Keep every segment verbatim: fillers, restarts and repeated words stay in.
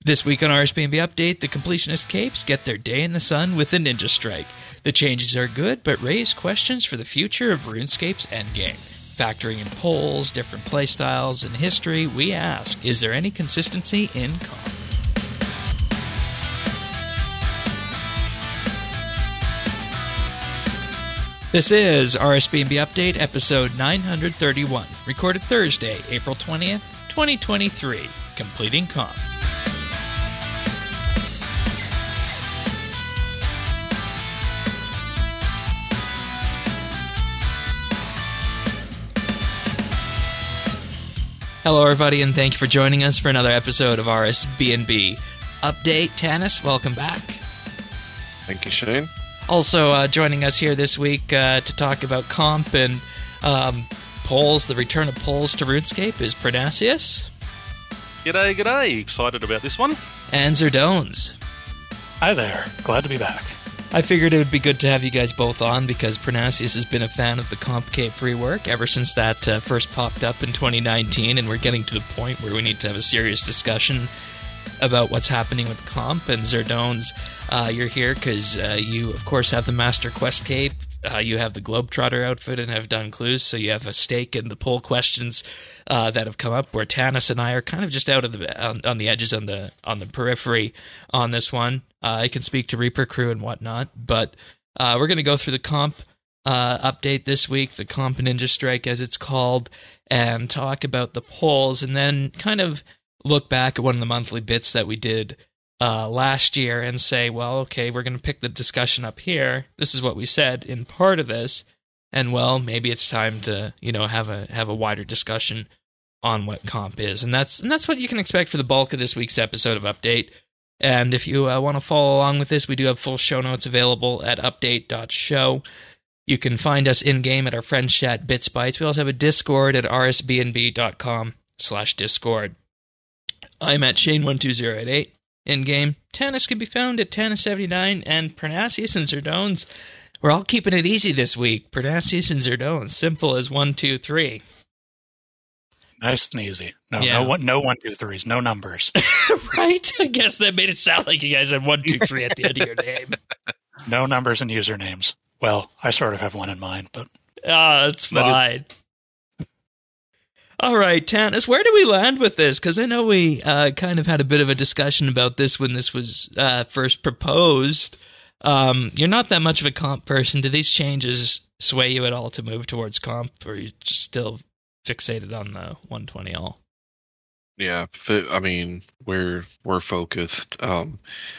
This week on R S B N B Update, the completionist capes get their day in the sun with the Ninja Strike. The changes are good, but raise questions for the future of RuneScape's endgame. Factoring in polls, different playstyles, and history, we ask, is there any consistency in comp? This is R S B N B Update, episode nine thirty-one, recorded Thursday, April twentieth, twenty twenty-three, completing comp. Hello, everybody, and thank you for joining us for another episode of R S B N B Update. Tanis, welcome back. Thank you, Shane. Also uh, joining us here this week uh, to talk about comp and um, polls, the return of polls to RuneScape, is Pernasius. G'day, g'day. Excited about this one. And Zerdones. Hi there. Glad to be back. I figured it would be good to have you guys both on because Pernasius has been a fan of the Comp Cape rework ever since that uh, first popped up in twenty nineteen, and we're getting to the point where we need to have a serious discussion about what's happening with Comp. And Zerdones, uh, you're here because uh, you, of course, have the Master Quest Cape, uh, you have the Globetrotter outfit, and have done clues, so you have a stake in the poll questions uh, that have come up, where Tanis and I are kind of just out of the on, on the edges, on the on the periphery on this one. Uh, I can speak to Reaper Crew and whatnot, but uh, we're going to go through the comp uh, update this week, the Comp Ninja Strike as it's called, and talk about the polls, and then kind of look back at one of the monthly bits that we did uh, last year and say, well, okay, we're going to pick the discussion up here. This is what we said in part of this, and well, maybe it's time to, you know, have a have a wider discussion on what comp is, and that's and that's what you can expect for the bulk of this week's episode of Update. And if you uh, want to follow along with this, we do have full show notes available at update dot show. You can find us in-game at our Friends Chat Bits Bytes. We also have a Discord at r s b n b dot com slash discord. I'm at Shane one two zero eight eight in-game. Tanis can be found at Tanis seventy-nine, and Pernasius and Zerdones. We're all keeping it easy this week. Pernasius and Zerdones. Simple as one, two, three. Nice and easy. No, Yeah. no, one, no one, two, threes, no numbers. Right? I guess that made it sound like you guys had one, two, three at the end of your name. No numbers and usernames. Well, I sort of have one in mind, but Oh, that's fine. All right, Tanis, where do we land with this? Because I know we uh, kind of had a bit of a discussion about this when this was uh, first proposed. Um, you're not that much of a comp person. Do these changes sway you at all to move towards comp, or are you just still fixated on the one twenty all? Yeah, fi- I mean, we're we're focused. Um,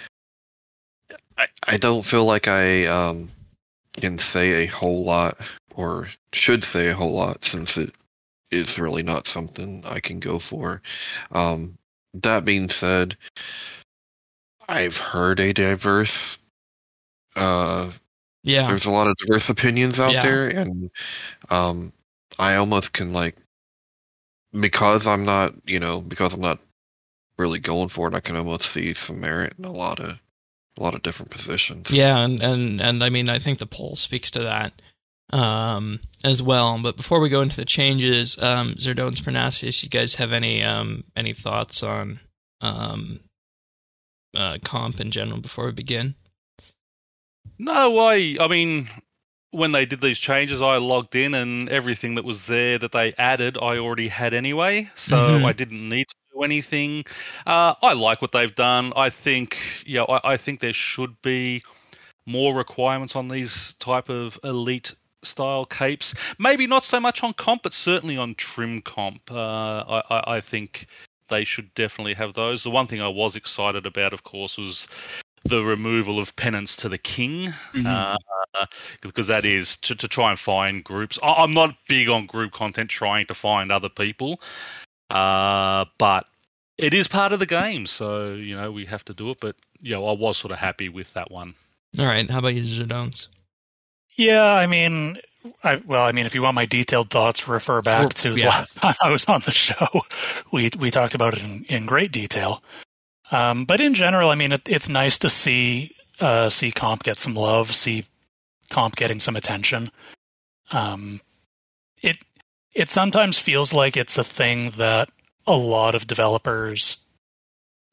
I I don't feel like I um can say a whole lot, or should say a whole lot, since it is really not something I can go for. Um, that being said, I've heard a diverse. Uh, Yeah. there's a lot of diverse opinions out Yeah. there, and um, I almost can like. Because I'm not, you know, because I'm not really going for it, I can almost see some merit in a lot of, a lot of different positions. Yeah, and, and, and I mean, I think the poll speaks to that um, as well. But before we go into the changes, um, Zerdones, Pernasius, you guys have any um, any thoughts on um, uh, comp in general before we begin? No, I, I mean, when they did these changes, I logged in and everything that was there that they added, I already had anyway, so Mhm. I didn't need to do anything. Uh, I like what they've done. I think, yeah, I, I think there should be more requirements on these type of elite style capes. Maybe not so much on comp, but certainly on trim comp. Uh, I, I, I think they should definitely have those. The one thing I was excited about, of course, was the removal of penance to the king, Mhm. uh, because that is to, to try and find groups. I, I'm not big on group content trying to find other people, uh, but it is part of the game, so, you know, we have to do it. But, you know, I was sort of happy with that one. All right, how about you, Zerdones? yeah, I mean, I, well, I mean, if you want my detailed thoughts, refer back Or- to the yeah. last time I was on the show. We we talked about it in, in great detail. Um, but in general, I mean, it, it's nice to see uh, see comp get some love, see comp getting some attention. Um, it it sometimes feels like it's a thing that a lot of developers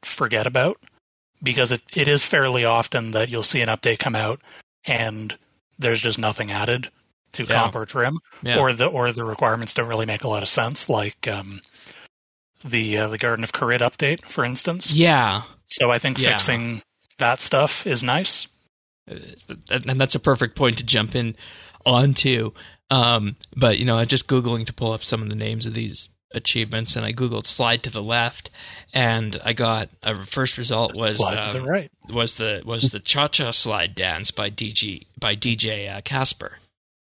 forget about, because it, it is fairly often that you'll see an update come out and there's just nothing added to Yeah. comp or trim, Yeah. or the or the requirements don't really make a lot of sense, like um, the uh, the Garden of Carid update, for instance. Yeah. So I think Yeah. fixing that stuff is nice. Uh, and that's a perfect point to jump in onto. Um, but, you know, I'm just Googling to pull up some of the names of these achievements, and I Googled Slide to the Left, and I got a first result was Slide um, to the right. was the was the Cha Cha Slide Dance by D J by D J uh, Casper.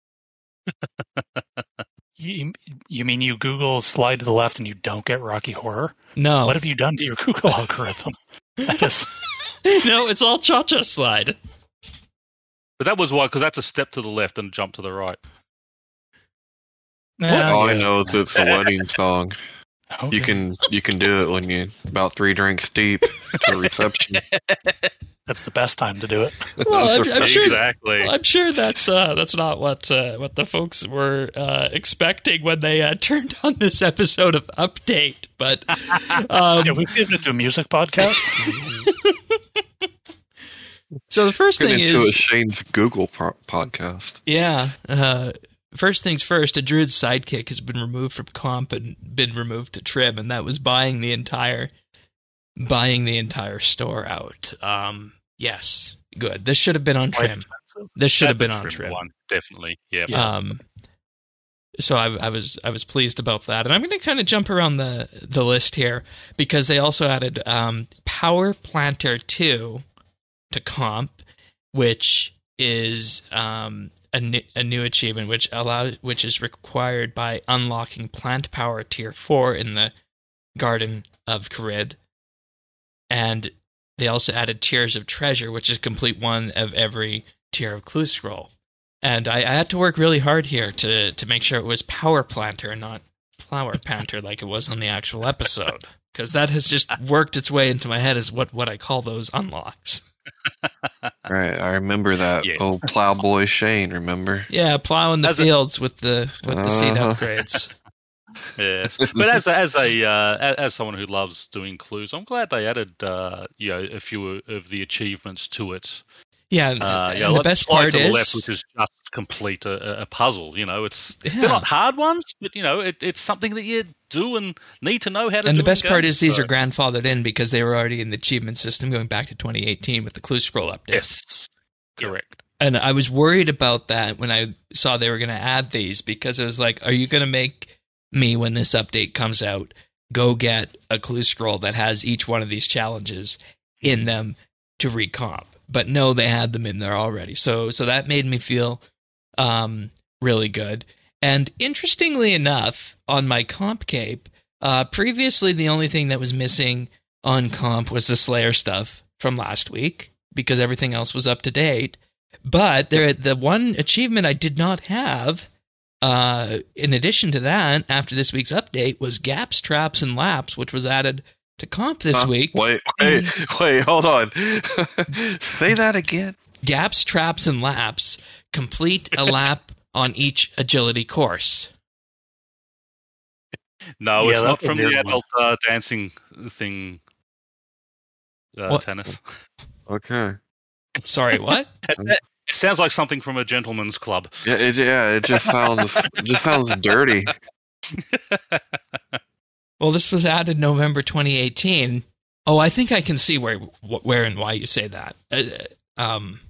You, you mean you Google Slide to the Left and you don't get Rocky Horror? No, What have you done to your Google algorithm? That is, no, it's all Cha Cha Slide. But that was why, because that's a step to the left and a jump to the right. Nah, All I yeah. know is it's a wedding song. Okay. You can you can do it when you about three drinks deep to a reception. That's the best time to do it. Well, I'm, I'm sure. Exactly. Well, I'm sure that's uh, that's not what uh, what the folks were uh, expecting when they uh, turned on this episode of Update. But um, Yeah, we've given it to a music podcast. so the first Get thing into a is, Shane's Google po- podcast. yeah. Uh, first things first, a Druid's sidekick has been removed from comp and been removed to trim, and that was buying the entire buying the entire store out. Um, yes, good. This should have been on Quite trim. expensive. This should That's have been the on trim. One, definitely. Yeah. Yeah. Um, so I, I was I was pleased about that, and I'm going to kind of jump around the the list here because they also added um, Power Planter two to comp, which is um, a, new, a new achievement which allows which is required by unlocking Plant Power Tier four in the Garden of Carid, and they also added Tiers of Treasure, which is complete one of every tier of Clue Scroll. And I, I had to work really hard here to, to make sure it was Power Planter and not Flower Planter like it was on the actual episode. Because that has just worked its way into my head as what, what I call those unlocks. Right, I remember that Yeah. old plowboy Shane. Remember? Yeah, plowing the As a- fields with the with the seed Uh-huh. upgrades. Yes, but as a, as a uh, as someone who loves doing clues, I'm glad they added uh, you know a few of the achievements to it. Yeah, Uh, and yeah, the like best Slide part to the is... left, which is just complete a, a puzzle. You know, it's Yeah. they're not hard ones, but you know, it, it's something that you do and need to know how to. And do the best in part games, is these so- are grandfathered in because they were already in the achievement system going back to twenty eighteen with the Clue Scroll update. yes, correct. And I was worried about that when I saw they were going to add these because it was like, are you going to make me, when this update comes out, go get a Clue Scroll that has each one of these challenges in them to recomp? But no, they had them in there already. So so that made me feel um, really good. And interestingly enough, on my comp cape, uh, previously the only thing that was missing on comp was the Slayer stuff from last week because everything else was up to date. But there, the one achievement I did not have, uh, in addition to that, after this week's update, was Gaps, Traps, and Laps, which was added to comp this Huh? week. Wait, wait, wait, hold on. Say that again. Gaps, Traps, and Laps complete a lap on each agility course. No, Yeah, it's not that's a from the weird one. adult uh, dancing thing. Uh, What? tennis. Okay. Sorry, what? It, it sounds like something from a gentleman's club. Yeah, it, yeah, it just sounds it just sounds dirty. Well, this was added November twenty eighteen. Oh, I think I can see where where and why you say that. Uh, um,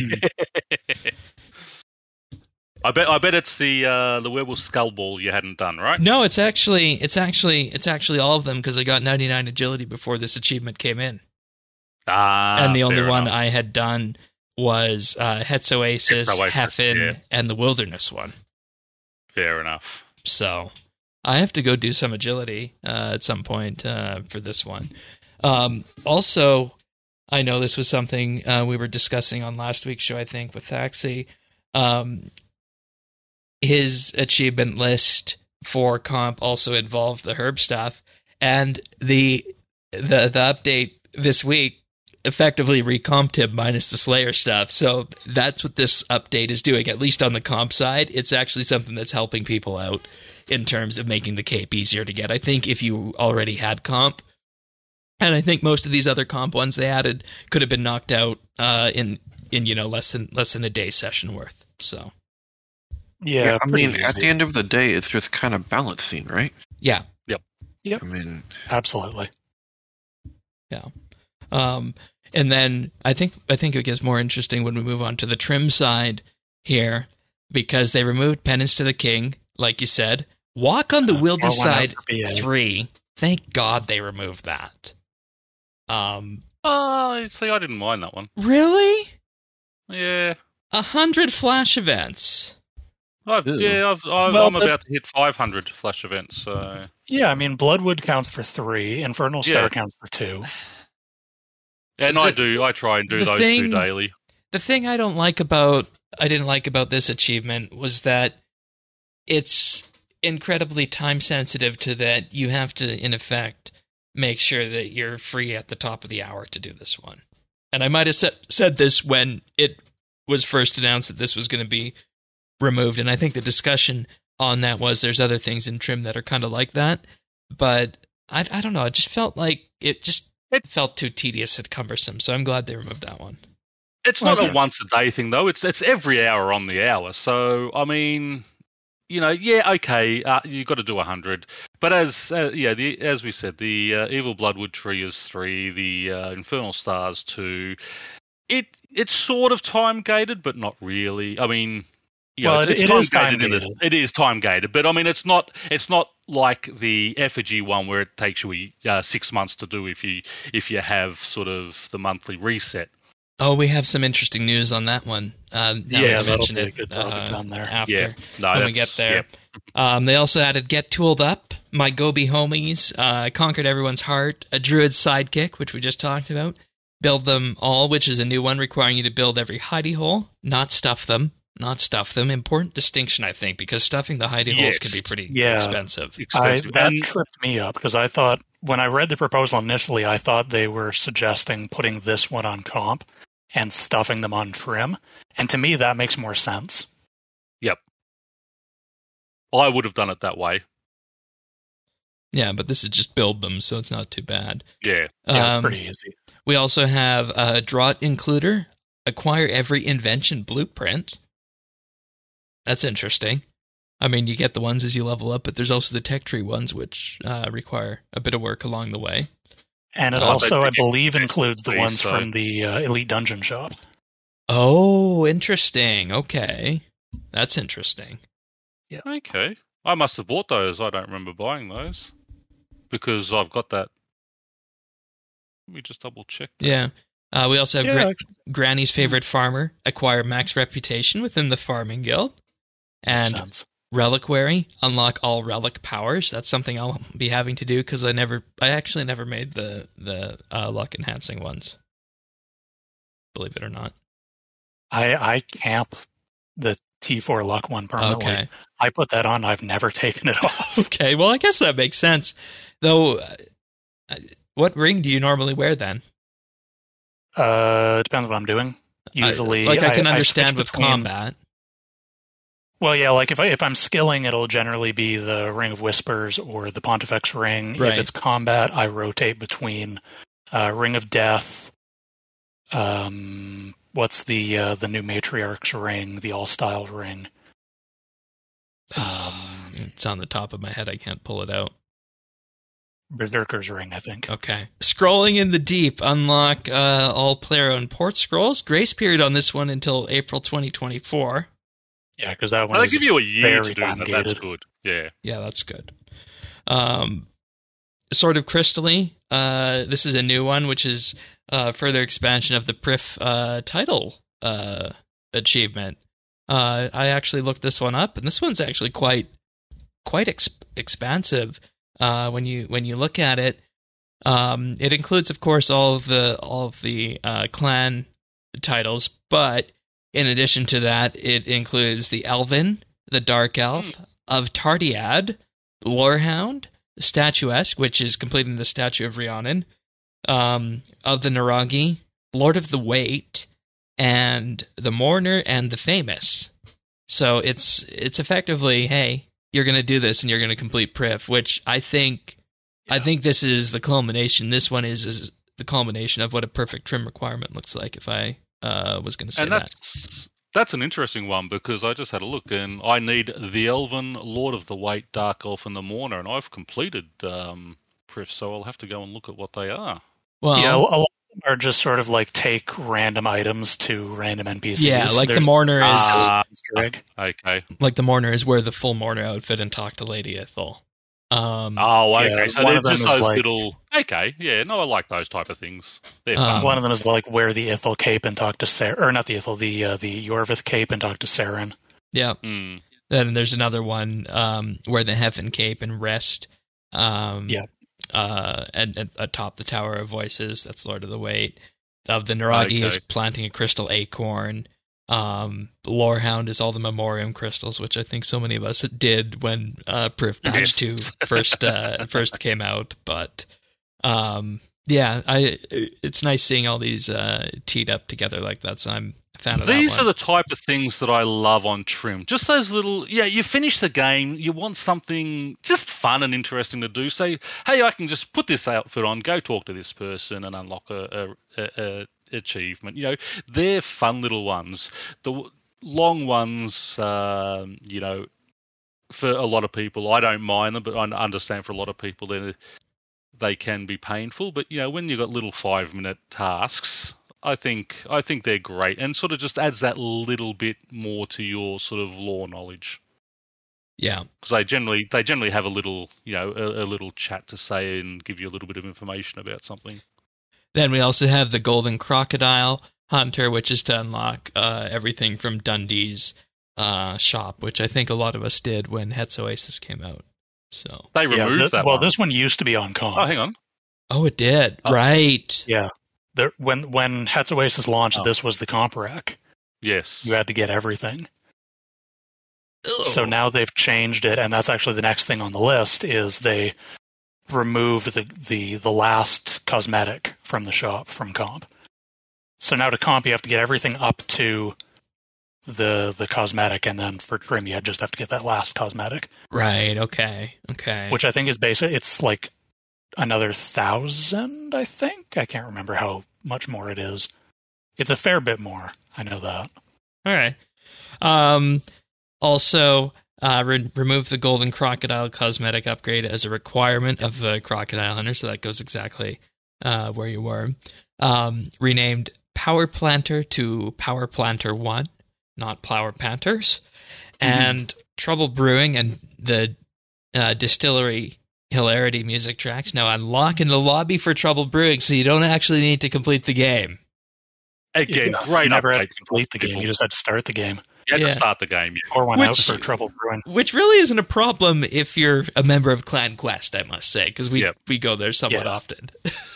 I bet. I bet it's the uh, the werewolf skull ball you hadn't done, right? no, it's actually it's actually it's actually all of them because I got ninety-nine agility before this achievement came in, Ah, and the only fair one enough. I had done was uh, Hetz Oasis, Hetz Oasis, Heffin, yeah. and the Wilderness one. Fair enough. So I have to go do some agility uh, at some point uh, for this one. Um, also, I know this was something uh, we were discussing on last week's show, I think, with Thaxi. Um, his achievement list for comp also involved the herb stuff, and the the the update this week effectively recomped him minus the Slayer stuff. So that's what this update is doing, at least on the comp side. It's actually something that's helping people out in terms of making the cape easier to get. I think if you already had comp And I think most of these other comp ones they added could have been knocked out uh, in in you know less than less than a day session worth. So Yeah, Yeah, I pretty mean, at easy. the end of the day, it's just kind of balancing, right? yeah, Yep. I mean, Absolutely. yeah. Um, and then I think I think it gets more interesting when we move on to the trim side here, because they removed Penance to the King, like you said. Walk on the Uh, Wieldy pour one out side for B A. three. Thank God they removed that. Um, Oh, see, I didn't mind that one. really? Yeah. A hundred flash events. I've, Ew. yeah, I've, I've, Well, I'm but- about to hit five hundred flash events, so... Yeah, I mean, Bloodwood counts for three. Infernal Star Yeah. counts for two. And The- I do, I try and do the those thing- two daily. The thing I don't like about I didn't like about this achievement was that it's incredibly time sensitive to that you have to in effect make sure that you're free at the top of the hour to do this one. And I might have sa- said this when it was first announced that this was going to be removed, and I think the discussion on that was there's other things in trim that are kind of like that, but I I don't know, it just felt like it just it felt too tedious and cumbersome, so I'm glad they removed that one. It's Well, not yeah. a once a day thing though. It's it's every hour on the hour. So I mean, you know, yeah, okay, uh, you got to do a hundred. But as uh, yeah, the, as we said, the uh, Evil Bloodwood tree is three. The uh, Infernal Stars two. It it's sort of time gated, but not really. I mean, yeah, Well, it's, it- it's it is time-gated in time-gated. the- It is time gated, but I mean, it's not it's not like the Effigy one where it takes you uh, six months to do if you if you have sort of the monthly reset. Oh, we have some interesting news on that one. Um, now Yeah, we that'll mention be a it good topic uh, down there. after Yeah, no, when we that's- get there. Um, they also added Get Tooled Up, My Gobi Homies, uh, Conquered Everyone's Heart, a Druid Sidekick, which we just talked about, Build Them All, which is a new one requiring you to build every hidey hole, not stuff them. Not stuff them. Important distinction, I think, because stuffing the hidey holes Yes. can be pretty Yeah. expensive. I, Expensive. that And- tripped me up because I thought, when I read the proposal initially, I thought they were suggesting putting this one on comp and stuffing them on trim. And to me, that makes more sense. I would have done it that way. Yeah, but this is just build them, so it's not too bad. Yeah. Yeah, it's Um, pretty easy. We also have a Draught Includer, acquire every invention blueprint. That's interesting. I mean, you get the ones as you level up, but there's also the tech tree ones, which uh, require a bit of work along the way. And it uh, also, I but- believe, includes the Please, ones so- from the uh, Elite Dungeon Shop. Oh, interesting. Okay. That's interesting. Okay. I must have bought those. I don't remember buying those because I've got that. Let me just double check. that. Yeah. Uh, we also have Yeah, Gra- actually, Granny's Favorite Farmer, acquire max reputation within the farming guild. makes And sense. Reliquary, unlock all relic powers. That's something I'll be having to do because I never, I actually never made the the uh, luck enhancing ones. Believe it or not. I, I camp the T four luck one permanently. Okay. I put that on. I've never taken it off. Okay. Well, I guess that makes sense. Though, uh, what ring do you normally wear then? Uh, depends what I'm doing. Usually, I, like I can I understand switch with between- combat. Well, yeah, like if I if I'm skilling, it'll generally be the Ring of Whispers or the Pontifex Ring. Right. If it's combat, I rotate between uh, Ring of Death. Um, what's the uh, the new Matriarch's Ring? The All Style Ring. Um, It's on the top of my head. I can't pull it out. Berserker's Ring, I think. Okay. Scrolling in the Deep. Unlock uh, all player-owned port scrolls. Grace period on this one until April twenty twenty-four. Yeah, because that one Well, they is give you a year very to do that. That's time-gated. good. Yeah. Yeah, that's good. Um, Sword of Crystally. Uh, this is a new one, which is uh, further expansion of the Prif uh, title uh, achievement. Uh, I actually looked this one up, and this one's actually quite quite ex- expansive uh, when you when you look at it. Um, it includes, of course, all of the all of the uh, clan titles, but in addition to that, it includes the Elven, the Dark Elf, of Tardiad, Lorehound, Statuesque, which is completing the statue of Rhiannon, um, of the Naragi, Lord of the Weight, and the Mourner and the Famous. So it's it's effectively, hey, you're going to do this and you're going to complete Prif, which I think I think this is the culmination. This one is, is the culmination of what a perfect trim requirement looks like, if I uh, was going to say and that's, that. That's an interesting one, because I just had a look, and I need the Elven, Lord of the Weight, Dark Elf, and the Mourner, and I've completed um, Prif, so I'll have to go and look at what they are. Well, yeah, a lot of them are just sort of like take random items to random N P Cs. Yeah, like There's, the Mourner is Ah, uh, okay. like the Mourner is wear the full Mourner outfit and talk to Lady Ithil. Um, oh, okay. yeah, so one they're of them just is those like- little. Okay, yeah. No, I like those type of things. They're Um, fun. one of them is like wear the Ithil cape and talk to Sarah, or not the Ithil, the uh, the Yorvith cape and talk to Saren. yeah. Mm. Then there's another one um, wear the Heaven cape and rest. Um, Yeah. Uh, and, and atop the Tower of Voices, that's Lord of the Weight. Of the Naragi Okay. is planting a crystal acorn. Um, the Lorehound is all the Memoriam crystals, which I think so many of us did when uh, Prif Patch Yes. two first uh, first came out. But um, yeah, I it's nice seeing all these uh, teed up together like that. So I'm a fan of that These one. are the type of things that I love on Trim. Just those little, yeah, you finish the game, you want something just fun and interesting to do. Say, hey, I can just put this outfit on, go talk to this person and unlock a, a, a, a achievement. You know, they're fun little ones. The w- long ones, um, you know, for a lot of people, I don't mind them, but I understand for a lot of people, they they can be painful. But, you know, when you've got little five-minute tasks, I think I think they're great, and sort of just adds that little bit more to your sort of lore knowledge. Yeah. Because they generally they generally have a little, you know, a, a little chat to say and give you a little bit of information about something. Then we also have the Golden Crocodile Hunter, which is to unlock uh, everything from Dundee's uh, shop, which I think a lot of us did when Hetz Oasis came out. So They Yeah, removed th- that well, one. this one used to be on comp. Oh, hang on. Oh, it did. Oh. Right. Yeah, there, when when Hetz Oasis launched, Oh. this was the comp rack. Yes. You had to get everything. Ugh. So now they've changed it, and that's actually the next thing on the list is they removed the, the, the last cosmetic from the shop from comp. So now to comp, you have to get everything up to the the cosmetic, and then for trim, you just have to get that last cosmetic, Right. Okay. Okay. which I think is basic. It's like another thousand, I think. I can't remember how much more it is. It's a fair bit more. I know that. All right. Um, also, uh, re- remove the Golden Crocodile cosmetic upgrade as a requirement of the Crocodile Hunter, so that goes exactly uh, where you were. Um, renamed Power Planter to Power Planter one, not Power Planters. And Trouble Brewing and the uh, Distillery Hilarity music tracks now unlock in the lobby for Trouble Brewing, so you don't actually need to complete the game. Again, You great never had upgrade. to complete the game. You just had to start the game. You had Yeah. to start the game. Yeah. Pour one Which- out for Trouble Brewing. Which really isn't a problem if you're a member of Clan Quest, I must say, because we Yep. we go there somewhat Yeah. often.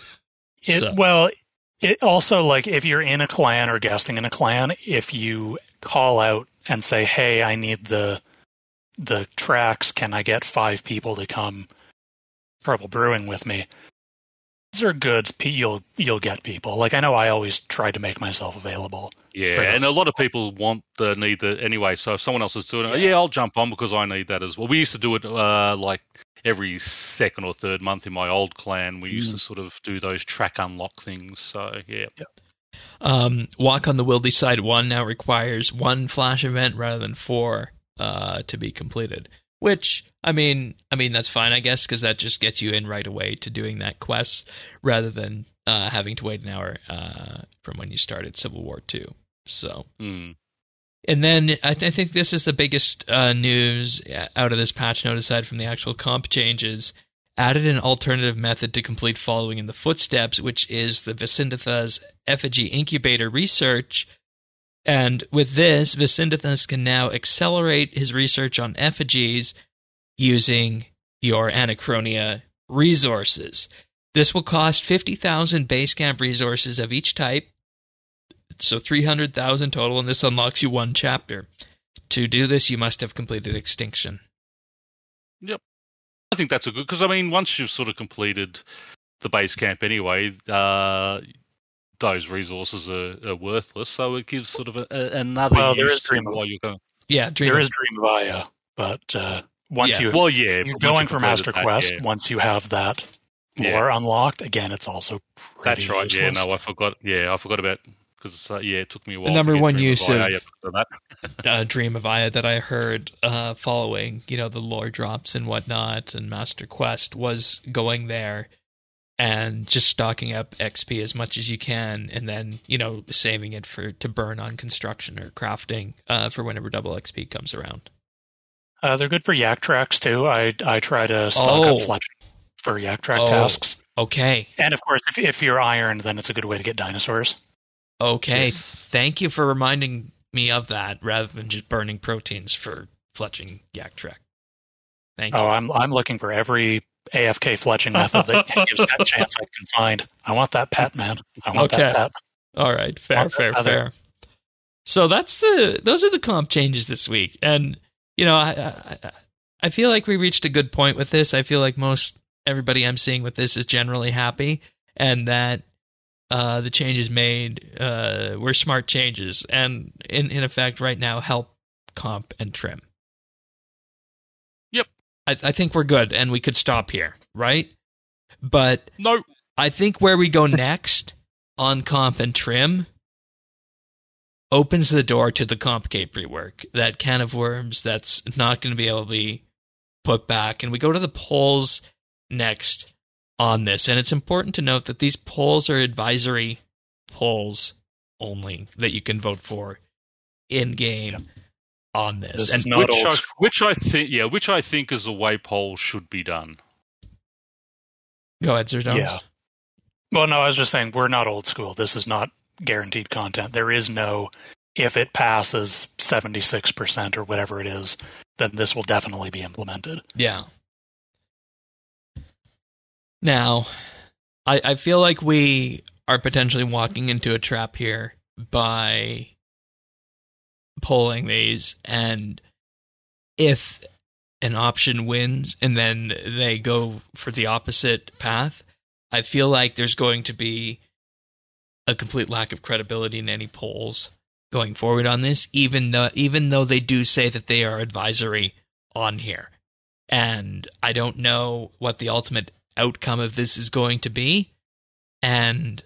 It, So- Well, it also, like, if you're in a clan or guesting in a clan, if you call out and say, hey, I need the the tracks, can I get five people to come Trouble Brewing with me? These are good. pe- You'll you'll get people. Like, I know I always try to make myself available. for Yeah, them. and a lot of people want the need the anyway. So if someone else is doing it, Yeah. yeah, I'll jump on because I need that as well. We used to do it uh, like every second or third month in my old clan. We used Mm. to sort of do those track unlock things. So yeah, Um, Walk on the Wildy Side one now requires one flash event rather than four uh, to be completed. Which, I mean, I mean that's fine, I guess, because that just gets you in right away to doing that quest rather than uh, having to wait an hour uh, from when you started Civil War two. So. mm. And then I, th- I think this is the biggest uh, news out of this patch note, aside from the actual comp changes. Added an alternative method to complete following in the footsteps, which is the Vicindatha's Effigy Incubator research. And with this, Vicindathus can now accelerate his research on effigies using your Anachronia resources. This will cost fifty thousand base camp resources of each type, so three hundred thousand total, and this unlocks you one chapter. To do this, you must have completed Extinction. I think that's a good because I mean once you've sort of completed the base camp anyway, uh, those resources are, are worthless. So it gives sort of a, a, another Well, there use is to Dream of- while you're going. Yeah, Dream There of- is Dream of Aya, but uh, once Yeah. you Well, yeah, you're but once going you've for completed Master that, Quest, yeah. once you have that lore yeah. unlocked. Again, it's also pretty That's right. useless. Yeah, no, I forgot. Yeah, I forgot about because uh, yeah, it took me a while. The number to get one use of, of that. uh, Dream of Aya that I heard uh, following, you know, the lore drops and whatnot, and Master Quest was going there and just stocking up X P as much as you can, and then, you know, saving it for to burn on construction or crafting uh, for whenever double X P comes around. Uh, they're good for yak tracks too. I I try to stock oh. up fletching for yak track oh. tasks. Okay. And of course, if if you're iron, then it's a good way to get dinosaurs. Okay. Yes. Thank you for reminding me of that, rather than just burning proteins for fletching yak track. Thank you. Oh, I'm I'm looking for every A F K fletching method that gives that chance I can find. I want that pet, man. I want okay. that pet. All right, fair, fair, fair. So that's the those are the comp changes this week, and you know, I, I I feel like we reached a good point with this. I feel like most everybody I'm seeing with this is generally happy, and that uh, the changes made uh, were smart changes, and in in effect, right now help comp and trim. Yep, I, I think we're good, and we could stop here, right? But no, I think where we go next on comp and trim opens the door to the comp cape rework, that can of worms that's not going to be able to be put back. And we go to the polls next on this. And it's important to note that these polls are advisory polls only that you can vote for in game yep. on this. this and is not which, old I, which I think, yeah, which I think is the way polls should be done. Go ahead, Sir Jones. Yeah. Well, no, I was just saying we're not old school. This is not guaranteed content. There is no, if it passes seventy-six percent or whatever it is, then this will definitely be implemented. Yeah. Now, I, I feel like we are potentially walking into a trap here by polling these, and if an option wins and then they go for the opposite path, I feel like there's going to be a complete lack of credibility in any polls going forward on this, even though even though they do say that they are advisory on here. And I don't know what the ultimate outcome of this is going to be. And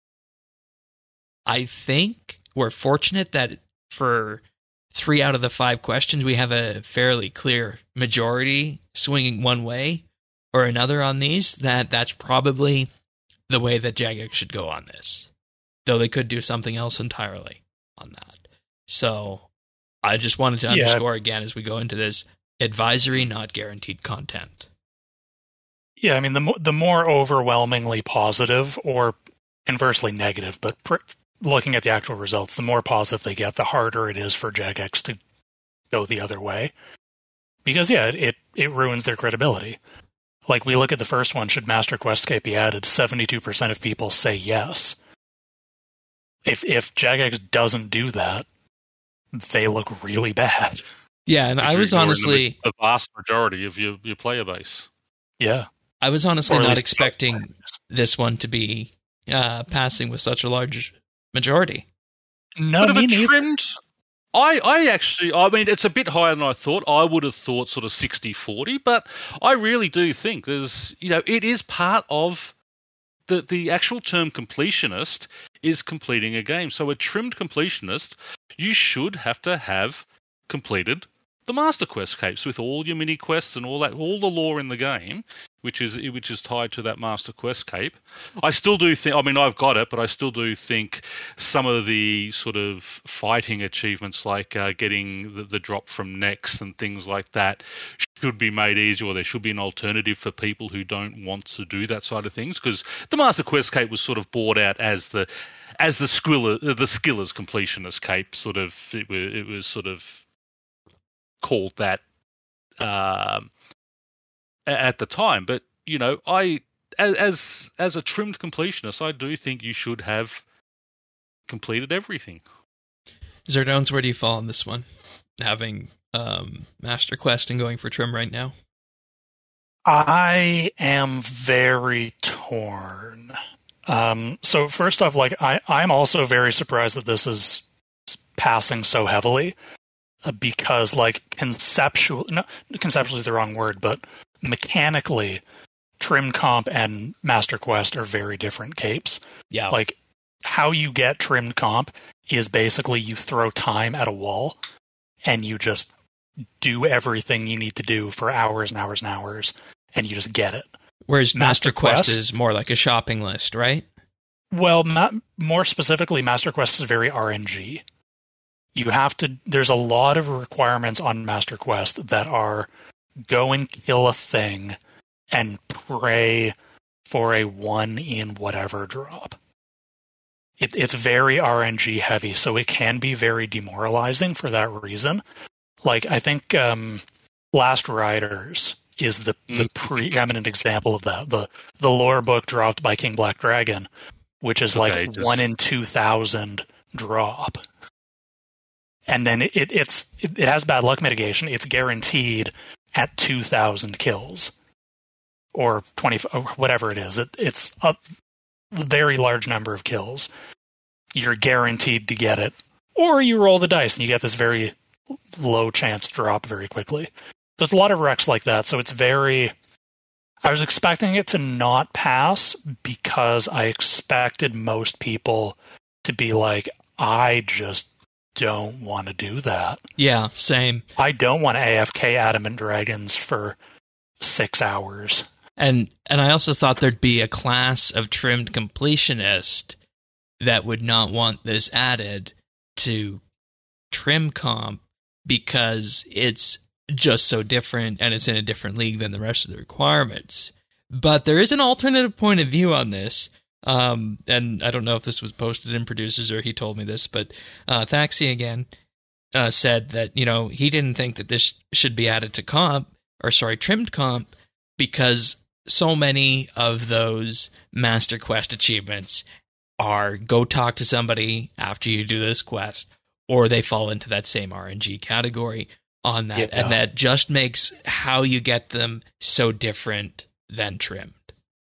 I think we're fortunate that for three out of the five questions, we have a fairly clear majority swinging one way or another on these, that that's probably the way that Jagex should go on this. Though they could do something else entirely on that. So I just wanted to yeah. underscore again as we go into this, advisory, not guaranteed content. Yeah, I mean, the, mo- the more overwhelmingly positive or inversely negative, but pr- looking at the actual results, the more positive they get, the harder it is for Jagex to go the other way. Because, yeah, it, it ruins their credibility. Like, we look at the first one, should Master Quest Cape be added? seventy-two percent of people say yes. If if Jagex doesn't do that, they look really bad. Yeah, and I was honestly... the vast majority of your, your player base. Yeah. I was honestly not expecting this one to be uh, passing with such a large majority. No, but me if it neither. trimmed... I, I actually, I mean, it's a bit higher than I thought. I would have thought sort of sixty forty, but I really do think there's, you know, it is part of the, the actual term completionist is completing a game. So a trimmed completionist, you should have to have completed the Master Quest capes with all your mini quests and all that, all the lore in the game, which is which is tied to that Master Quest cape. I still do think, I mean, I've got it, but I still do think some of the sort of fighting achievements, like uh, getting the, the drop from Nex and things like that, should be made easier, or there should be an alternative for people who don't want to do that side of things, because the Master Quest cape was sort of brought out as the as the skiller, the skiller's completionist cape. Sort of, it was, it was sort of called that um, at the time. But you know, I as, as as a trimmed completionist, I do think you should have completed everything. Zerdones, where do you fall on this one? Having um, Master Quest and going for trim right now? I am very torn. Um, so first off, like I, I'm also very surprised that this is passing so heavily, uh, because like conceptual, no, conceptually is the wrong word, but mechanically, Trimmed Comp and Master Quest are very different capes. Yeah. Like, how you get Trimmed Comp is basically you throw time at a wall and you just do everything you need to do for hours and hours and hours, and you just get it. Whereas Master, Master Quest, Quest is more like a shopping list, right? Well, ma- more specifically, Master Quest is very R N G. You have to, there's a lot of requirements on Master Quest that are go and kill a thing and pray for a one in whatever drop. It, it's very R N G heavy, so it can be very demoralizing for that reason. Like, I think um, Last Riders is the, the preeminent example of that. The the lore book dropped by King Black Dragon, which is Okay, like just- one in two thousand drop. And then it, it it's it, it has bad luck mitigation. It's guaranteed at two thousand kills. Or twenty, or whatever it is. It, it's a very large number of kills. You're guaranteed to get it. Or you roll the dice and you get this very low chance drop very quickly. There's a lot of wrecks like that, so it's very... I was expecting it to not pass because I expected most people to be like, I just don't want to do that. Yeah, same. I don't want to A F K Adamant Dragons for six hours. And and I also thought there'd be a class of trimmed completionist that would not want this added to Trim Comp because it's just so different and it's in a different league than the rest of the requirements. But there is an alternative point of view on this. Um, and I don't know if this was posted in producers or he told me this, but uh, Thaxi again uh, said that, you know, he didn't think that this should be added to comp, or sorry, trimmed comp, because so many of those Master Quest achievements are go talk to somebody after you do this quest, or they fall into that same R N G category on that, Yeah. and that just makes how you get them so different than trimmed.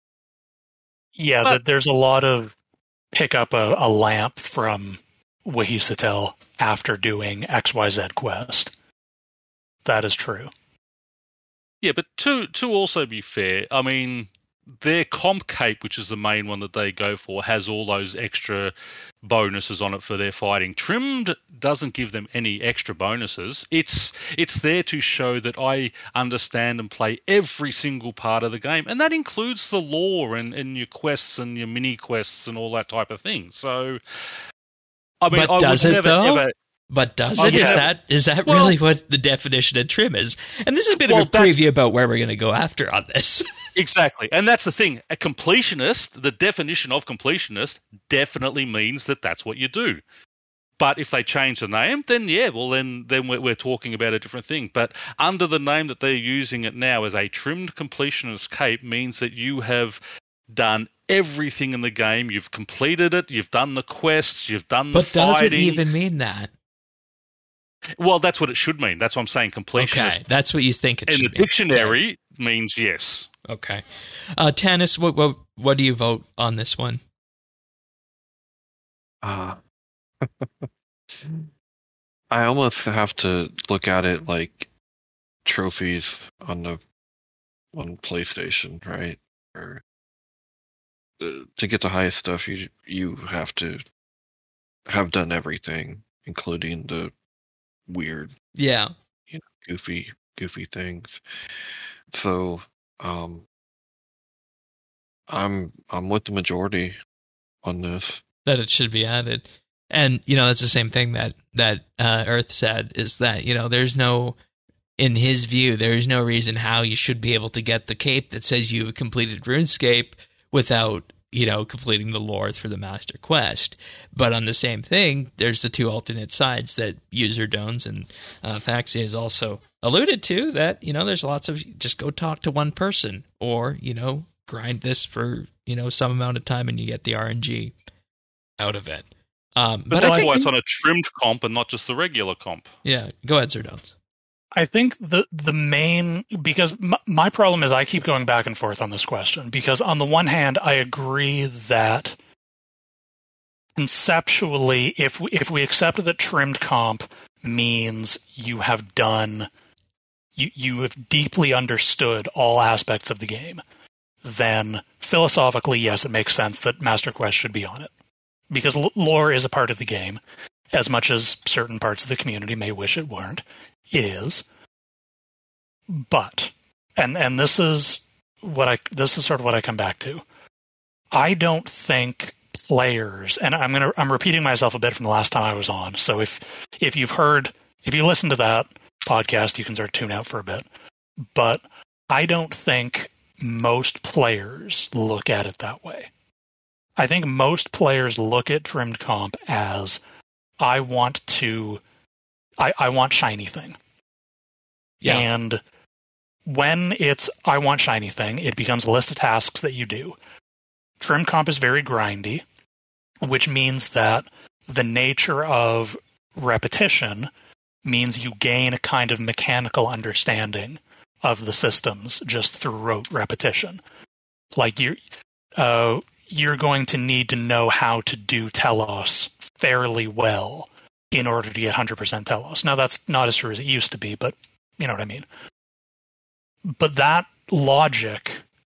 Yeah, But- that there's a lot of pick up a, a lamp from Wahisatel after doing X Y Z quest. That is true. Yeah, but to to also be fair, I mean, their comp cape, which is the main one that they go for, has all those extra bonuses on it for their fighting. Trimmed doesn't give them any extra bonuses. It's it's there to show that I understand and play every single part of the game, and that includes the lore and, and your quests and your mini quests and all that type of thing. So, I mean, But I does would it, never though? ever. But does Oh, it? Is yeah. that is that Well- really what the definition of trim is? And this is a bit Well, of a that's- preview about where we're going to go after on this. Exactly. And that's the thing. A completionist, the definition of completionist definitely means that that's what you do. But if they change the name, then yeah, well, then then we're, we're talking about a different thing. But under the name that they're using it now as a trimmed completionist cape means that you have done everything in the game. You've completed it. You've done the quests. You've done the But does fighting. it even mean that? Well, that's what it should mean. That's what I'm saying. Completionist Okay, that's what you think it in the should be. dictionary means yes. Okay. Uh, Tanis, what, what what do you vote on this one? Uh, I almost have to look at it like trophies on the on PlayStation, right? Or uh, to get the highest stuff, you you have to have done everything, including the weird, Yeah. you know, goofy, goofy things. So, um, I'm I'm with the majority on this. That it should be added. And, you know, that's the same thing that, that uh, Earth said, is that, you know, there's no, in his view, there is no reason how you should be able to get the cape that says you have completed RuneScape without, you know, completing the lore through the Master Quest. But on the same thing, there's the two alternate sides that User Dones and uh, Faxi has also alluded to, that, you know, there's lots of, just go talk to one person, or, you know, grind this for, you know, some amount of time and you get the R N G out of it. Um, But, but that's I think, why it's on a trimmed comp and not just the regular comp. yeah, go ahead, Sir Dons. I think the the main, because my, my problem is I keep going back and forth on this question, because on the one hand I agree that conceptually, if we, if we accept that trimmed comp means you have done, you you have deeply understood all aspects of the game, then philosophically, yes, it makes sense that Master Quest should be on it. Because l- lore is a part of the game, as much as certain parts of the community may wish it weren't. It is. But, and and this is what I this is sort of what I come back to. I don't think players, and I'm gonna I'm repeating myself a bit from the last time I was on. So if if you've heard if you listen to that podcast, you can sort of tune out for a bit. But I don't think most players look at it that way. I think most players look at trimmed comp as I want to I, I want shiny thing. Yeah. And when it's I want shiny thing, it becomes a list of tasks that you do. Trim comp is very grindy, which means that the nature of repetition means you gain a kind of mechanical understanding of the systems just through rote repetition. Like you're, uh, you're going to need to know how to do Telos fairly well in order to get one hundred percent Telos. Now, that's not as true as it used to be, but you know what I mean. But that logic,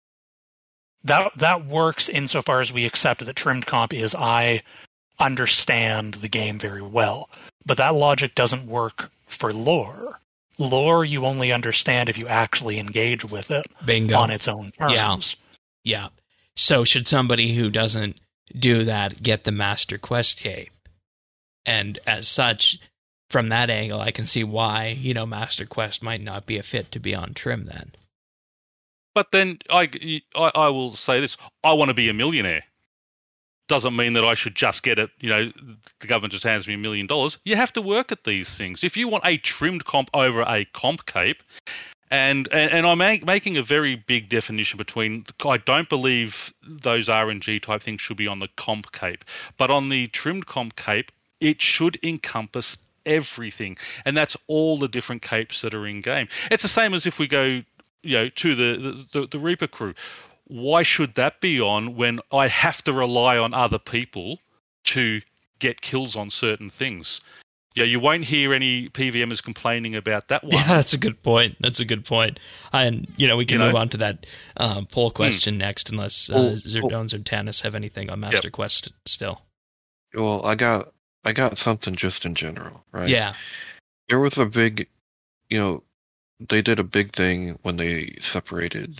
that that works insofar as we accept that trimmed comp is I understand the game very well. But that logic doesn't work for lore. Lore you only understand if you actually engage with it Bingo. on its own terms. Yeah. Yeah. So should somebody who doesn't do that get the Master Quest cape? And as such, from that angle, I can see why, you know, Master Quest might not be a fit to be on trim then. But then I, I, I will say this: I want to be a millionaire. Doesn't mean that I should just get it. You know, the government just hands me a million dollars. You have to work at these things. If you want a trimmed comp over a comp cape, and and, and I'm make, making a very big definition between. I don't believe those R N G type things should be on the comp cape, but on the trimmed comp cape, it should encompass everything, and that's all the different capes that are in game. It's the same as if we go, you know, to the the, the, the Reaper crew. Why should that be on when I have to rely on other people to get kills on certain things? Yeah, you won't hear any P V Mers complaining about that one. Yeah, that's a good point. That's a good point. And, you know, we can You move know? on to that um, poll question hmm. next, unless uh, Oh, Zerdones or Tanis have anything on Master Yep. Quest still. Well, I got I got something just in general, right? Yeah. There was a big, you know, they did a big thing when they separated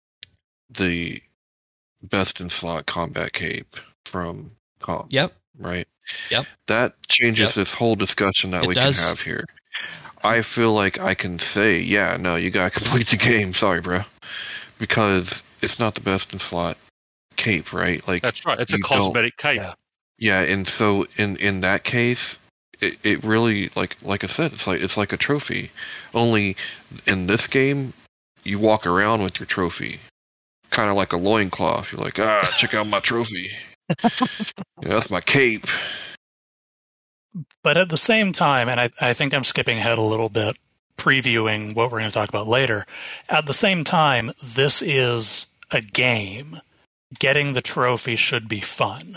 the best in slot combat cape from comp. Yep. Right? Yep. That changes Yep. this whole discussion that It we does. can have here. I feel like I can say, yeah, no, you gotta complete the game. Sorry, bro. Because it's not the best in slot cape, right? Like That's right. It's a you don't- cosmetic cape. Yeah. Yeah, and so in, in that case, it, it really like like I said, it's like it's like a trophy. Only in this game, you walk around with your trophy, kind of like a loincloth. You're like, ah, check out my trophy. Yeah, that's my cape. But at the same time, and I, I think I'm skipping ahead a little bit, previewing what we're going to talk about later. At the same time, this is a game. Getting the trophy should be fun.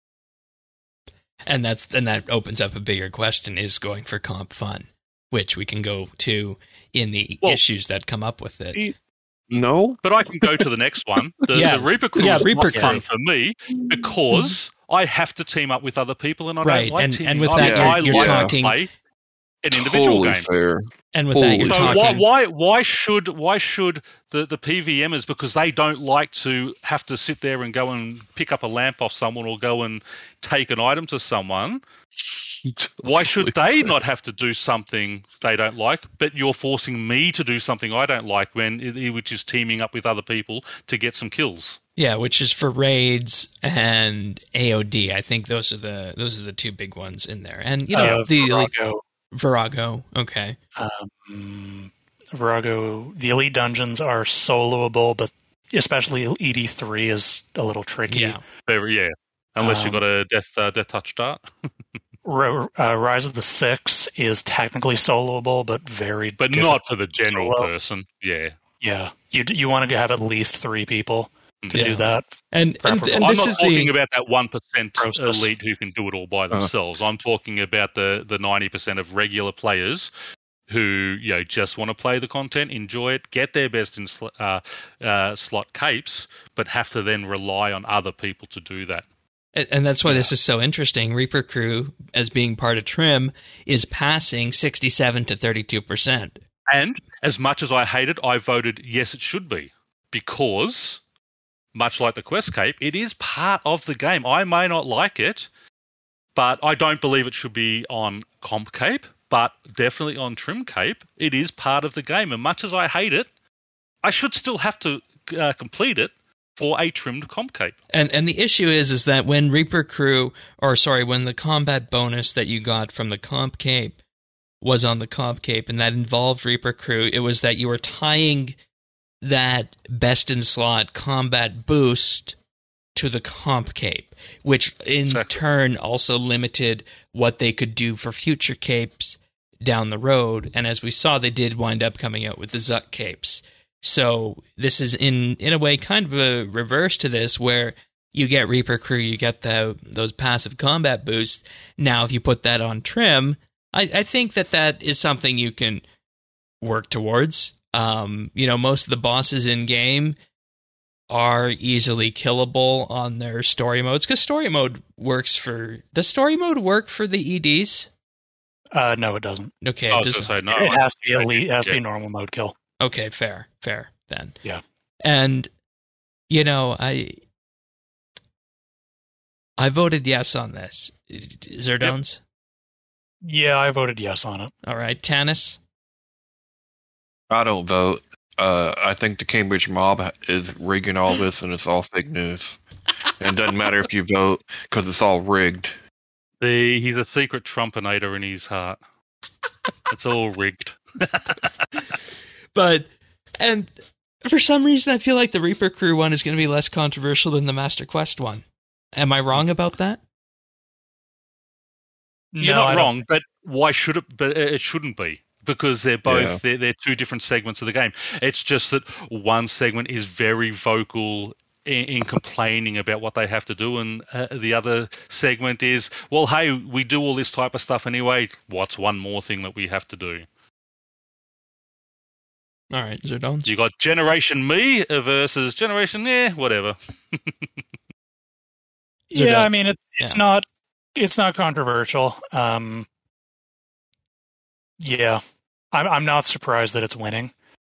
And that's and that opens up a bigger question: is going for comp fun? Which we can go to in the Well, issues that come up with it. No, But I can go to the next one. The, Yeah. the Reaper crew Yeah, is Reaper not fun crew. for me because I have to team up with other people, and I Right, don't like and- teaming and with up. that, you're- I you're like talking- to play an individual totally game. fair. And with that, you're Holy So talking. why, why why should why should the, the P V Mers, because they don't like to have to sit there and go and pick up a lamp off someone or go and take an item to someone, why should they not have to do something they don't like, but you're forcing me to do something I don't like, when which is teaming up with other people to get some kills? Yeah, which is for raids and A O D. I think those are the those are the two big ones in there. And you know Uh, the elite, Virago, Virago. Okay. um, Virago, the elite dungeons are soloable, but especially E D three is a little tricky. Yeah. Very, yeah, unless Um, you've got a death uh, death touch start. R- uh, Rise of the Six is technically soloable, but very But difficult. not for the general Solo. person. Yeah. Yeah, you you want to have at least three people to Yeah. do that. And and, Preferable. and I'm this not is talking the about that one percent Process. elite who can do it all by themselves. I'm talking about the, the ninety percent of regular players who you know just want to play the content, enjoy it, get their best in sl- uh, uh, slot capes, but have to then rely on other people to do that. And, and that's why Yeah. this is so interesting. Reaper Crew, as being part of Trim, is passing sixty-seven to thirty-two percent. And as much as I hate it, I voted yes, it should be, because much like the Quest Cape, it is part of the game. I may not like it, but I don't believe it should be on Comp Cape, but definitely on Trim Cape. It is part of the game. And much as I hate it, I should still have to uh, complete it for a trimmed Comp Cape. And and the issue is is that when Reaper Crew, or sorry, when the combat bonus that you got from the Comp Cape was on the Comp Cape, and that involved Reaper Crew, it was that you were tying that best in slot combat boost to the Comp Cape, which in Exactly. turn also limited what they could do for future capes down the road. And as we saw, they did wind up coming out with the Zuck capes. So this is in in a way kind of a reverse to this, where you get Reaper Crew, you get the those passive combat boosts. Now, if you put that on Trim, I, I think that that is something you can work towards. Um, you know, most of the bosses in game are easily killable on their story modes, because story mode works for. Does story mode work for the E Ds? Uh, no, it doesn't. Okay, I it was does- going to say, no. it has to be I- elite. It has to yeah. be normal mode kill. Okay, fair, fair then. Yeah. And you know, I I voted yes on this. Zerdones? Yeah, I voted yes on it. All right, Tanis? I don't vote. Uh, I think the Cambridge mob is rigging all this, and it's all fake news. And it doesn't matter if you vote, because it's all rigged. The, he's a secret Trumpinator in his heart. It's all rigged. But and for some reason I feel like the Reaper Crew one is going to be less controversial than the Master Quest one. Am I wrong about that? You're No, not I don't- wrong, but why should it? But it shouldn't be, because they're both Yeah. they're, they're two different segments of the game. It's just that one segment is very vocal in, in complaining about what they have to do, and uh, the other segment is, well, hey, we do all this type of stuff anyway. What's one more thing that we have to do? All right, Zerdones? You got Generation Me versus Generation eh, whatever. Zerdone. Yeah, I mean it, it's Yeah. not it's not controversial. Um, yeah, I'm I'm not surprised that it's winning.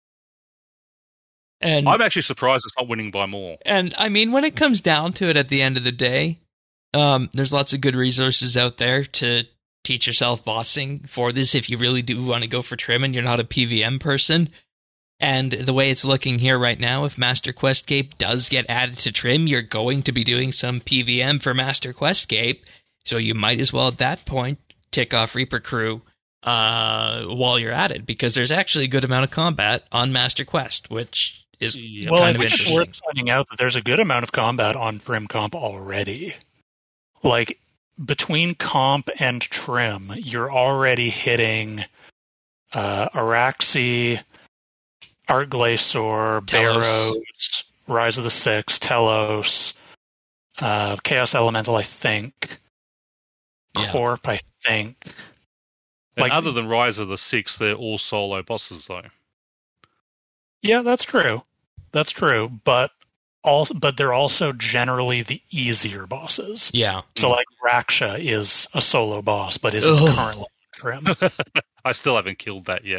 And I'm actually surprised it's not winning by more. And I mean, when it comes down to it, at the end of the day, um, there's lots of good resources out there to teach yourself bossing for this if you really do want to go for Trim and you're not a P V M person. And the way it's looking here right now, if Master Quest Cape does get added to Trim, you're going to be doing some P V M for Master Quest Cape. So you might as well, at that point, tick off Reaper Crew uh, while you're at it, because there's actually a good amount of combat on Master Quest, which is Yeah. Well, I kind of think it's interesting. worth pointing out that there's a good amount of combat on Trim Comp already. Like, between Comp and Trim, you're already hitting uh, Araxi, Art Glacier, Telos. Barrows, Rise of the Six, Telos, uh, Chaos Elemental, I think, Yeah. Corp, I think. And Like- other than Rise of the Six, they're all solo bosses, though. Yeah, that's true. That's true, but also, but they're also generally the easier bosses. Yeah. So, like, Raksha is a solo boss, but isn't Ugh. currently Trim. I still haven't killed that yet.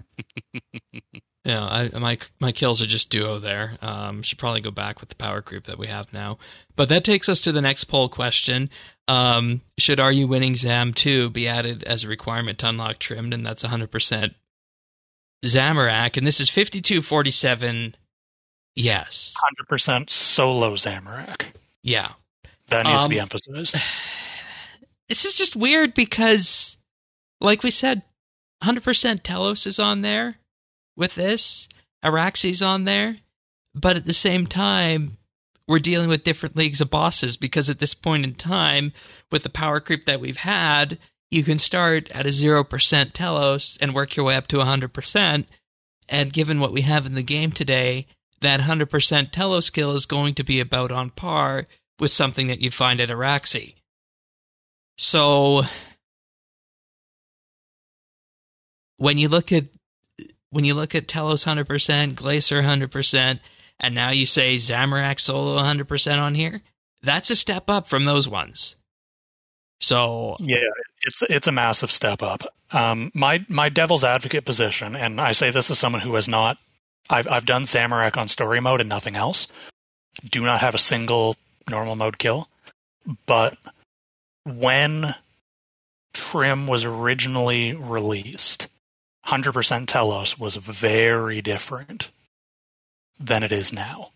Yeah, I, my my kills are just duo there. Um, should probably go back with the power creep that we have now. But that takes us to the next poll question. Um, should Are You Winning Zam two be added as a requirement to unlock Trimmed? And that's one hundred percent Zamorak. And this is fifty-two forty-seven. Yes. one hundred percent solo Zamorak. Yeah. That needs Um, to be emphasized. This is just weird because, like we said, one hundred percent Telos is on there with this. Araxi's on there. But at the same time, we're dealing with different leagues of bosses, because at this point in time, with the power creep that we've had, you can start at a zero percent Telos and work your way up to one hundred percent. And given what we have in the game today, that one hundred percent Telos skill is going to be about on par with something that you'd find at Araxi. So, when you look at when you look at Telos one hundred percent, Glacier one hundred percent, and now you say Zamorak solo one hundred percent on here, that's a step up from those ones. So yeah, it's it's a massive step up. Um, my my devil's advocate position, and I say this as someone who has not, I've I've done Zamorak on story mode and nothing else. Do not have a single normal mode kill, but when Trim was originally released, one hundred percent Telos was very different than it is now.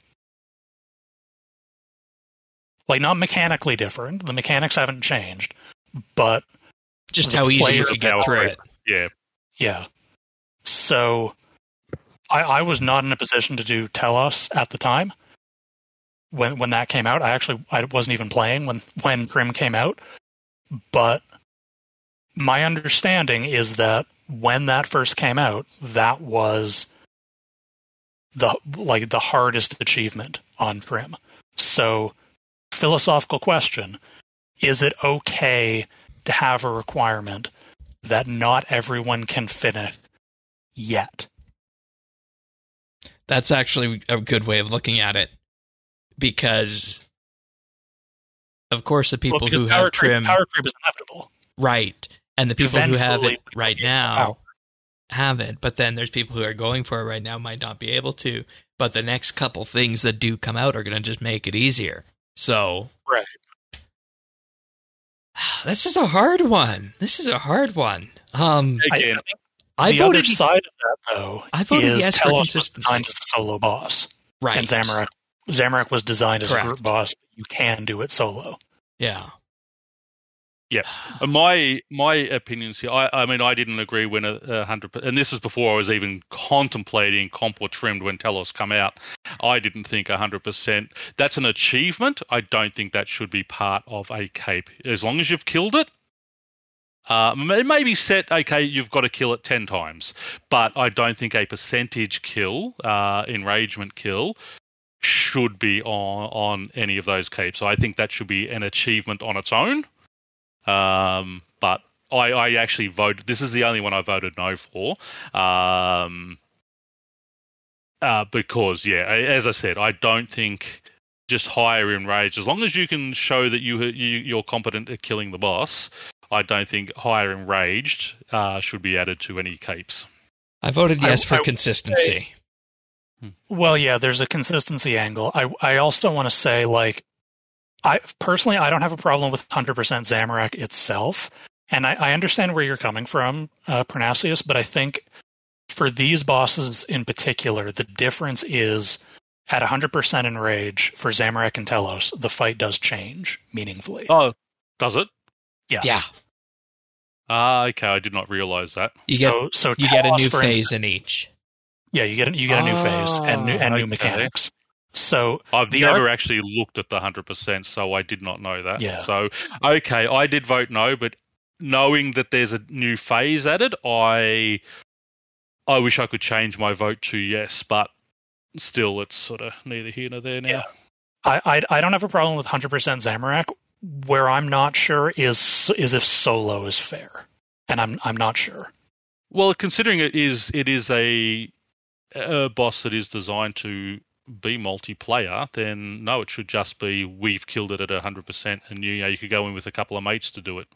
Like, not mechanically different. The mechanics haven't changed, but just how easy you could get through it. Yeah. Yeah. So I, I was not in a position to do Telos at the time when when that came out. I actually I wasn't even playing when, when Trim came out. But my understanding is that when that first came out, that was the like the hardest achievement on Trim. So, philosophical question, is it okay to have a requirement that not everyone can finish yet? That's actually a good way of looking at it, because of course the people well, who power have Trim... Creep, power creep is inevitable. Right. And the people Eventually, who have it right now power. have it, but then there's people who are going for it right now might not be able to, but the next couple things that do come out are going to just make it easier. So... Right. This is a hard one. This is a hard one. Um, Again, I, I the voted, other side of that, though, I voted is yes for Telos was consistency. designed as a solo boss. Right. And Zamorak, Zamorak was designed as Correct. a group boss, but you can do it solo. Yeah. Yeah, my my opinions here. I, I mean, I didn't agree when a, a hundred, and this was before I was even contemplating comp or trimmed when Telos come out. I didn't think a hundred percent. That's an achievement. I don't think that should be part of a cape. As long as you've killed it, uh, it may be set. Okay, you've got to kill it ten times, but I don't think a percentage kill, uh, enragement kill, should be on on any of those capes. So I think that should be an achievement on its own. Um, but I, I actually voted. This is the only one I voted no for. Um, uh, because yeah, as I said, I don't think just higher enraged. As long as you can show that you, you you're competent at killing the boss, I don't think higher enraged uh, should be added to any capes. I voted yes I- for I would consistency. Well, yeah, there's a consistency angle. I I also want to say, like, I personally, I don't have a problem with one hundred percent Zamorak itself, and I, I understand where you're coming from, uh, Pernasius, but I think for these bosses in particular, the difference is at one hundred percent Enrage for Zamorak and Telos, the fight does change meaningfully. Oh, does it? Yes. Yeah. Ah, okay. I did not realize that. You so, get so you get a Telos, new for phase instance- in each. Yeah, you get a, you get a new phase and new, and new okay. mechanics. So I've the never arc- actually looked at the one hundred percent, so I did not know that. Yeah. So, okay, I did vote no, but knowing that there's a new phase added, I I wish I could change my vote to yes, but still, it's sort of neither here nor there now. Yeah. I, I I don't have a problem with one hundred percent Zamorak. Where I'm not sure is is if solo is fair, and I'm I'm not sure. Well, considering it is it is a, a boss that is designed to be multiplayer, then no, it should just be we've killed it at one hundred percent, and you, you know, you could go in with a couple of mates to do it.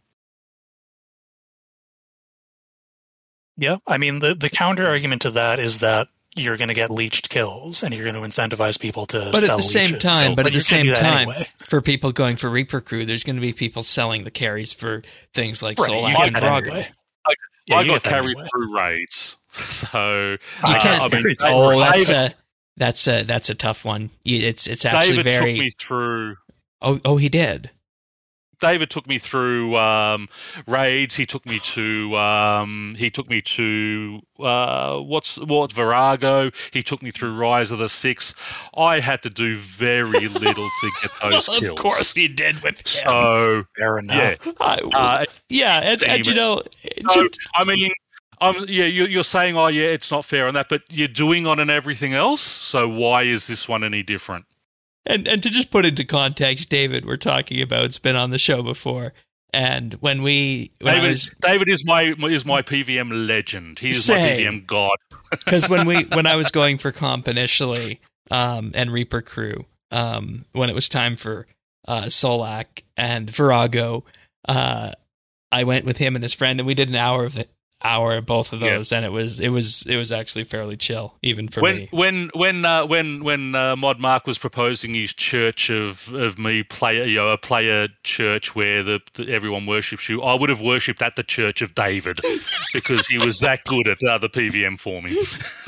Yeah, I mean the the counter argument to that is that you're going to get leached kills, and you're going to incentivize people to. But sell at the same leeches. time, So- but at the you're gonna same do that time, anyway. for people going for Reaper Crew, there's going to be people selling the carries for things like Right, Solak you get and that Vrago. anyway. I, Yeah, I you got get that carried anyway. through raids, so You uh, can't. I mean, oh, that's David, a that's a that's a tough one. You- It's it's actually David very. took me through. Oh oh, he did. David took me through um, raids. He took me to um, he took me to uh, what's what's Virago. He took me through Rise of the Six. I had to do very little to get those Well, kills. of course he did with him. So Fair enough. yeah, I- uh, yeah, and, and you know, so, I mean, um, yeah, you, you're saying, oh yeah, it's not fair on that, but you're doing on and everything else. So why is this one any different? And and to just put into context, David, we're talking about, has been on the show before, And when we, when David, I was, David is my is my P V M legend. He is Same. my P V M god. because when we, when I was going for comp initially, um, and Reaper Crew, um, when it was time for uh, Solak and Virago, uh, I went with him and his friend, and we did an hour of it. Hour of both of those, yeah. and it was it was it was actually fairly chill, even for when, me. When when uh, when when uh, Mod Mark was proposing his church of, of me play you know a player church where the, the everyone worships you, I would have worshipped at the church of David because he was that good at uh, the P V M for me.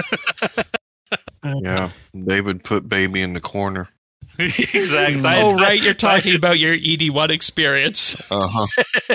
Yeah, David put baby in the corner. Exactly. Oh right, you're talking about your E D one experience. Uh huh.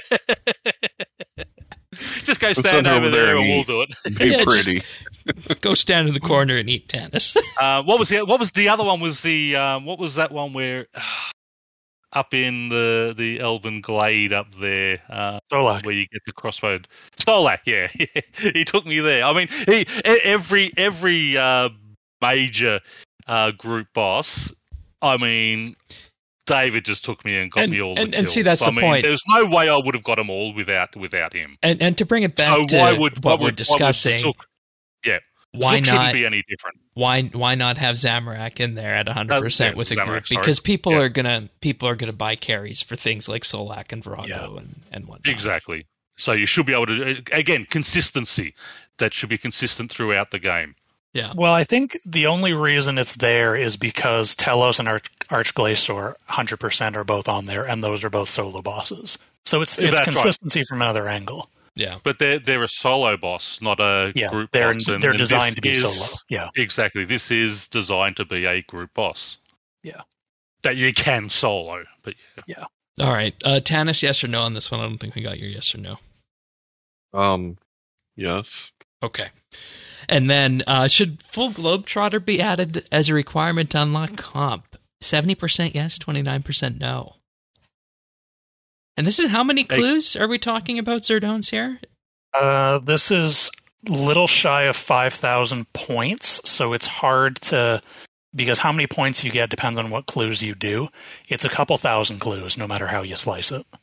Just go stand over, over there, there and, and we'll do it. Be yeah, pretty. Go stand in the corner and eat tennis. uh, what was the What was the other one? Was the um, what was that one where uh, up in the the Elven Glade up there, uh, Solak, where you get the crossbow? Solak, yeah, he took me there. I mean, he, every every uh, major uh, group boss. I mean. David just took me and got and, me all and, the kills. And see, that's I the mean, point. There's no way I would have got them all without without him. And and to bring it back so to why would, what why we're would, discussing, why would Zook, yeah, why Zook not shouldn't be any different? Why why not have Zamorak in there at one hundred percent yeah, with a Zamorak, group? sorry. Because people yeah. are gonna people are gonna buy carries for things like Solak and Virago yeah. and and whatnot. Exactly. So you should be able to again consistency. That should be consistent throughout the game. Yeah. Well, I think the only reason it's there is because Telos and Arch- Archglacior one hundred percent are both on there, and those are both solo bosses. So it's it's That's consistency right. from another angle. Yeah. But they're they're a solo boss, not a yeah, group they're, boss. And, they're and designed to be is, solo. Yeah. Exactly. This is designed to be a group boss. Yeah. That you can solo, but yeah. yeah. All right. Uh, Tanis, yes or no on this one? I don't think we got your yes or no. Um, yes. Okay. And then, uh, should Full Globetrotter be added as a requirement to unlock comp? seventy percent yes, twenty-nine percent no. And this is how many clues are we talking about, Zerdones, here? Uh, this is little shy of five thousand points, so it's hard to... Because how many points you get depends on what clues you do. It's a couple thousand clues, no matter how you slice it.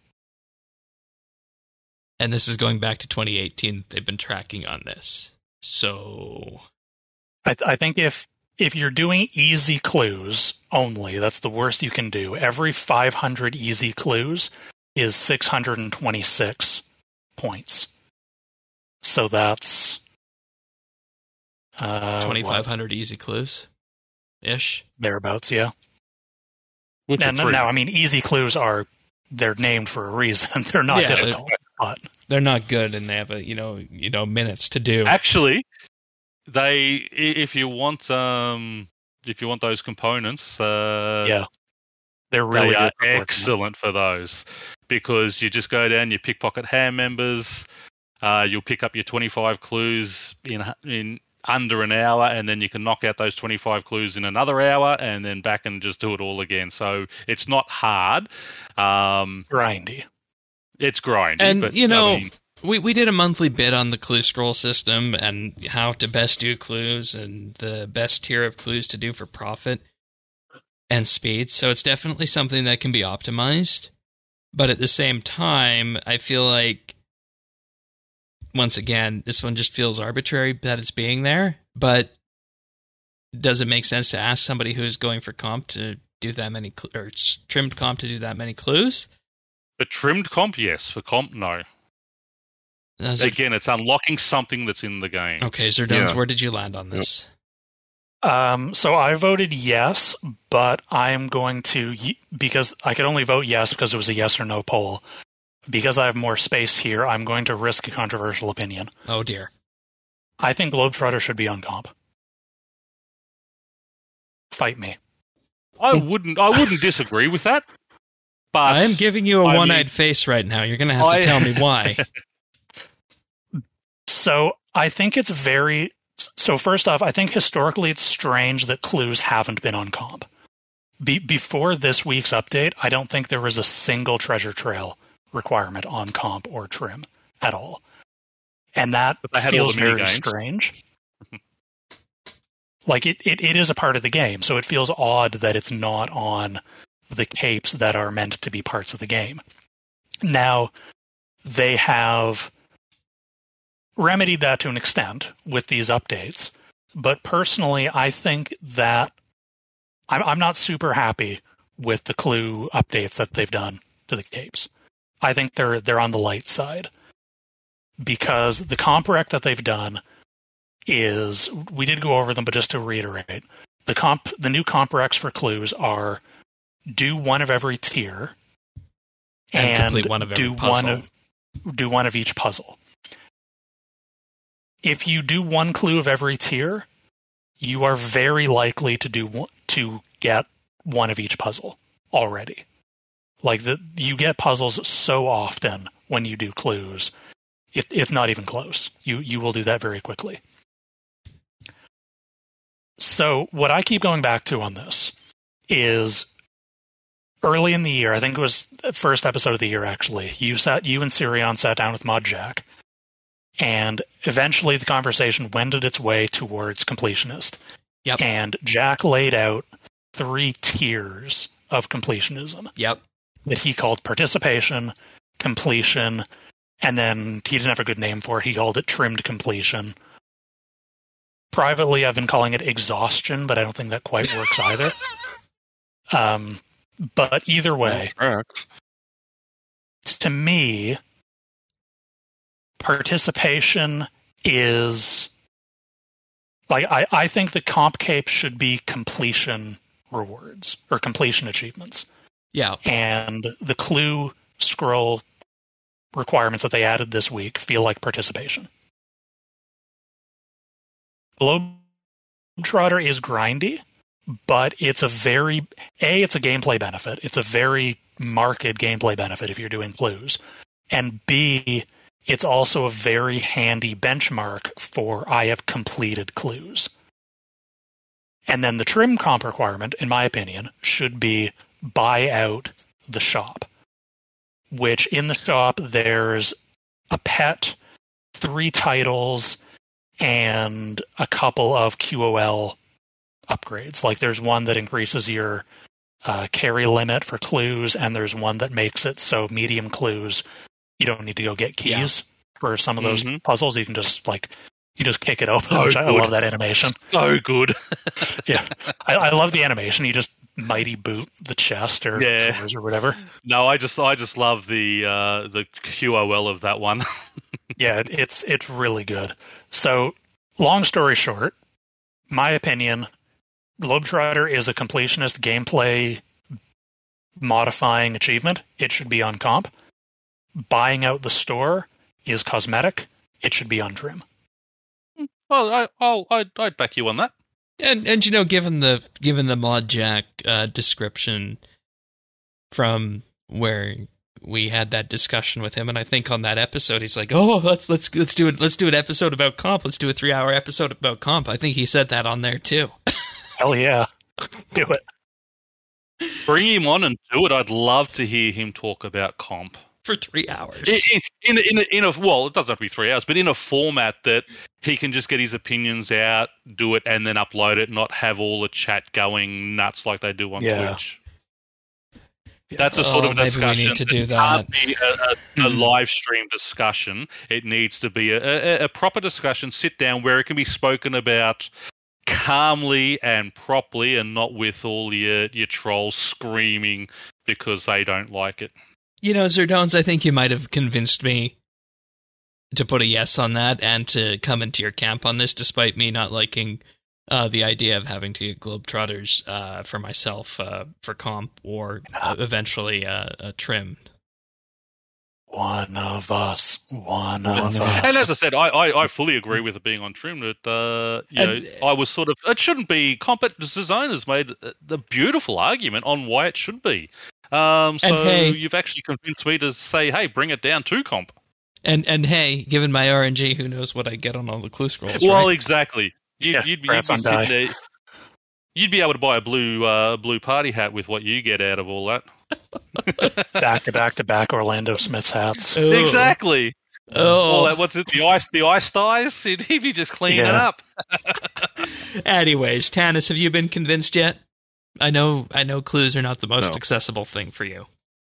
And this is going back to twenty eighteen. They've been tracking on this. So... I, th- I think if if you're doing easy clues only, that's the worst you can do. Every five hundred easy clues is six hundred twenty-six points. So that's... Uh, twenty-five hundred easy clues? Ish? Thereabouts, yeah. Which and now, I mean, easy clues are... They're named for a reason. They're not yeah, difficult. They're, but. they're not good, and they have a, you know, you know, minutes to do. Actually... They, if you want, um, if you want those components, uh, yeah, they're really they are good for excellent for those because you just go down, you pickpocket hand members, uh, you'll pick up your twenty-five clues in in under an hour, and then you can knock out those twenty-five clues in another hour, and then back and just do it all again. So it's not hard, um, grindy. It's grindy, and but, you know. I mean, We we did a monthly bid on the clue scroll system and how to best do clues and the best tier of clues to do for profit and speed. So it's definitely something that can be optimized. But at the same time, I feel like, once again, this one just feels arbitrary that it's being there. But does it make sense to ask somebody who's going for comp to do that many, cl- or trimmed comp to do that many clues? but trimmed comp, yes. For comp, no. It, Again, it's unlocking something that's in the game. okay, Zerdones, Yeah. where did you land on this? Um, so I voted yes, but I'm going to, because I could only vote yes because it was a yes or no poll. Because I have more space here, I'm going to risk a controversial opinion. Oh, dear. I think Globetrotter should be on comp. Fight me. I wouldn't. I wouldn't disagree with that. But I am giving you a I one-eyed mean, face right now. You're going to have to I, tell me why. So I think it's very... So first off, I think historically it's strange that clues haven't been on comp. Be- before this week's update, I don't think there was a single treasure trail requirement on comp or trim at all. And that feels very games. strange. Like, it, it, it is a part of the game, so it feels odd that it's not on the capes that are meant to be parts of the game. Now, they have remedied that to an extent with these updates, but personally, I think that I'm, I'm not super happy with the Clue updates that they've done to the capes. I think they're they're on the light side, because the comp rec that they've done is, we did go over them, but just to reiterate, the comp the new comp recs for Clues are do one of every tier and, and complete one of every do puzzle. one of do one of each puzzle. If you do one clue of every tier, you are very likely to do one, to get one of each puzzle already. Like, the you get puzzles so often when you do clues, it, it's not even close. You you will do that very quickly. So what I keep going back to on this is, early in the year, I think it was the first episode of the year actually, you sat you and Sirion sat down with Mod Jack, and eventually the conversation wended its way towards completionist. Yep. And Jack laid out three tiers of completionism. Yep. That he called participation, completion, and then he didn't have a good name for it. He called it trimmed completion. Privately, I've been calling it exhaustion, but I don't think that quite works either. Um, but either way, to me, participation is, like, I, I think the comp cape should be completion rewards or completion achievements. Yeah. And the clue scroll requirements that they added this week feel like participation. Globetrotter is grindy, but it's a very, A, it's a gameplay benefit. It's a very marked gameplay benefit if you're doing clues. And B, it's also a very handy benchmark for I have completed clues. And then the trim comp requirement, in my opinion, should be buy out the shop. Which in the shop, there's a pet, three titles, and a couple of Q O L upgrades. Like, there's one that increases your uh, carry limit for clues, and there's one that makes it so medium clues, you don't need to go get keys yeah. for some of those mm-hmm. puzzles. You can just, like, you just kick it open, oh, which I, I love that animation. So good. yeah. I, I love the animation. You just mighty boot the chest or yeah. drawers or whatever. No, I just I just love the uh, the Q O L of that one. yeah, it, it's it's really good. So, long story short, my opinion, Globetrotter is a completionist gameplay modifying achievement. It should be on comp. Buying out the store is cosmetic. It should be on trim. Well, I, I'll I'd, I'd back you on that. And and you know, given the given the Mod Jack uh, description from where we had that discussion with him, and I think on that episode he's like, "Oh, let's let's let's do it. Let's do an episode about comp. Let's do a three hour episode about comp." I think he said that on there too. Hell yeah, do it. Bring him on and do it. I'd love to hear him talk about comp. For three hours. In, in, in, a, in a, well, it doesn't have to be three hours, but in a format that he can just get his opinions out, do it, and then upload it, not have all the chat going nuts like they do on yeah. Twitch. That's a sort oh, of discussion. Maybe we need to do it that. Can't be a, a, a live stream discussion. It needs to be a, a, a proper discussion, sit down, where it can be spoken about calmly and properly, and not with all your, your trolls screaming because they don't like it. You know, Zerdones, I think you might have convinced me to put a yes on that and to come into your camp on this, despite me not liking uh, the idea of having to get Globetrotters uh, for myself uh, for comp or uh, eventually uh, uh, trimmed. One of us. One of and, us. And as I said, I, I, I fully agree with it being on trim. That uh, you and, know, I was sort of it shouldn't be. Comp designers made the beautiful argument on why it should be. Um, so hey, you've actually convinced me to say, hey, bring it down to comp. And and hey, given my R N G, who knows what I get on all the clue scrolls, well, right? exactly. You'd, yeah, you'd, you'd, be sitting there, you'd be able to buy a blue uh, blue party hat with what you get out of all that. back to back to back Orlando Smith's hats. Oh. Exactly. Oh, all that, what's it? The ice, the ice dyes. He'd, he'd be just cleaning yeah. it up. Anyways, Tanis, have you been convinced yet? I know, I know, clues are not the most no. accessible thing for you.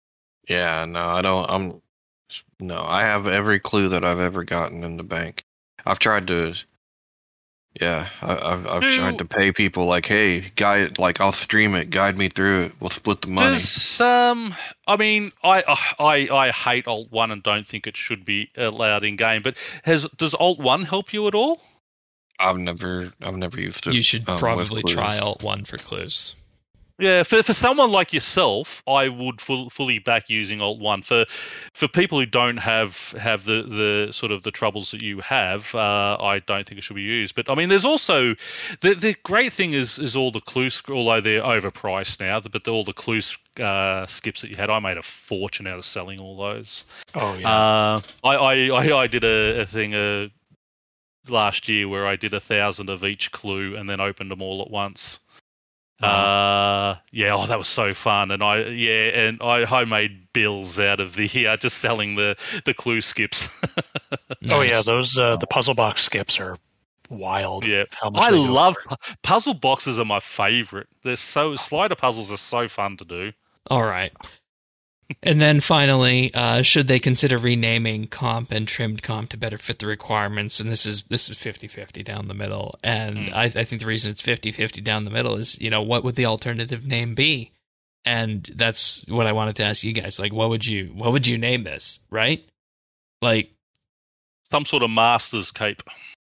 Yeah, no, I don't. I'm no. I have every clue that I've ever gotten in the bank. I've tried to. Yeah, I, I've I've Do- tried to pay people like, hey, guide, like I'll stream it, guide me through it. We'll split the money. Does um, I mean, I I I hate Alt One and don't think it should be allowed in game. But has does Alt One help you at all? I've never I've never used it. You should um, probably with try clues. Alt one for clues. Yeah, for for someone like yourself, I would full, fully back using Alt One. For for people who don't have have the, the sort of the troubles that you have, uh, I don't think it should be used. But I mean, there's also the the great thing is is all the clue, sc- although they're overpriced now, but all the clue uh, skips that you had, I made a fortune out of selling all those. Oh yeah. Uh, I, I, I I did a, a thing uh, last year where I did a thousand of each clue and then opened them all at once. Uh, yeah, oh, that was so fun, and I yeah, and I, I made bills out of the uh, just selling the, the clue skips. Oh yeah, Nice. those uh, the puzzle box skips are wild. Yeah, How much I they go love for. pu- puzzle boxes are my favorite. They're so slider puzzles are so fun to do. All right. And then finally, uh, should they consider renaming comp and trimmed comp to better fit the requirements? And this is this is fifty-fifty down the middle. And Mm. I, I think the reason it's fifty-fifty down the middle is, you know, what would the alternative name be? And that's what I wanted to ask you guys. Like, what would you what would you name this, right? Like, Some sort of master's cape.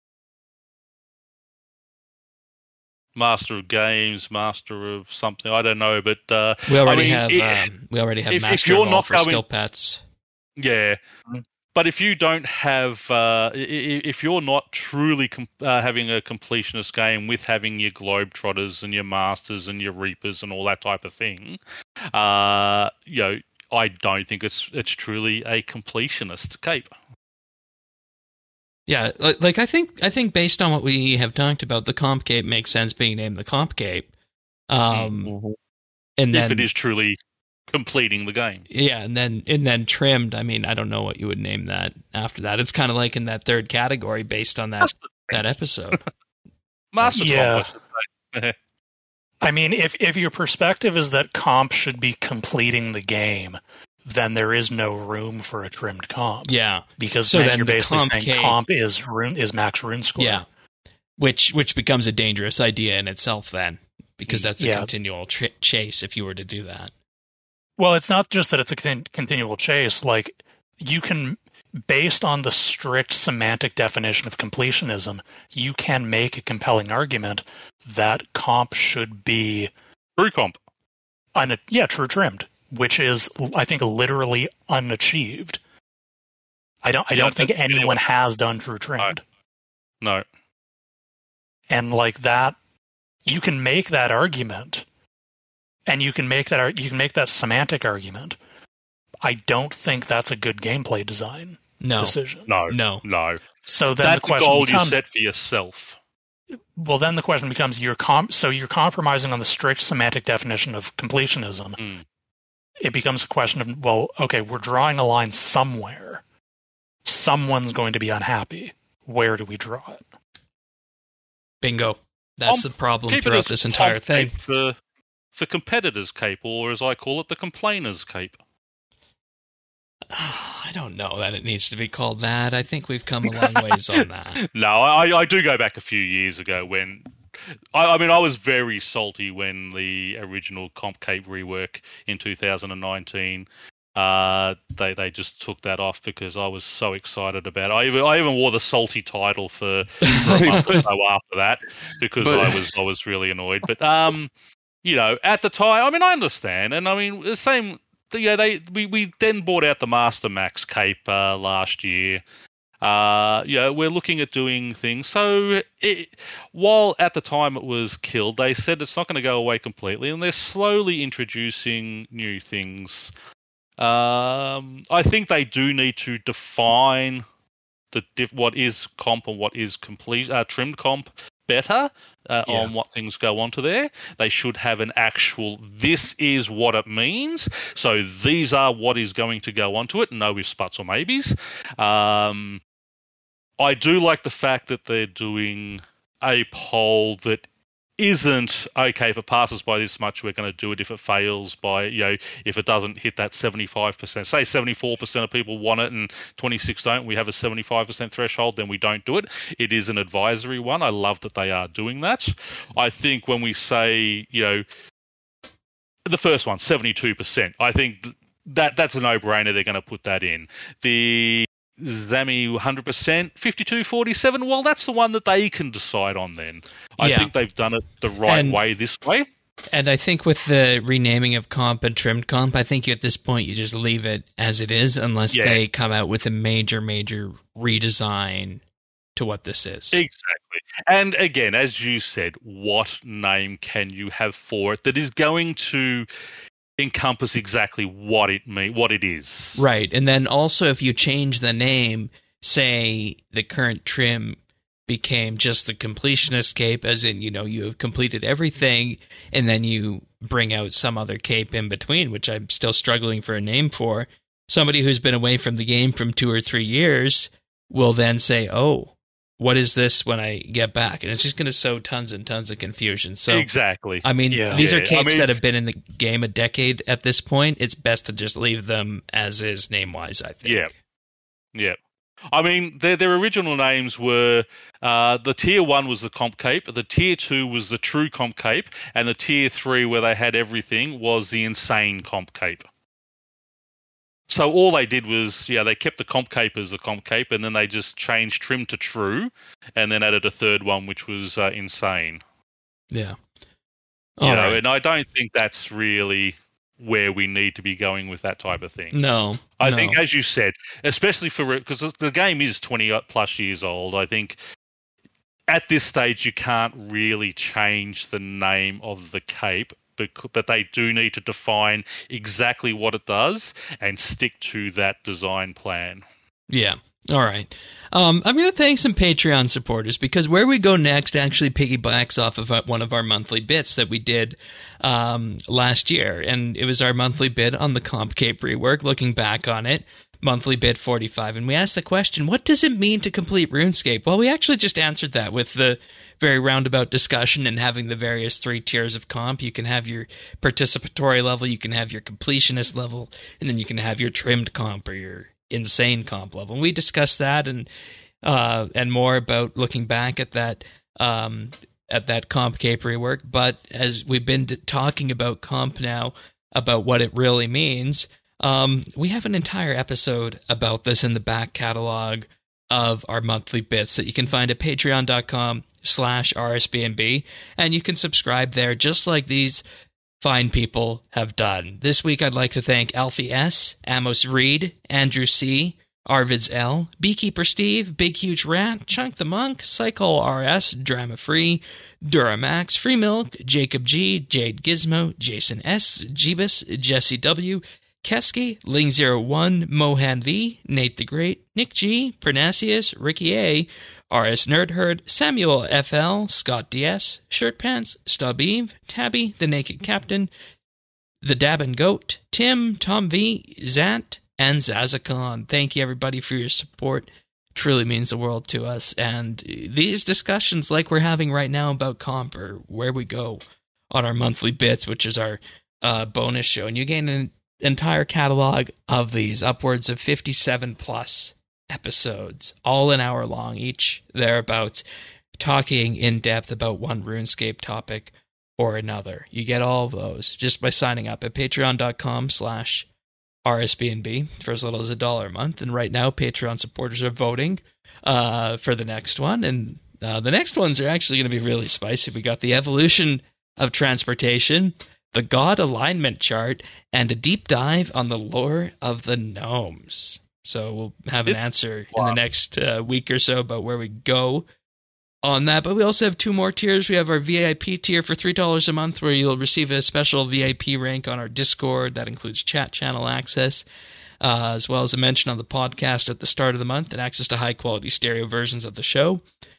Master of games, master of something. I don't know, but uh, we already I mean, have it- um, we already have if- if Master you're of all not for going- skill pets. yeah. Mhm. But if you don't have, uh, i- i- if you're not truly com- uh, having a completionist game with having your Globetrotters and your Masters and your Reapers and all that type of thing, uh, you know, I don't think it's it's truly a completionist cape. Yeah, like, like I think I think based on what we have talked about, the comp cape makes sense being named the comp cape. Um, Mhm. and then If it is truly completing the game. yeah, and then and then trimmed. I mean, I don't know what you would name that after that. It's kind of like in that third category based on that that episode. Master Yeah. Comp, I should say. I mean, if if your perspective is that comp should be completing the game, then there is no room for a trimmed comp. Yeah, Because So then, then you're the basically comp saying cape- comp is rune is max rune score. yeah, which which becomes a dangerous idea in itself then, because that's a Yeah. continual tr- chase if you were to do that. Well, it's not just that it's a con- continual chase. Like, you can, based on the strict semantic definition of completionism, you can make a compelling argument that comp should be, True comp. un- yeah, true trimmed, which is, I think, literally unachieved. I don't, I Yeah, don't think that's- anyone anyway. has done true trimmed. No. And like that, you can make that argument, and you can make that ar- you can make that semantic argument. I don't think that's a good gameplay design No, decision. No. no. No. So then That's the the question goal becomes, you set for yourself. well, then the question becomes, you're com- so you're compromising on the strict semantic definition of completionism. Mm. It becomes a question of, well, okay, we're drawing a line somewhere. Someone's going to be unhappy. Where do we draw it? Bingo. That's Um, the problem Keep it throughout as this entire comp thing. cape For, for competitors' cape, or as I call it, the complainers' cape. I don't know that it needs to be called that. I think we've come a long ways on that. No, I, I do go back a few years ago when. I, I mean, I was very salty when the original Comp Cape rework in two thousand nineteen. Uh, they they just took that off because I was so excited about it. I even I even wore the salty title for, for a month or so after that because But- I was I was really annoyed. But um, you know, at the time, I mean, I understand, and I mean, the same. Yeah, they we, we then bought out the Master Max cape uh, last year. Uh, yeah, we're looking at doing things. So it, while at the time it was killed, they said it's not going to go away completely, and they're slowly introducing new things. Um, I think they do need to define the diff- what is comp and what is complete uh, trimmed comp better uh, Yeah. on what things go onto there. They should have an actual, this is what it means, so these are what is going to go onto it, no ifs, buts or maybes. Um, I do like the fact that they're doing a poll that isn't, okay, if it passes by this much, we're going to do it. If it fails by, you know, if it doesn't hit that seventy-five percent, say seventy-four percent of people want it and twenty-six don't, we have a seventy-five percent threshold, then we don't do it. It is an advisory one. I love that they are doing that. I think when we say, you know, the first one, seventy-two percent, I think that that's a no-brainer. They're going to put that in. The Zami one hundred percent, fifty-two forty-seven, well, that's the one that they can decide on then. I Yeah. think they've done it the right And- way this way. And I think with the renaming of comp and trimmed comp, I think at this point you just leave it as it is unless Yeah. they come out with a major, major redesign to what this is. Exactly. And again, as you said, what name can you have for it that is going to encompass exactly what it mean, what it is? Right. And then also if you change the name, say the current trim became just the completionist cape, as in, you know, you have completed everything, and then you bring out some other cape in between, which I'm still struggling for a name for. Somebody who's been away from the game from two or three years will then say, oh, what is this when I get back? And it's just going to sow tons and tons of confusion. So Exactly. I mean, Yeah. these are Yeah, capes I mean- that have been in the game a decade at this point. It's best to just leave them as is name-wise, I think. Yeah. Yeah. I mean, their their original names were, uh, the tier one was the comp cape, the tier two was the true comp cape, and the tier three, where they had everything, was the insane comp cape. So all they did was, yeah, they kept the comp cape as the comp cape, and then they just changed trim to true, and then added a third one, which was uh, insane. Yeah. You All know, right. and I don't think that's really where we need to be going with that type of thing. No. I no. think, as you said, especially for, because the game is twenty plus years old, I think at this stage you can't really change the name of the cape, but, but they do need to define exactly what it does and stick to that design plan. Yeah. All right. Um, I'm going to thank some Patreon supporters because where we go next actually piggybacks off of one of our monthly bits that we did um, last year. And it was our monthly bit on the Comp Cape rework, looking back on it, monthly bit forty-five. And we asked the question, what does it mean to complete RuneScape? Well, we actually just answered that with the very roundabout discussion and having the various three tiers of comp. You can have your participatory level, you can have your completionist level, and then you can have your trimmed comp or your insane comp level. And we discussed that and uh, and more about looking back at that um, at that comp cape rework. But as we've been t- talking about comp now, about what it really means, um, we have an entire episode about this in the back catalog of our monthly bits that you can find at patreon.com slash RSBNB, and you can subscribe there just like these fine people have done. This week I'd like to thank Alfie S., Amos Reed, Andrew C., Arvids L., Beekeeper Steve, Big Huge Rat, Chunk the Monk, Cycle R S, Drama Free, Duramax, Free Milk, Jacob G., Jade Gizmo, Jason S., Jeebus, Jesse W., Keski, Ling zero one, Mohan V, Nate the Great, Nick G, Pernasius, Ricky A, R S Nerdherd, Samuel F L, Scott D S, Shirt Pants, Stub Eve, Tabby, The Naked Captain, The Dabbin Goat, Tim, Tom V, Zant, and Zazakon. Thank you everybody for your support. It truly means the world to us. And these discussions like we're having right now about comp or where we go on our monthly bits, which is our uh, bonus show. And you gain an entire catalog of these, upwards of fifty-seven plus episodes, all an hour long each, thereabouts, talking in depth about one RuneScape topic or another. You get all of those just by signing up at patreon.com slash RSBNB for as little as a dollar a month. And right now, Patreon supporters are voting uh, for the next one. And uh, the next ones are actually going to be really spicy. We got the evolution of transportation, the God alignment chart, and a deep dive on the lore of the gnomes. So we'll have an It's, answer wow. in the next uh, week or so about where we go on that. But we also have two more tiers. We have our V I P tier for three dollars a month, where you'll receive a special V I P rank on our Discord. That includes chat channel access, uh, as well as a mention on the podcast at the start of the month and access to high-quality stereo versions of the show.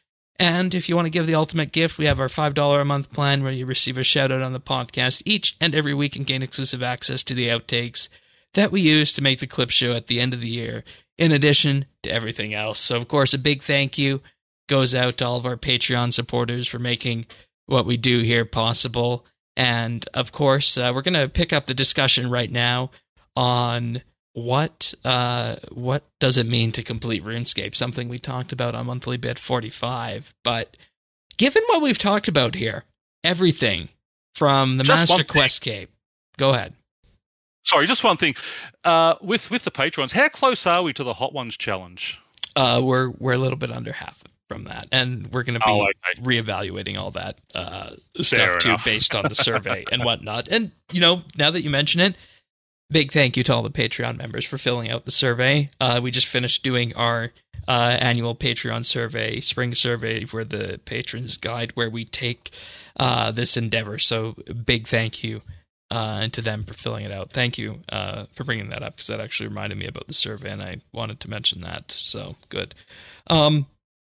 And if you want to give the ultimate gift, we have our five dollars a month plan, where you receive a shout-out on the podcast each and every week and gain exclusive access to the outtakes that we use to make the clip show at the end of the year, in addition to everything else. So, of course, a big thank you goes out to all of our Patreon supporters for making what we do here possible. And, of course, uh, we're going to pick up the discussion right now on what uh, what does it mean to complete RuneScape, something we talked about on Monthly Bit forty-five. But given what we've talked about here, everything from the Just Master Quest Cape. Go ahead. Sorry, just one thing. Uh, with with the patrons, how close are we to the Hot Ones challenge? Uh, we're we're a little bit under half from that, and we're going to be Oh, okay. reevaluating all that uh, Fair stuff too, enough. based on the survey and whatnot. And you know, now that you mention it, big thank you to all the Patreon members for filling out the survey. Uh, we just finished doing our uh, annual Patreon survey, spring survey, where the patrons guide where we take uh, this endeavor. So big thank you uh, to them for filling it out. Thank you uh, for bringing that up, because that actually reminded me about the survey, and I wanted to mention that. So good. Um,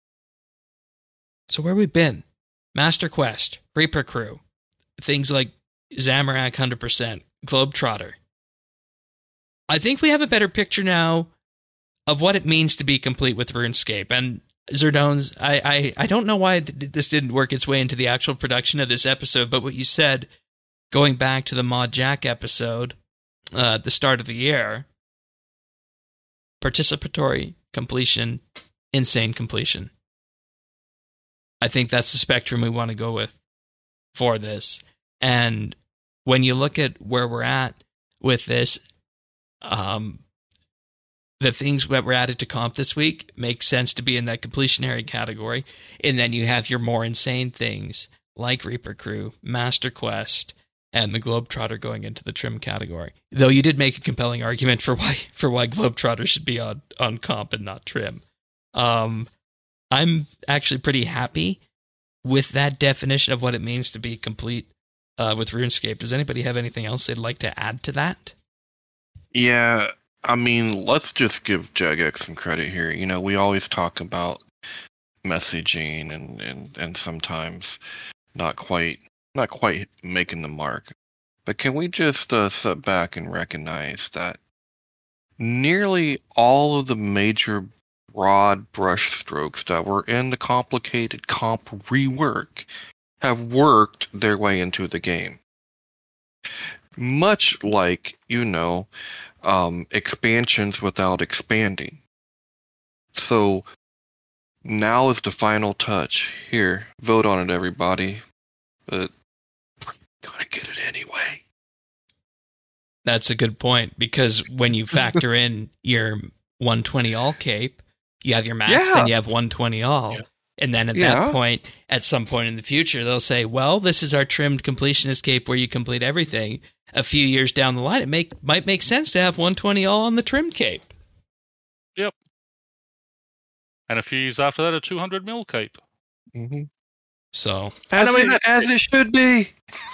so where we been? Master Quest, Reaper Crew, things like Zamorak one hundred percent, Globetrotter. I think we have a better picture now of what it means to be complete with RuneScape. And Zerdones, I, I, I don't know why th- this didn't work its way into the actual production of this episode, but what you said, going back to the Mod Jack episode uh, at the start of the year, participatory completion, insane completion. I think that's the spectrum we want to go with for this. And when you look at where we're at with this, Um, the things that were added to comp this week make sense to be in that completionary category. And then you have your more insane things like Reaper Crew, Master Quest, and the Globetrotter going into the trim category. Though you did make a compelling argument for why for why Globetrotter should be on, on comp and not trim. Um, I'm actually pretty happy with that definition of what it means to be complete uh, with RuneScape. Does anybody have anything else they'd like to add to that? Yeah, I mean, let's just give Jagex some credit here. You know, we always talk about messaging and, and, and sometimes not quite not quite making the mark. But can we just uh, sit back and recognize that nearly all of the major broad brush strokes that were in the complicated comp rework have worked their way into the game? Much like, you know, um, expansions without expanding. So now is the final touch. Here, vote on it, everybody. But we're gonna get it anyway. That's a good point, because when you factor in your one twenty all cape, you have your max, Yeah. then you have one twenty all. Yeah. And then at Yeah. that point, at some point in the future, they'll say, well, this is our trimmed completionist cape where you complete everything. A few years down the line, it make, might make sense to have one twenty all on the trimmed cape. Yep. And a few years after that, a two hundred mil cape. Mm-hmm. So, As, I mean, it, as it should be.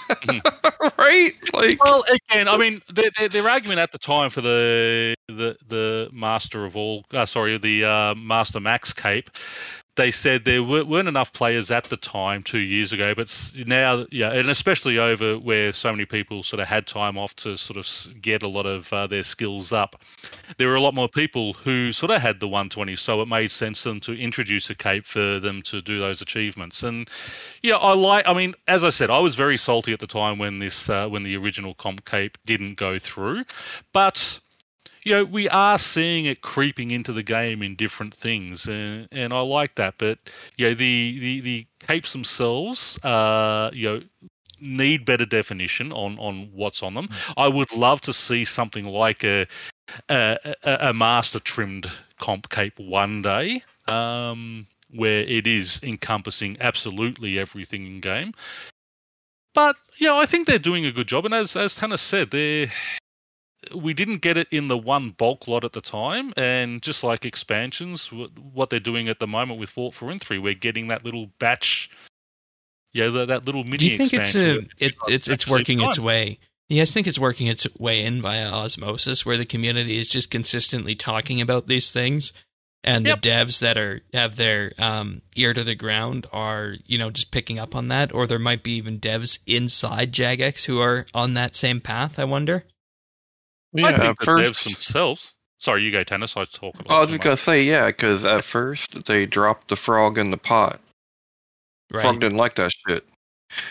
Right? Like, Well, again, I mean, their, their, their argument at the time for the the the Master of All, uh, sorry, the uh, Master Max cape, they said there weren't enough players at the time two years ago, but now, yeah, and especially over where so many people sort of had time off to sort of get a lot of uh, their skills up. There were a lot more people who sort of had the one twenty, so it made sense for them to introduce a cape for them to do those achievements. And yeah, I like. I mean, as I said, I was very salty at the time when this uh, when the original comp cape didn't go through, but you know, we are seeing it creeping into the game in different things, and, and I like that. But you know, the, the, the capes themselves, uh, you know, need better definition on, on what's on them. I would love to see something like a a, a, a master trimmed comp cape one day, um, where it is encompassing absolutely everything in game. But you know, I think they're doing a good job, and as as Tanner said, they're we didn't get it in the one bulk lot at the time, and just like expansions, what they're doing at the moment with Fort for three, we're getting that little batch, yeah, that, that little mini. do you think it's a, expansion. it, it's it's working its way? You guys think it's working its way in via osmosis, where the community is just consistently talking about these things, and Yep. the devs that are have their um, ear to the ground are, you know, just picking up on that, or there might be even devs inside Jagex who are on that same path. I wonder. yeah, I think at the first, devs themselves. Sorry, you go, Tannis. I talk about. I was too going to much. say, yeah, because at first they dropped the frog in the pot. Right. Frog didn't like that shit.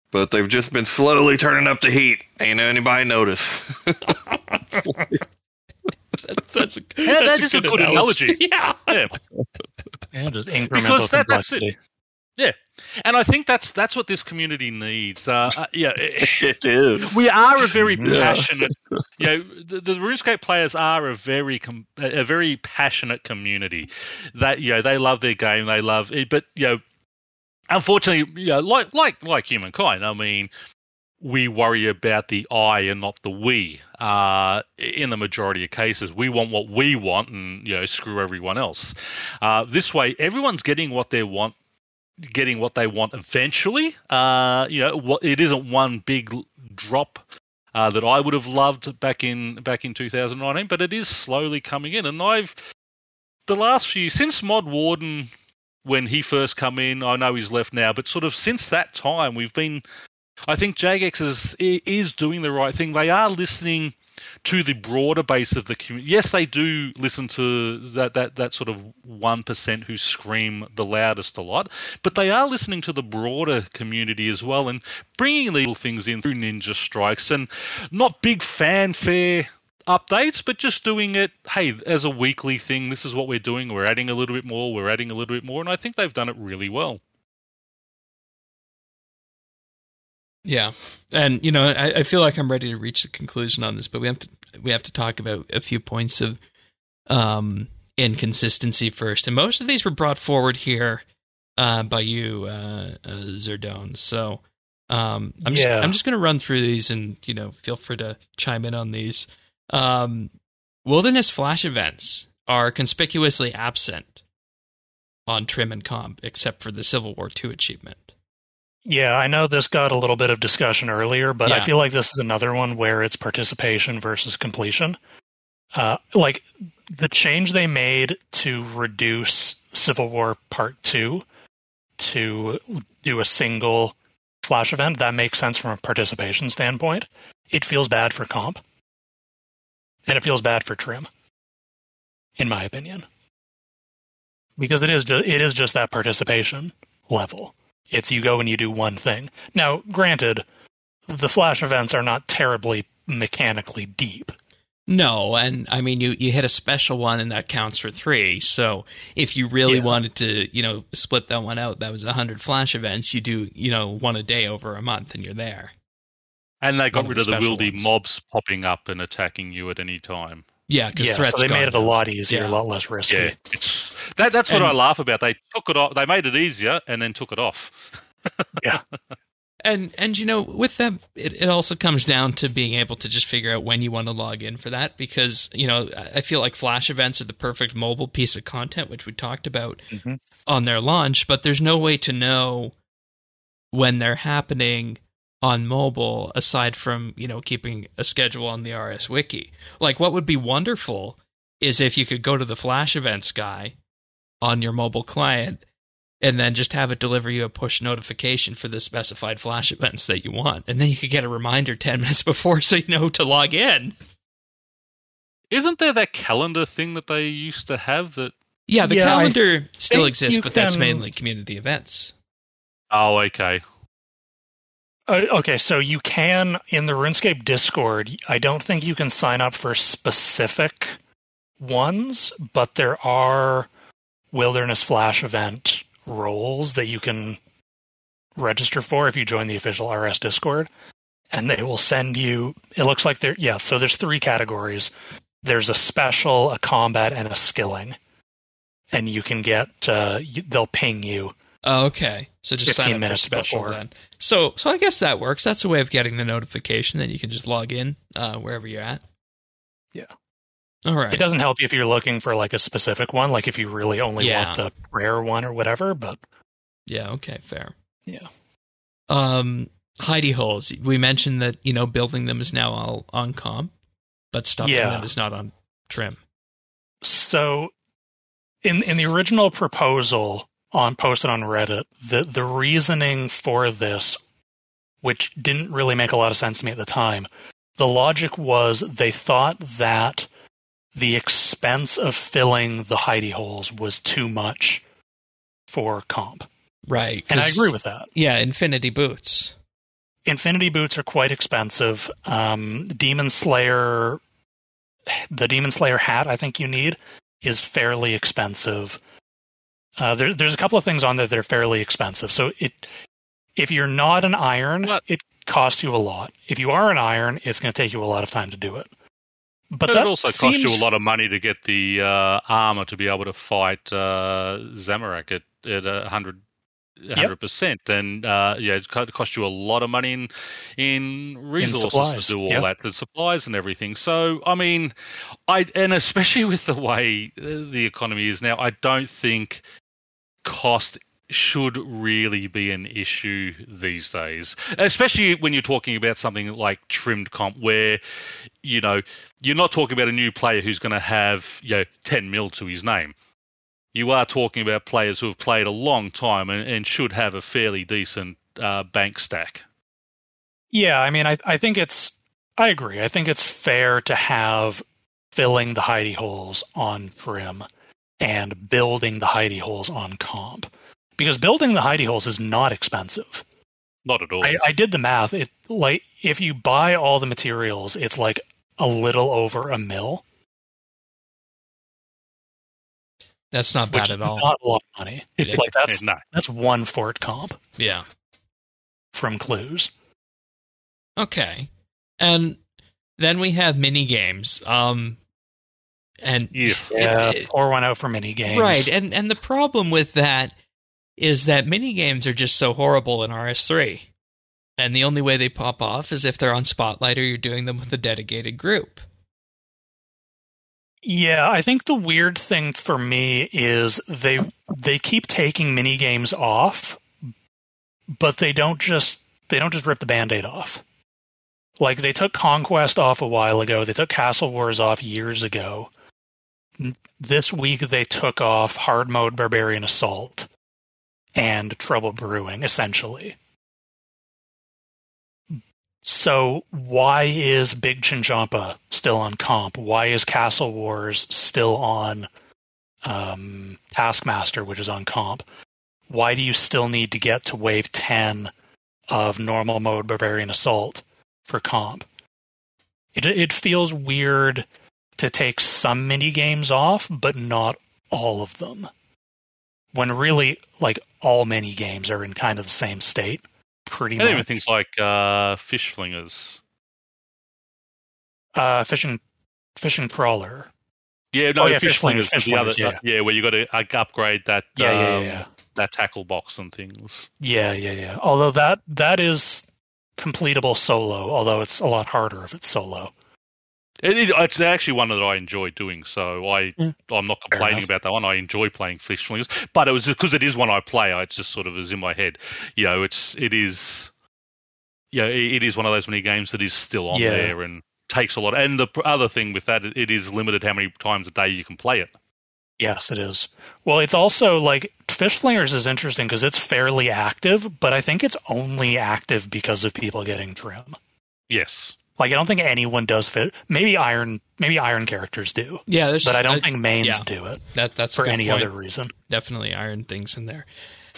but they've just been slowly turning up the heat. Ain't anybody notice. That's, that's a, Yeah, that's that is a a good good analogy. analogy. Yeah. Yeah. And just incremental Because that, that's complexity. it. Yeah, and I think that's that's what this community needs. Uh, uh, yeah, It is. we are a very Yeah. passionate. You know, the, the RuneScape players are a very com- a very passionate community. That you know, they love their game, they love it, but you know, unfortunately, you know, like like like humankind, I mean, we worry about the I and not the we. Uh, in the majority of cases, we want what we want, and you know, screw everyone else. Uh, this way, everyone's getting what they want, getting what they want eventually. Uh, you know, what it isn't one big drop uh, that I would have loved back in back in two thousand nineteen, but it is slowly coming in. And I've the last few since Mod Warden, when he first come in, I know he's left now, but sort of since that time, we've been. I think Jagex is is doing the right thing. They are listening to the broader base of the community. Yes, they do listen to that that, that sort of one percent who scream the loudest a lot, but they are listening to the broader community as well and bringing little things in through Ninja Strikes and not big fanfare updates, but just doing it, hey, as a weekly thing, this is what we're doing. We're adding a little bit more, we're adding a little bit more, and I think they've done it really well. Yeah, and you know, I, I feel like I'm ready to reach a conclusion on this, but we have to we have to talk about a few points of um, inconsistency first. And most of these were brought forward here uh, by you, uh, uh, Zerdone. So um, I'm just Yeah. I'm just going to run through these, and you know, feel free to chime in on these. Um, Wilderness Flash events are conspicuously absent on Trim and Comp, except for the Civil War two achievement. Yeah, I know this got a little bit of discussion earlier, but I Yeah. feel like this is another one where it's participation versus completion. Uh, like, the change they made to reduce Civil War Part two to do a single Flash event, that makes sense from a participation standpoint. It feels bad for Comp. And it feels bad for Trim, in my opinion. Because it is ju- it is just that participation level. It's you go and you do one thing. Now, granted, the Flash events are not terribly mechanically deep. No, and I mean, you, you hit a special one, and that counts for three. So if you really Yeah. wanted to, you know, split that one out, that was one hundred Flash events. You do, you know, one a day over a month, and you're there. And they got One of rid the of the special wildy ones. mobs popping up and attacking you at any time. Yeah, because Yeah, threats. so they gone made it a down. lot easier, Yeah. a lot less risky. Yeah, it's, that, that's what And- I laugh about. They took it off. They made it easier and then took it off. Yeah. And and you know, with them, it, it also comes down to being able to just figure out when you want to log in for that, because you know, I I feel like Flash events are the perfect mobile piece of content, which we talked about Mhm. on their launch, but there's no way to know when they're happening on mobile aside from, you know, keeping a schedule on the R S Wiki. Like, what would be wonderful is if you could go to the Flash events guy on your mobile client and then just have it deliver you a push notification for the specified Flash events that you want. And then you could get a reminder ten minutes before so you know to log in. Isn't there that calendar thing that they used to have that? Yeah, the Yeah, I calendar still think exists, you but that's can- mainly community events. Oh, okay. Uh, okay, so you can, in the RuneScape Discord, I don't think you can sign up for specific ones, but there are Wilderness Flash event roles that you can register for if you join the official R S Discord. And they will send you, it looks like there, yeah, so there's three categories. There's a special, a combat, and a skilling. And you can get, uh, you, they'll ping you. Oh, okay. So just sign fifteen up for minutes special before. then. So, so I guess that works. That's a way of getting the notification. Then you can just log in uh, wherever you're at. Yeah. All right. It doesn't help you if you're looking for like a specific one, like if you really only Yeah. want the rare one or whatever, but Yeah. Okay. Fair. yeah. Um, hidey holes. We mentioned that, you know, building them is now all on comp, but stuffing Yeah. them is not on Trim. So in in the original proposal on posted on Reddit, the the reasoning for this, which didn't really make a lot of sense to me at the time, the logic was they thought that the expense of filling the hidey holes was too much for comp. Right. And I 'cause- agree with that. Yeah, Infinity Boots. Infinity boots are quite expensive. Um, Demon Slayer, the Demon Slayer hat I think you need is fairly expensive. Uh, there, there's a couple of things on there that are fairly expensive. So it, if you're not an iron, what? it costs you a lot. If you are an iron, it's going to take you a lot of time to do it. But, But that it also seems, costs you a lot of money to get the uh, armor to be able to fight uh, Zamorak at at a hundred. Hundred percent, and uh, yeah, it costs you a lot of money in in resources supplies, to do all yeah. that, the supplies and everything. So, I mean, I and especially with the way the economy is now, I don't think cost should really be an issue these days, especially when you're talking about something like trimmed comp, where you know you're not talking about a new player who's going to have you know ten mil to his name. You are talking about players who have played a long time and, and should have a fairly decent uh, bank stack. Yeah, I mean, I, I think it's, I agree. I think it's fair to have filling the hidey holes on Trim and building the hidey holes on comp. Because building the hidey holes is not expensive. Not at all. I, I did the math. It like if you buy all the materials, it's like a little over a mil. That's not bad Which is at all. not a lot of money. Yeah. Like that's No. that's one fort comp Yeah. from Clues. Okay. And then we have mini games. Um, and Yes. Yeah, it- pour one out for mini games. right. And and the problem with that is that mini games are just so horrible in R S three. And the only way they pop off is if they're on Spotlight or you're doing them with a dedicated group. Yeah, I think the weird thing for me is they they keep taking mini games off, but they don't just they don't just rip the Band-Aid off. Like they took Conquest off a while ago, they took Castle Wars off years ago. This week they took off Hard Mode Barbarian Assault and Trouble Brewing, essentially. So why is Big Chinchompa still on comp? Why is Castle Wars still on um, Taskmaster, which is on comp? Why do you still need to get to wave ten of normal mode Barbarian Assault for comp? It it feels weird to take some mini games off, but not all of them. When really, like, all mini games are in kind of the same state. Pretty And much. even things like uh, fish flingers. Uh, fishing, fishing crawler. Yeah, no, Oh, yeah, fish, fish flingers, flingers. fish is the other, flingers, uh, yeah, where you got to uh, upgrade that. Yeah, yeah, um, yeah, yeah. That tackle box and things. Yeah, yeah, yeah. Although that that is completable solo. Although it's a lot harder if it's solo. It, it, it's actually one that I enjoy doing, so I Mm. I'm not Fair complaining enough. about that one. I enjoy playing fish flingers, but it was because it is one I play. I, it's just sort of is in my head. You know, it's it is. Yeah, it, it is one of those many games that is still on Yeah. there and takes a lot. And the pr- other thing with that, it is limited how many times a day you can play it. Yes, it is. Well, it's also like Fish Flingers is interesting because it's fairly active, but I think it's only active because of people getting Trim. Yes. Like I don't think anyone does fit. Maybe Iron, maybe Iron characters do, Yeah, there's but I don't uh, think mains yeah. do it that that's a for good any point. other reason. Definitely iron things in there.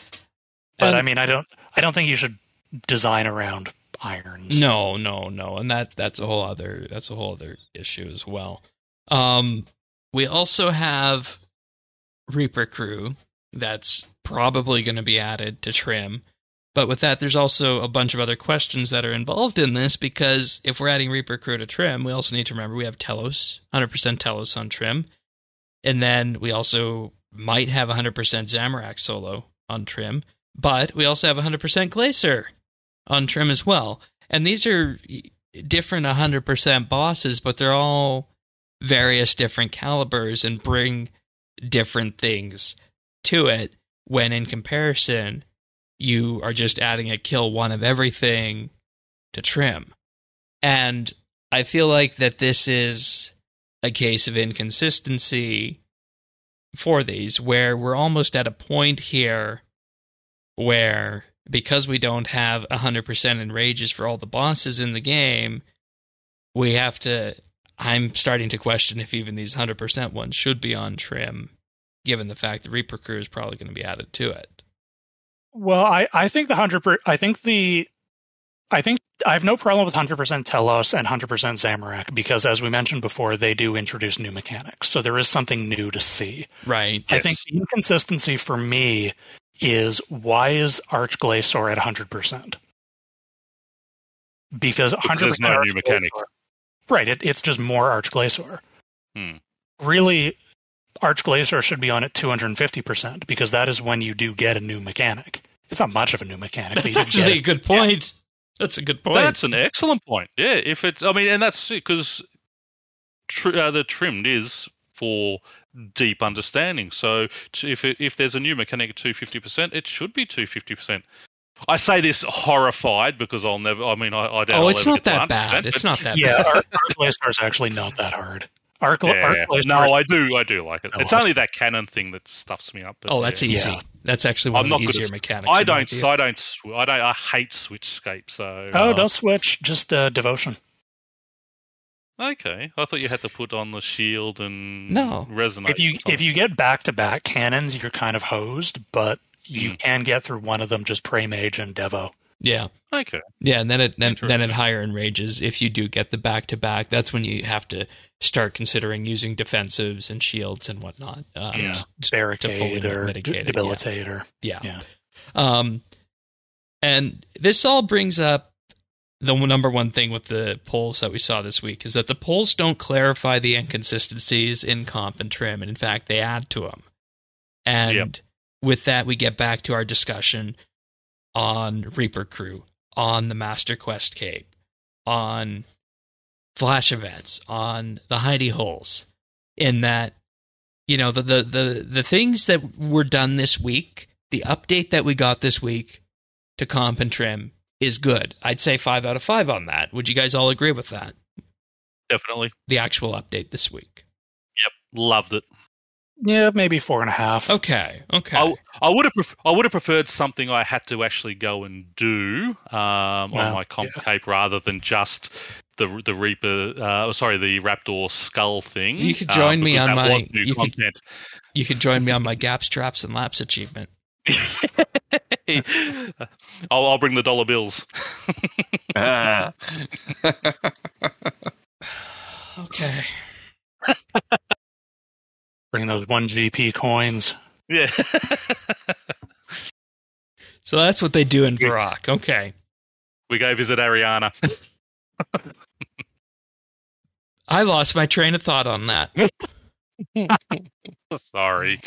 But And- I mean, I don't. I don't think you should design around irons. No, no, no, and that that's a whole other that's a whole other issue as well. Um, we also have Reaper Crew that's probably going to be added to Trim, but with that, there's also a bunch of other questions that are involved in this because if we're adding Reaper Crew to Trim, we also need to remember we have Telos, one hundred percent Telos on Trim, and then we also might have one hundred percent Zamorak solo on Trim, but we also have one hundred percent Glacier on Trim as well. And these are different one hundred percent bosses, but they're all various different calibers and bring different things to it, when in comparison, you are just adding a kill one of everything to Trim. And I feel like that this is a case of inconsistency for these, where we're almost at a point here where, because we don't have one hundred percent enrages for all the bosses in the game, we have to... I'm starting to question if even these one hundred percent ones should be on Trim, given the fact that Reaper Crew is probably going to be added to it. Well, I, I think the hundred. Per, I think the I think I have no problem with one hundred percent Telos and one hundred percent Zamorak because, as we mentioned before, they do introduce new mechanics. So there is something new to see. Right. I Yes. think the inconsistency for me is why is Archglacior at one hundred percent? Because one hundred percent there's no new mechanic. Right, it, it's just more Archglacior. Hmm. Really, Archglacior should be on at two hundred fifty percent because that is when you do get a new mechanic. It's not much of a new mechanic. but That's you actually a get good point. That's a good point. That's an excellent point. Yeah, if it's, I mean, and that's because tr- uh, the trimmed is for deep understanding. So t- if it, if there's a new mechanic at two hundred fifty percent, it should be two hundred fifty percent. I say this horrified because I'll never. I mean, I, I doubt. oh, I'll it's ever not get to that one hundred percent, bad. It's but- not that Yeah, bad. Arch- Archglacior is actually not that hard. Arch- Yeah, Archglacior no, is- I do, I do like it. No, It's I'll- only that cannon thing that stuffs me up. But Oh, that's yeah. easy. Yeah. That's actually one I'm of not the good easier at- mechanics. I in my don't, view. I don't, sw- I don't, I hate switchscape. So Oh, uh, don't switch. Just uh, devotion. okay. I thought you had to put on the shield and No. resonate. If you or something. if you get back to back cannons, you're kind of hosed, but you Mm. can get through one of them just Prey Mage and Devo. Yeah. okay, Yeah, and then it then, then Interesting. at higher in rages, if you do get the back to back, that's when you have to start considering using defensives and shields and whatnot. Um, Yeah. to Barricade fully or mitigate d- it, debilitate or Yeah. Yeah. Um, and this all brings up the number one thing with the polls that we saw this week is that the polls don't clarify the inconsistencies in comp and trim, and in fact, they add to them. And Yep. with that, we get back to our discussion on Reaper Crew, on the Master Quest Cape, on flash events, on the hidey holes, in that, you know, the, the, the, the things that were done this week, the update that we got this week to comp and trim is good. I'd say five out of five on that. Would you guys all agree with that? definitely The actual update this week. loved it. Yeah, maybe four and a half. Okay, okay. I, I would have pref- I would have preferred something I had to actually go and do um, Well, on my comp yeah. cape rather than just the the Reaper. Uh, sorry, the Raptor skull thing. You could join um, me because on that my- was new you could- content. You could join me on my gaps, traps, and laps achievement. I'll, I'll bring the dollar bills. Ah. Okay. Bring those one G P coins. Yeah. So that's what they do in Varrock. Okay. We go visit Ariana. I lost my train of thought on that. Sorry.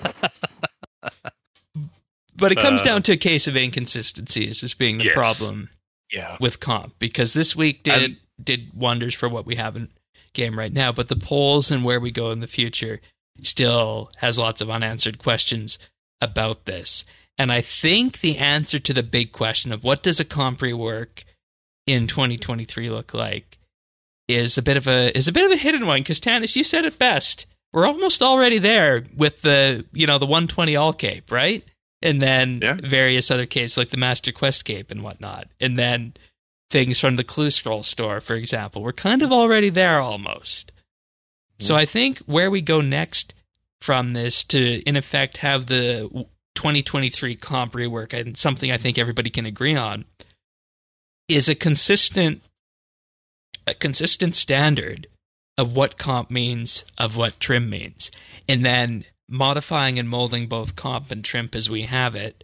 But it comes Uh, down to a case of inconsistencies as being the Yes. problem Yeah. with comp, because this week did And- did wonders for what we have in game right now, but the polls and where we go in the future still has lots of unanswered questions about this. And I think the answer to the big question of what does a comp rework in twenty twenty-three look like is a bit of a is a bit of a hidden one, because Tanis, you said it best. We're almost already there with the you know the one twenty all cape, right? And then Yeah. various other capes like the Master Quest cape and whatnot. And then things from the Clue Scroll store, for example. We're kind of already there almost. So I think where we go next from this to, in effect, have the twenty twenty-three comp rework, and something I think everybody can agree on, is a consistent, a consistent standard of what comp means, of what trim means. And then modifying and molding both comp and trim as we have it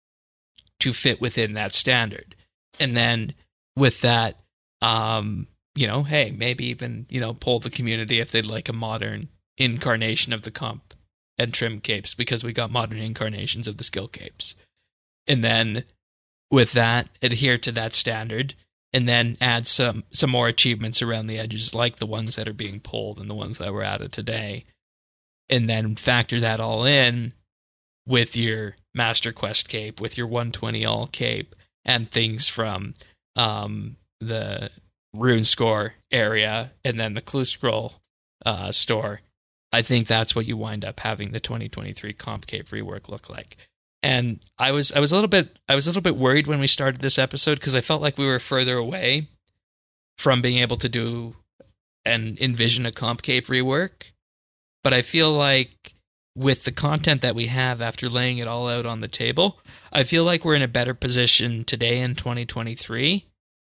to fit within that standard. And then with that, um, you know, hey, maybe even, you know, poll the community if they'd like a modern incarnation of the comp and trim capes, because we got modern incarnations of the skill capes. And then with that, adhere to that standard, and then add some, some more achievements around the edges, like the ones that are being pulled and the ones that were added today. And then factor that all in with your Master Quest cape, with your one twenty all cape, and things from um, the Rune Score area, and then the Clue Scroll uh, store. I think that's what you wind up having the twenty twenty-three comp cape rework look like. And I was I was a little bit I was a little bit worried when we started this episode, because I felt like we were further away from being able to do and envision a comp cape rework. But I feel like with the content that we have after laying it all out on the table, I feel like we're in a better position today in twenty twenty-three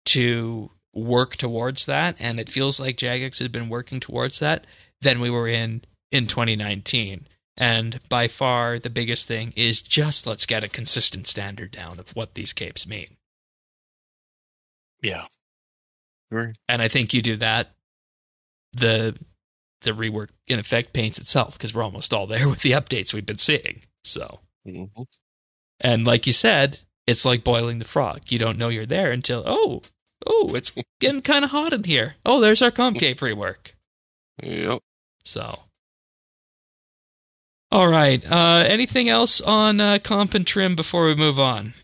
to work towards that, and it feels like Jagex had been working towards that, than we were in in twenty nineteen. And by far the biggest thing is just let's get a consistent standard down of what these capes mean. Yeah. Right. And I think you do that, the the rework in effect paints itself, because we're almost all there with the updates we've been seeing. So, Mm-hmm. and like you said, it's like boiling the frog. You don't know you're there until, oh, oh, it's getting kind of hot in here. Oh, there's our comp cape rework. Yep. So, all right. Uh, anything else on uh, comp and trim before we move on?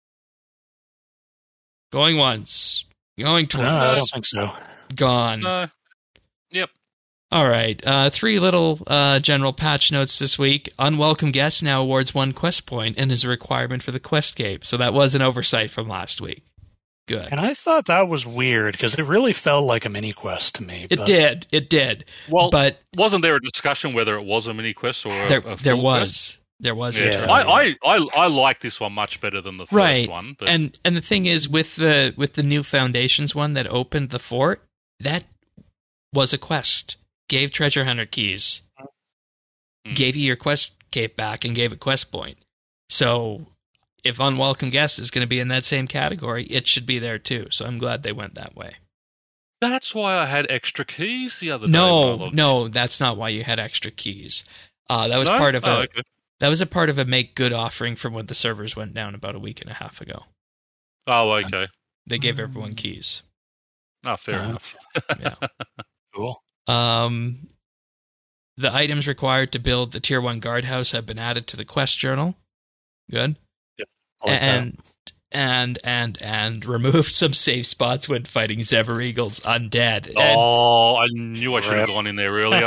Going once, going twice. No, I don't think so. Gone. No. Yep. All right. Uh, three little uh, general patch notes this week. Unwelcome guest now awards one quest point and is a requirement for the quest cape. So that was an oversight from last week. Good. And I thought that was weird because it really felt like a mini quest to me. It but- did. It did. Well, but wasn't there a discussion whether it was a mini quest or a, there, a there full was. quest? There was. Yeah, internally. I, I, I, I like this one much better than the first right. one. But And and the thing is, with the with the new Foundations one that opened the fort, that was a quest. Gave treasure hunter keys, Mm. gave you your quest cape back, and gave a quest point. So, if unwelcome guest is going to be in that same category, it should be there too. So I'm glad they went that way. that's why I had extra keys the other day. No, when I logged no, that's not why you had extra keys. Uh, that was No? part of Oh, a okay. that was a part of a make good offering from when the servers went down about a week and a half ago. Oh, okay. They gave everyone keys. Oh, fair Uh-huh. enough. Yeah. Cool. Um, the items required to build the tier one guardhouse have been added to the quest journal. Good. I like that. and and and and removed some safe spots when fighting Zever Eagles undead. And Oh, I knew I should have gone in there earlier.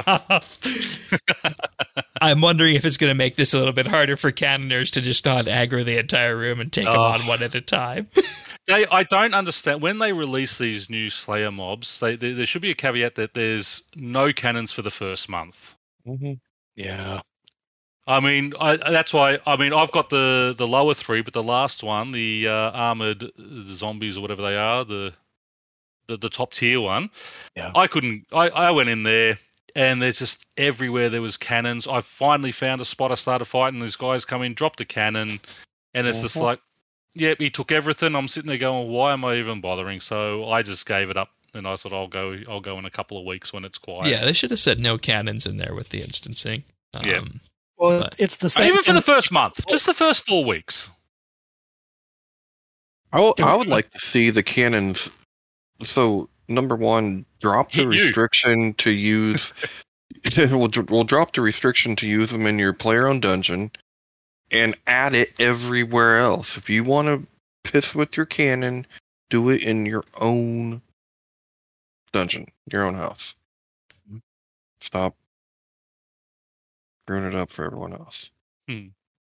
I'm wondering if it's going to make this a little bit harder for cannoners to just not aggro the entire room and take them Oh. on one at a time. They, I don't understand when they release these new Slayer mobs. They, they, there should be a caveat that there's no cannons for the first month. Mm-hmm. Yeah. I mean, I, that's why. I mean, I've got the, the lower three, but the last one, the uh, armored zombies or whatever they are, the the, the top tier one, Yeah. I couldn't. I, I went in there, and there's just everywhere there was cannons. I finally found a spot. I started fighting. These guys come in, dropped a cannon, and it's just Mhm. like, yep, he took everything. I'm sitting there going, why am I even bothering? So I just gave it up, and I said, I'll go. I'll go in a couple of weeks when it's quiet. Yeah, they should have said no cannons in there with the instancing. Um, Yeah. Well, But- it's the And same even for thing. the first month, just the first four weeks. I will- Yeah, I would we- like to see the cannons. So number one, drop the Hit you. restriction to use. we'll, dr- we'll drop the restriction to use them in your player-owned dungeon, and add it everywhere else. If you want to piss with your cannon, do it in your own dungeon, your own house. Stop screwing it up for everyone else. Hmm.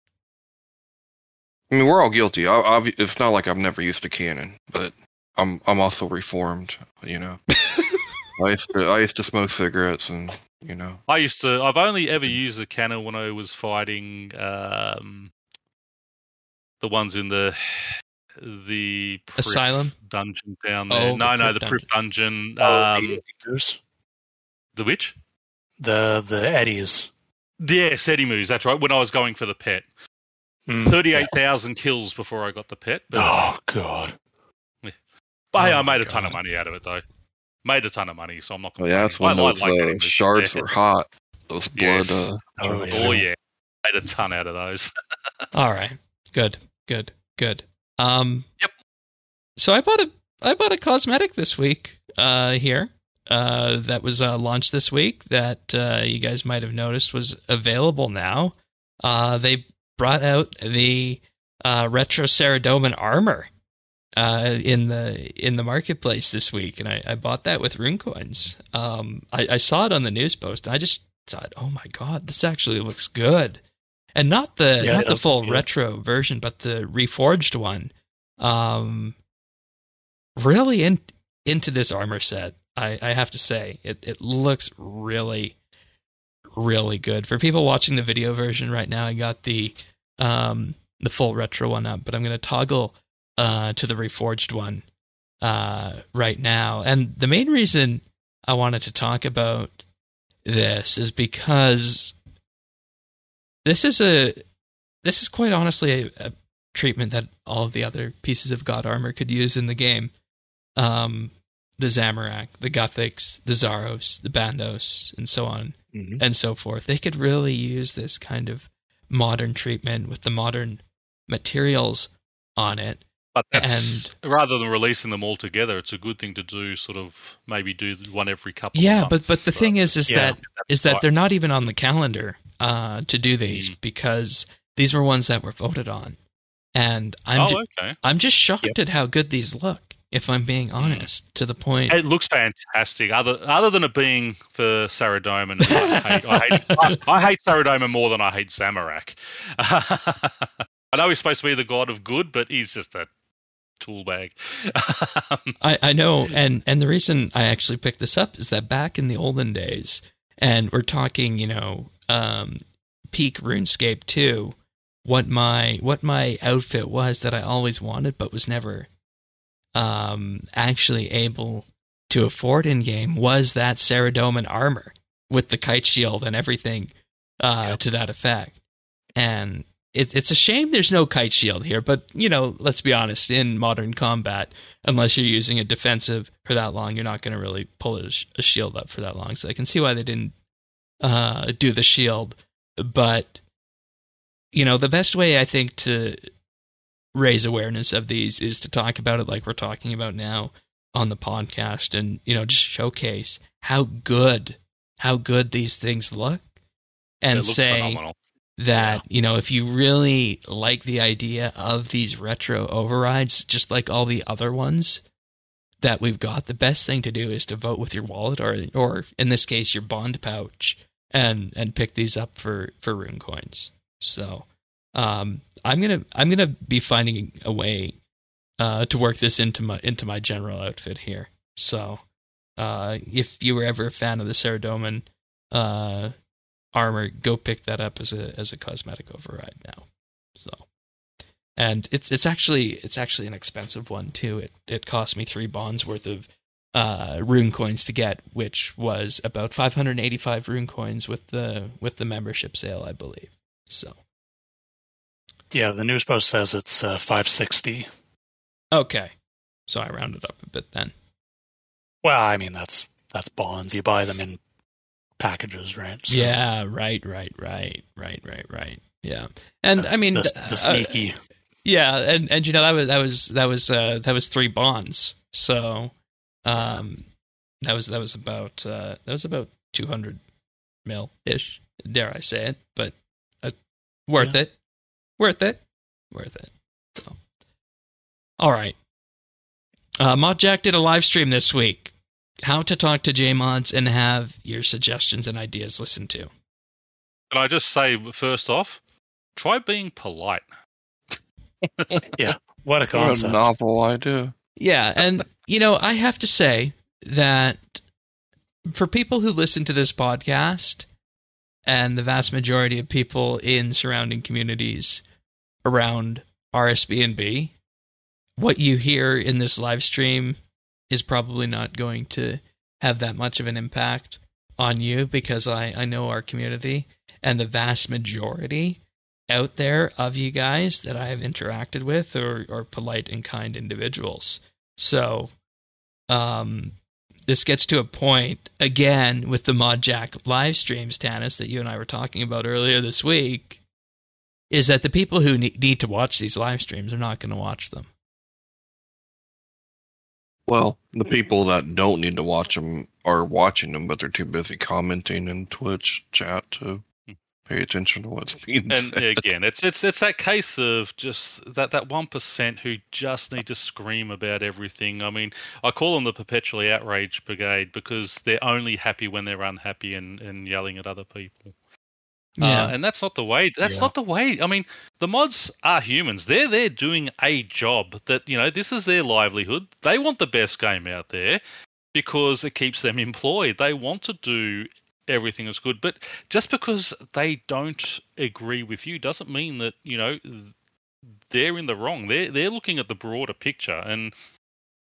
I mean, we're all guilty. I, I've, it's not like I've never used a cannon, but I'm I'm also reformed. You know, I used to I used to smoke cigarettes, and you know, I used to. I've only ever used a cannon when I was fighting um, the ones in the the Prif Asylum? dungeon down there. Oh, no, the no, Prif the Prif dungeon. Oh, um, the Eddies. the which? The the Eddies. Yes, Eddie moves. That's right. When I was going for the pet, Mm. thirty-eight thousand kills before I got the pet. But, Oh god. but hey, Oh I my made a ton of God. money out of it though. Made a ton of money, so I'm not oh, yeah, complaining. that's when I, I those like Eddie uh, moves. shards Yeah. were hot. Those blood. Yes. Uh, Oh yeah. Oh yeah, made a ton out of those. All right. Good. Good. Good. Um, Yep. So I bought a I bought a cosmetic this week uh, here uh, that was uh, launched this week that uh, you guys might have noticed was available now. Uh, they brought out the uh, retro Ceradomin armor uh, in the in the marketplace this week, and I, I bought that with rune coins. Um, I, I saw it on the news post, and I just thought, oh my god, this actually looks good. And not the Yeah, not it the does full look good. retro version, but the reforged one. Um, really in, into this armor set. I, I have to say, it it looks really, really good. For people watching the video version right now, I got the um the full retro one up, but I'm going to toggle uh to the reforged one uh, right now. And the main reason I wanted to talk about this is because this is a this is quite honestly a, a treatment that all of the other pieces of God armor could use in the game. Um, the Zamorak, the Guthics, the Zaros, the Bandos, and so on Mm-hmm. and so forth. They could really use this kind of modern treatment with the modern materials on it. But that's, rather than releasing them all together, it's a good thing to do. Sort of maybe do one every couple. Yeah, of but months. but the So, thing is, is yeah, that is that right. they're not even on the calendar uh, to do these Mm. because these were ones that were voted on, and I'm oh, ju- okay. I'm just shocked Yep. at how good these look. If I'm being honest, to the point. It looks fantastic. Other other than it being for Saradomin, I hate I hate, I, I hate Saradomin more than I hate Zamorak. I know he's supposed to be the god of good, but he's just a tool bag. I, I know, and, and the reason I actually picked this up is that back in the olden days, and we're talking, you know, um, peak RuneScape two, what my what my outfit was that I always wanted but was never um, actually able to afford in game was that Saradomin armor with the kite shield and everything uh, Yep. to that effect. And it, it's a shame there's no kite shield here, but, you know, let's be honest, in modern combat, unless you're using a defensive for that long, you're not going to really pull a, sh- a shield up for that long. So I can see why they didn't uh, do the shield. But, you know, the best way I think to raise awareness of these is to talk about it like we're talking about now on the podcast, and, you know, just showcase how good, how good these things look, and It looks say phenomenal. that, you know, if you really like the idea of these retro overrides, just like all the other ones that we've got, the best thing to do is to vote with your wallet, or, or in this case, your bond pouch, and and pick these up for for rune coins. So, um, I'm gonna I'm gonna be finding a way uh, to work this into my into my general outfit here. So, uh, if you were ever a fan of the Saradomin uh, armor, go pick that up as a as a cosmetic override now. So, and it's it's actually it's actually an expensive one too. It it cost me three bonds worth of uh, rune coins to get, which was about five hundred eighty-five rune coins with the with the membership sale, I believe. So, Yeah, the news post says it's uh, five sixty. okay, so I rounded up a bit then. Well, I mean that's that's bonds. You buy them in packages, right? So Yeah, right, right, right, right, right, right. Yeah, and I mean the, uh, the sneaky. yeah, and and you know that was that was that was uh, that was three bonds. So, um, that was that was about uh, that was about two hundred mil ish. Dare I say it? But uh, worth Yeah. it, worth it, worth it. So, all right. Uh, ModJack did a live stream this week. How to talk to JMods and have your suggestions and ideas listened to. Can I just say first off, try being polite. Yeah, what a What a concept. novel idea. Yeah, and, you know, I have to say that for people who listen to this podcast, and the vast majority of people in surrounding communities around R S B N B, what you hear in this live stream is probably not going to have that much of an impact on you, because I, I know our community, and the vast majority out there of you guys that I have interacted with are, are polite and kind individuals. So, um, this gets to a point, again, with the ModJack live streams, Tanis, that you and I were talking about earlier this week, is that the people who ne- need to watch these live streams are not going to watch them. Well, the people that don't need to watch them are watching them, but they're too busy commenting in Twitch chat to pay attention to what's being And said. again, it's it's it's that case of just that that one percent who just need to scream about everything. I mean, I call them the perpetually outraged brigade because they're only happy when they're unhappy and, and yelling at other people. Yeah. Uh, and that's not the way. That's Yeah. not the way. I mean, the mods are humans. They're there doing a job that, you know, this is their livelihood. They want the best game out there because it keeps them employed. They want to do everything that's good. But just because they don't agree with you doesn't mean that, you know, they're in the wrong. They're, they're looking at the broader picture. And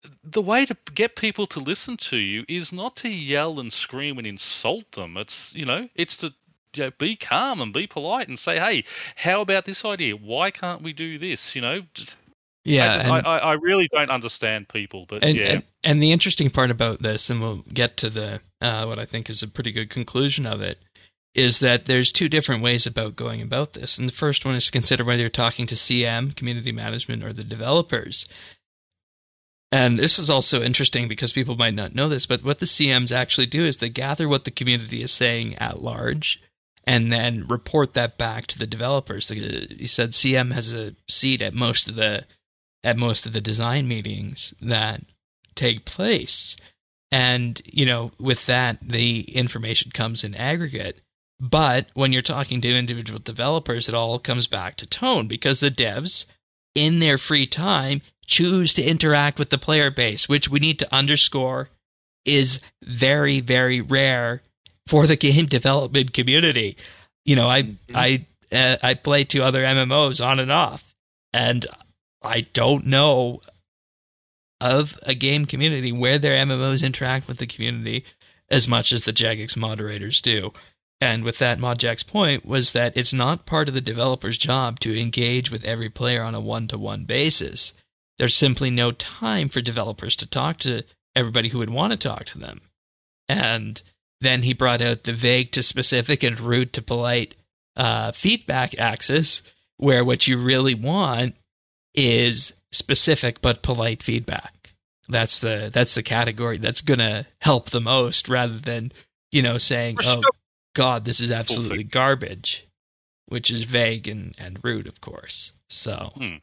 the way to get people to listen to you is not to yell and scream and insult them. It's, you know, it's to you know, be calm and be polite and say, hey, how about this idea? Why can't we do this? You know, just, yeah. I, and, I, I really don't understand people, but and, yeah. And, and the interesting part about this, and we'll get to the uh, what I think is a pretty good conclusion of it, is that there's two different ways about going about this. And the first one is to consider whether you're talking to C M, community management, or the developers. And this is also interesting because people might not know this, but what the C Ms actually do is they gather what the community is saying at large and then report that back to the developers. He said C M has a seat at most of the at most of the design meetings that take place. And, you know, with that, the information comes in aggregate. But when you're talking to individual developers, it all comes back to tone because the devs, in their free time, choose to interact with the player base, which we need to underscore is very, very rare for the game development community. You know, I mm-hmm. I uh, I play two other M M Os on and off, and I don't know of a game community where their M M Os interact with the community as much as the Jagex moderators do. And with that, Modjack's point was that it's not part of the developer's job to engage with every player on a one-to-one basis. There's simply no time for developers to talk to everybody who would want to talk to them. And then he brought out the vague to specific and rude to polite uh, feedback axis, where what you really want is specific but polite feedback. That's the that's the category that's going to help the most, rather than, you know, saying, oh, God, this is absolutely garbage, which is vague and, and rude, of course. So... Hmm.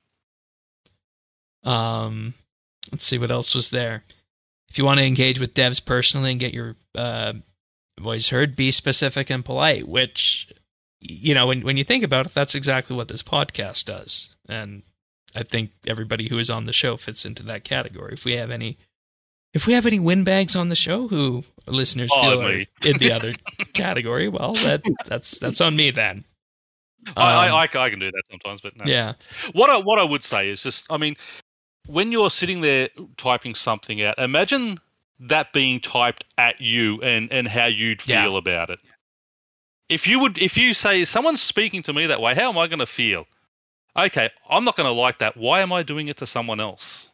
Um, let's see what else was there. If you want to engage with devs personally and get your uh, voice heard, be specific and polite, which, you know, when when you think about it, that's exactly what this podcast does. And I think everybody who is on the show fits into that category. If we have any if we have any windbags on the show who listeners oh, feel are in the other category, well, that that's that's on me then. Um, I, I, I can do that sometimes, but no. Yeah. What I, what I would say is just, I mean, when you're sitting there typing something out, imagine that being typed at you and, and how you'd feel yeah. about it. If you would, if you say someone's speaking to me that way, how am I going to feel? Okay, I'm not going to like that. Why am I doing it to someone else?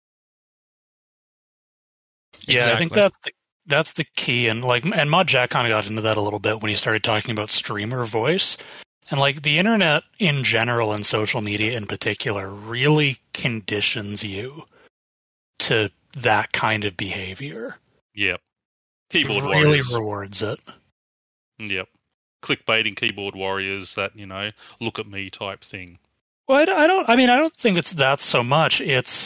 Yeah, exactly. I think that's the, that's the key, and like, and Modjack kind of got into that a little bit when he started talking about streamer voice. And like the internet in general and social media in particular really conditions you to that kind of behavior. Yep. Keyboard it really warriors. rewards it. Yep. Clickbaiting keyboard warriors, that, you know, look at me type thing. Well, I don't, I mean, I don't think it's that so much. It's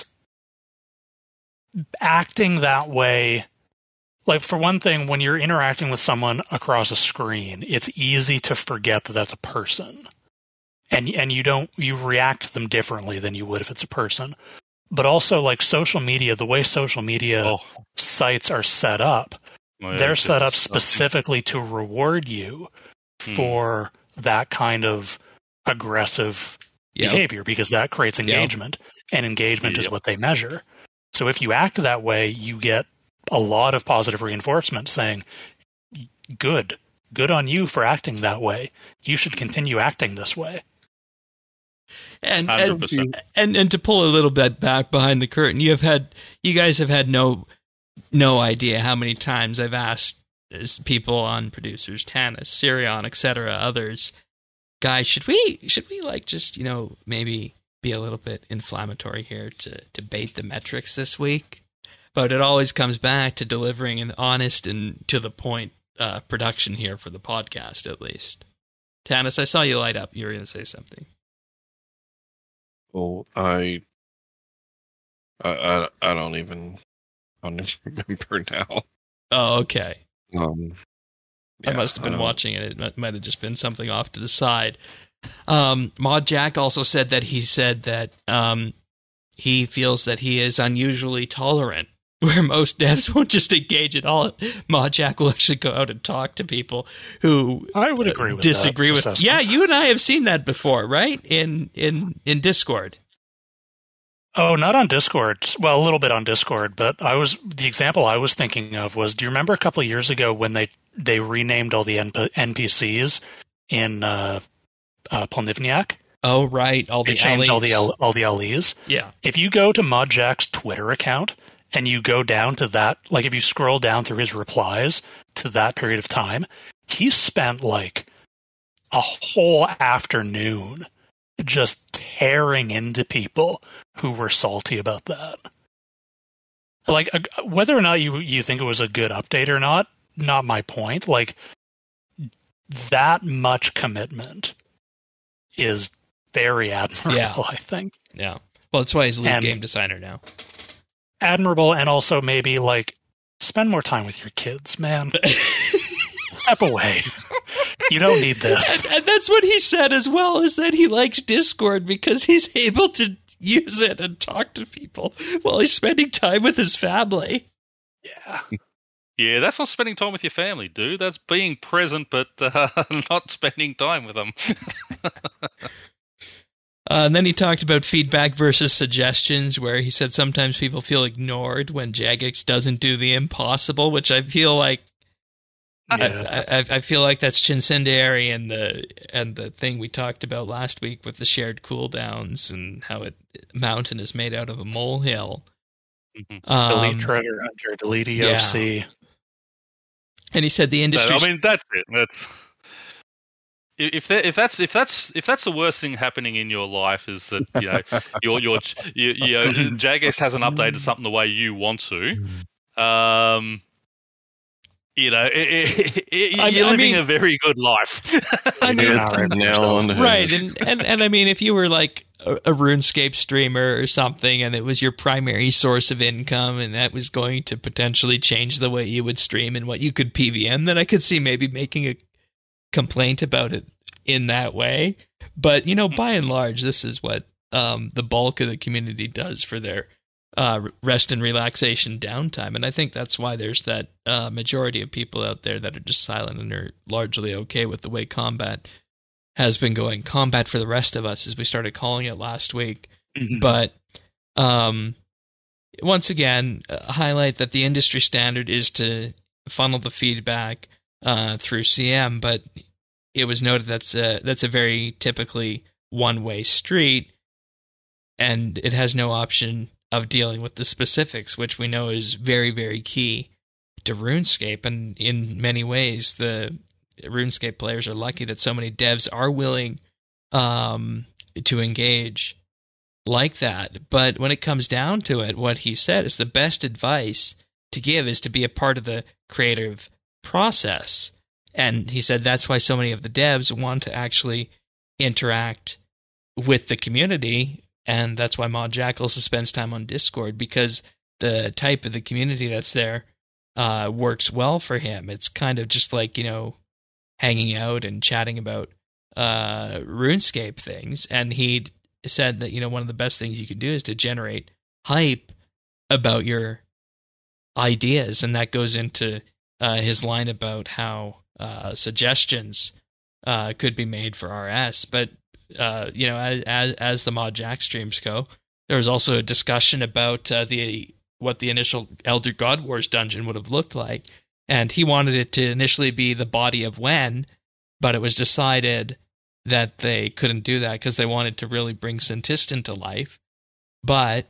acting that way. Like, for one thing, when you're interacting with someone across a screen, it's easy to forget that that's a person. And and you don't, you react to them differently than you would if it's a person. But also, like, social media, the way social media oh. sites are set up, oh, yeah, they're set up specifically to reward you hmm. for that kind of aggressive yep. behavior, because that creates engagement, yep. and engagement yep. is what they measure. So if you act that way, you get a lot of positive reinforcement saying, good, good on you for acting that way. You should continue acting this way. And and, and and to pull a little bit back behind the curtain, you have had you guys have had no no idea how many times I've asked people on producers, Tanis, Sirion, et cetera, others, guys, should we should we like just, you know, maybe be a little bit inflammatory here to debate the metrics this week? But it always comes back to delivering an honest and to the point uh, production here for the podcast, at least. Tanis, I saw you light up. You were going to say something. Well, I, I, I, I don't even, I don't even remember now. Oh, okay. Um, yeah, I must have been um, watching it. It might have just been something off to the side. Um, Modjack also said that he said that um, he feels that he is unusually tolerant, where most devs won't just engage at all. Modjack will actually go out and talk to people who I would agree with disagree that with. assessment. Yeah, you and I have seen that before, right? In in in Discord. Oh, not on Discord. Well, a little bit on Discord, but I was the example I was thinking of was, do you remember a couple of years ago when they, they renamed all the N P Cs in uh, uh, Polnivniak? Oh, right. All the they changed all the L- all the L Es. Yeah. If you go to Modjack's Twitter account and you go down to that, like if you scroll down through his replies to that period of time, he spent like a whole afternoon just tearing into people who were salty about that. Like, whether or not you you think it was a good update or not, not my point. Like, that much commitment is very admirable, yeah. I think. Yeah. Well, that's why he's lead and game designer now. Admirable, and also maybe, like, spend more time with your kids, man. Step away. You don't need this. And, and that's what he said as well, is that he likes Discord because he's able to use it and talk to people while he's spending time with his family. Yeah. Yeah, that's not spending time with your family, dude. That's being present but uh, not spending time with them. Uh, and then he talked about feedback versus suggestions, where he said sometimes people feel ignored when Jagex doesn't do the impossible, which I feel like yeah. I, I, I feel like that's Chincendiary and the and the thing we talked about last week with the shared cooldowns and how it mountain is made out of a molehill. Mm-hmm. Um, delete Treasure Hunter, delete E O C. Yeah. And he said the industry. I mean, that's it. That's. If that, if that's if that's if that's the worst thing happening in your life is that you know your your you, you know Jagex hasn't updated something the way you want to, um, you know it, it, it, I, you're I living mean, a very good life. I mean, right, right, and, and and I mean, if you were like a, a RuneScape streamer or something, and it was your primary source of income, and that was going to potentially change the way you would stream and what you could P V M, then I could see maybe making a complaint about it in that way. But, you know, by and large, this is what um, the bulk of the community does for their uh, rest and relaxation downtime. And I think that's why there's that uh, majority of people out there that are just silent and are largely okay with the way combat has been going. Combat for the rest of us, as we started calling it last week. Mm-hmm. But um, once again, uh, highlight that the industry standard is to funnel the feedback Uh, through C M, but it was noted that's a, that's a very typically one-way street, and it has no option of dealing with the specifics, which we know is very, very key to RuneScape. And in many ways, the RuneScape players are lucky that so many devs are willing um, to engage like that. But when it comes down to it, what he said is the best advice to give is to be a part of the creative process. And he said that's why so many of the devs want to actually interact with the community, and that's why Modjack also spends time on Discord, because the type of the community that's there uh, works well for him. It's kind of just like, you know, hanging out and chatting about uh, RuneScape things. And he said that, you know, one of the best things you can do is to generate hype about your ideas, and that goes into Uh, his line about how uh, suggestions uh, could be made for R S. But, uh, you know, as, as the Modjack streams go, there was also a discussion about uh, the what the initial Elder God Wars dungeon would have looked like. And he wanted it to initially be the body of Wen, but it was decided that they couldn't do that because they wanted to really bring Sintistan to life. But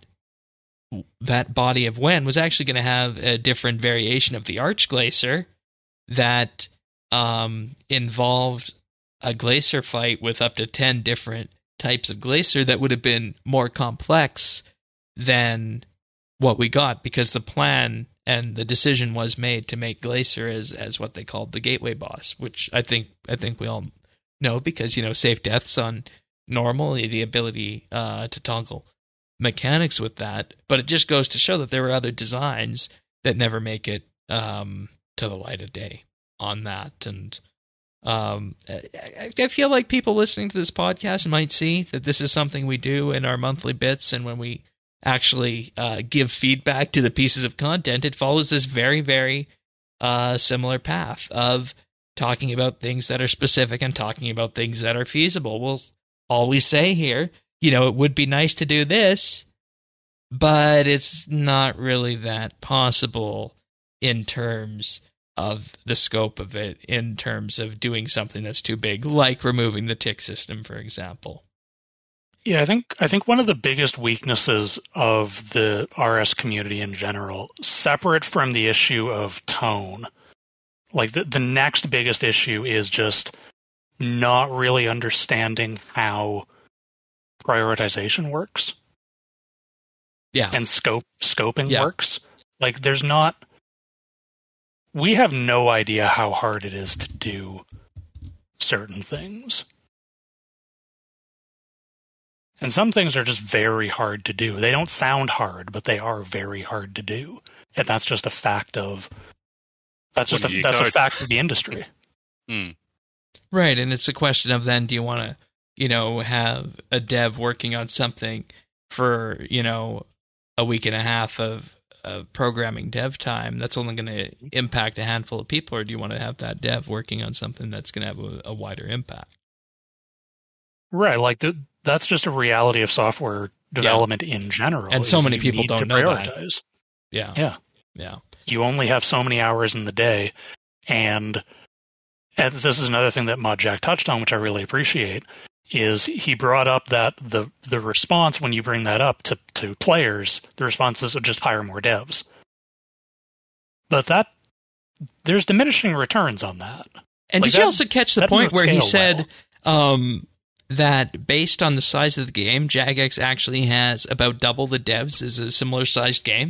that body of Wen was actually going to have a different variation of the Archglacier that um, involved a Glacier fight with up to ten different types of Glacier that would have been more complex than what we got, because the plan and the decision was made to make Glacier as, as what they called the gateway boss, which I think I think we all know, because, you know, safe deaths on normal, the ability uh, to toggle mechanics with that. But it just goes to show that there were other designs that never make it um, to the light of day on that. And um, I, I feel like people listening to this podcast might see that this is something we do in our monthly bits, and when we actually uh, give feedback to the pieces of content, it follows this very, very uh, similar path of talking about things that are specific and talking about things that are feasible. We'll always say here, you know, it would be nice to do this, but it's not really that possible in terms of the scope of it, in terms of doing something that's too big, like removing the tick system, for example. Yeah, I think I think one of the biggest weaknesses of the R S community in general, separate from the issue of tone, like the, the next biggest issue is just not really understanding how prioritization works. Yeah. And scope scoping yeah. works. Like there's not we have no idea how hard it is to do certain things. And some things are just very hard to do. They don't sound hard, but they are very hard to do. And that's just a fact of that's just a, that's a fact of the industry. Hmm. Right, and it's a question of then do you want to, you know, have a dev working on something for, you know, a week and a half of of programming dev time that's only going to impact a handful of people, or do you want to have that dev working on something that's going to have a, a wider impact? Right, like the, that's just a reality of software development yeah. in general. And so many people don't know that. Yeah. Yeah. Yeah. You only have so many hours in the day, and, and this is another thing that Modjack touched on, which I really appreciate, is he brought up that the the response when you bring that up to, to players, the response is just hire more devs. But that there's diminishing returns on that. And like did that, you also catch the point where he said well. um, that based on the size of the game, Jagex actually has about double the devs as a similar sized game?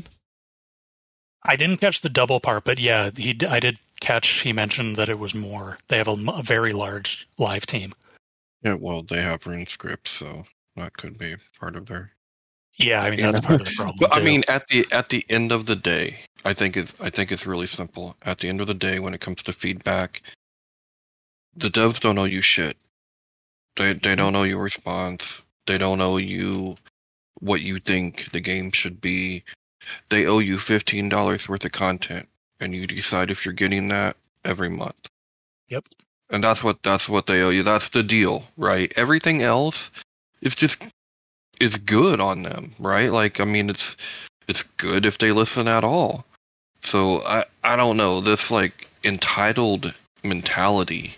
I didn't catch the double part, but yeah, he I did catch. He mentioned that it was more. They have a, a very large live team. Yeah, well, they have RuneScript, so that could be part of their. Yeah, I mean that's part of the problem. But too. I mean, at the at the end of the day, I think it's I think it's really simple. At the end of the day, when it comes to feedback, the devs don't owe you shit. They they don't owe you a response. They don't owe you what you think the game should be. They owe you fifteen dollars worth of content, and you decide if you're getting that every month. Yep. And that's what that's what they owe you. That's the deal, right? Everything else is just is good on them, right? Like I mean, it's it's good if they listen at all. So I I don't know, this like entitled mentality.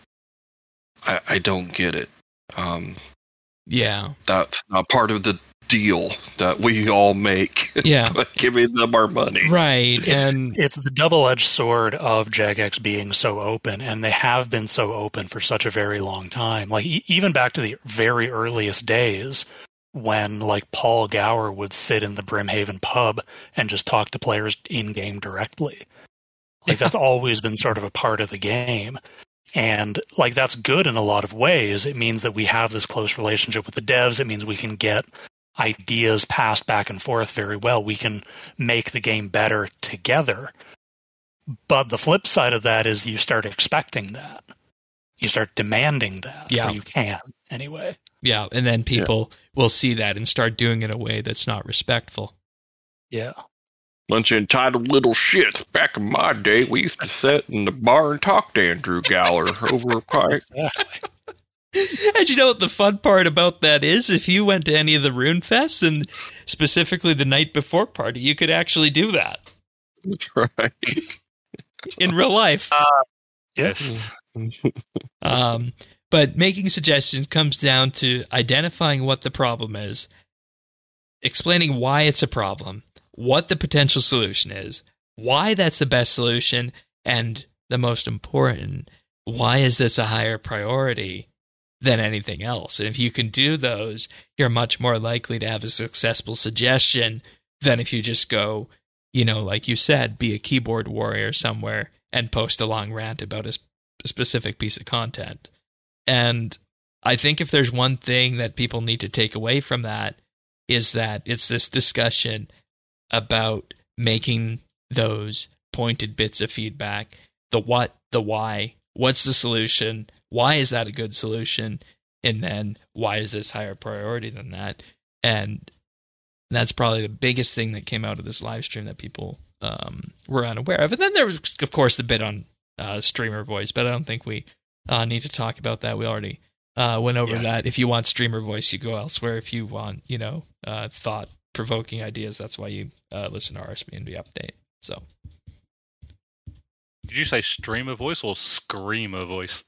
I I don't get it. Um, yeah, that's not part of the deal that we all make. Yeah. By giving them our money. Right. And it's the double-edged sword of Jagex being so open, and they have been so open for such a very long time. Like e- even back to the very earliest days when like Paul Gower would sit in the Brimhaven pub and just talk to players in-game directly. Like that's always been sort of a part of the game. And like that's good in a lot of ways. It means that we have this close relationship with the devs. It means we can get ideas passed back and forth very well. We can make the game better together. But the flip side of that is you start expecting that. You start demanding that. Yeah. Or you can, anyway. Yeah, and then people yeah. will see that and start doing it in a way that's not respectful. Yeah. Bunch of entitled little shits. Back in my day, we used to sit in the bar and talk to Andrew Gower over a pint. Exactly. And you know what the fun part about that is? If you went to any of the Rune Fests, and specifically the night before party, you could actually do that. That's right. In real life. Uh, yes. um, but making suggestions comes down to identifying what the problem is, explaining why it's a problem, what the potential solution is, why that's the best solution, and the most important, why is this a higher priority than anything else? And if you can do those, you're much more likely to have a successful suggestion than if you just go, you know, like you said, be a keyboard warrior somewhere and post a long rant about a, sp- a specific piece of content. And I think if there's one thing that people need to take away from that, is that it's this discussion about making those pointed bits of feedback, the what, the why, what's the solution, why is that a good solution, and then why is this higher priority than that? And that's probably the biggest thing that came out of this live stream that people um, were unaware of. And then there was, of course, the bit on uh, streamer voice, but I don't think we uh, need to talk about that. We already uh, went over yeah. that. If you want streamer voice, you go elsewhere. If you want, you know, uh, thought provoking ideas. That's why you uh, listen to R S B N B Update. So, did you say streamer voice or screamer voice?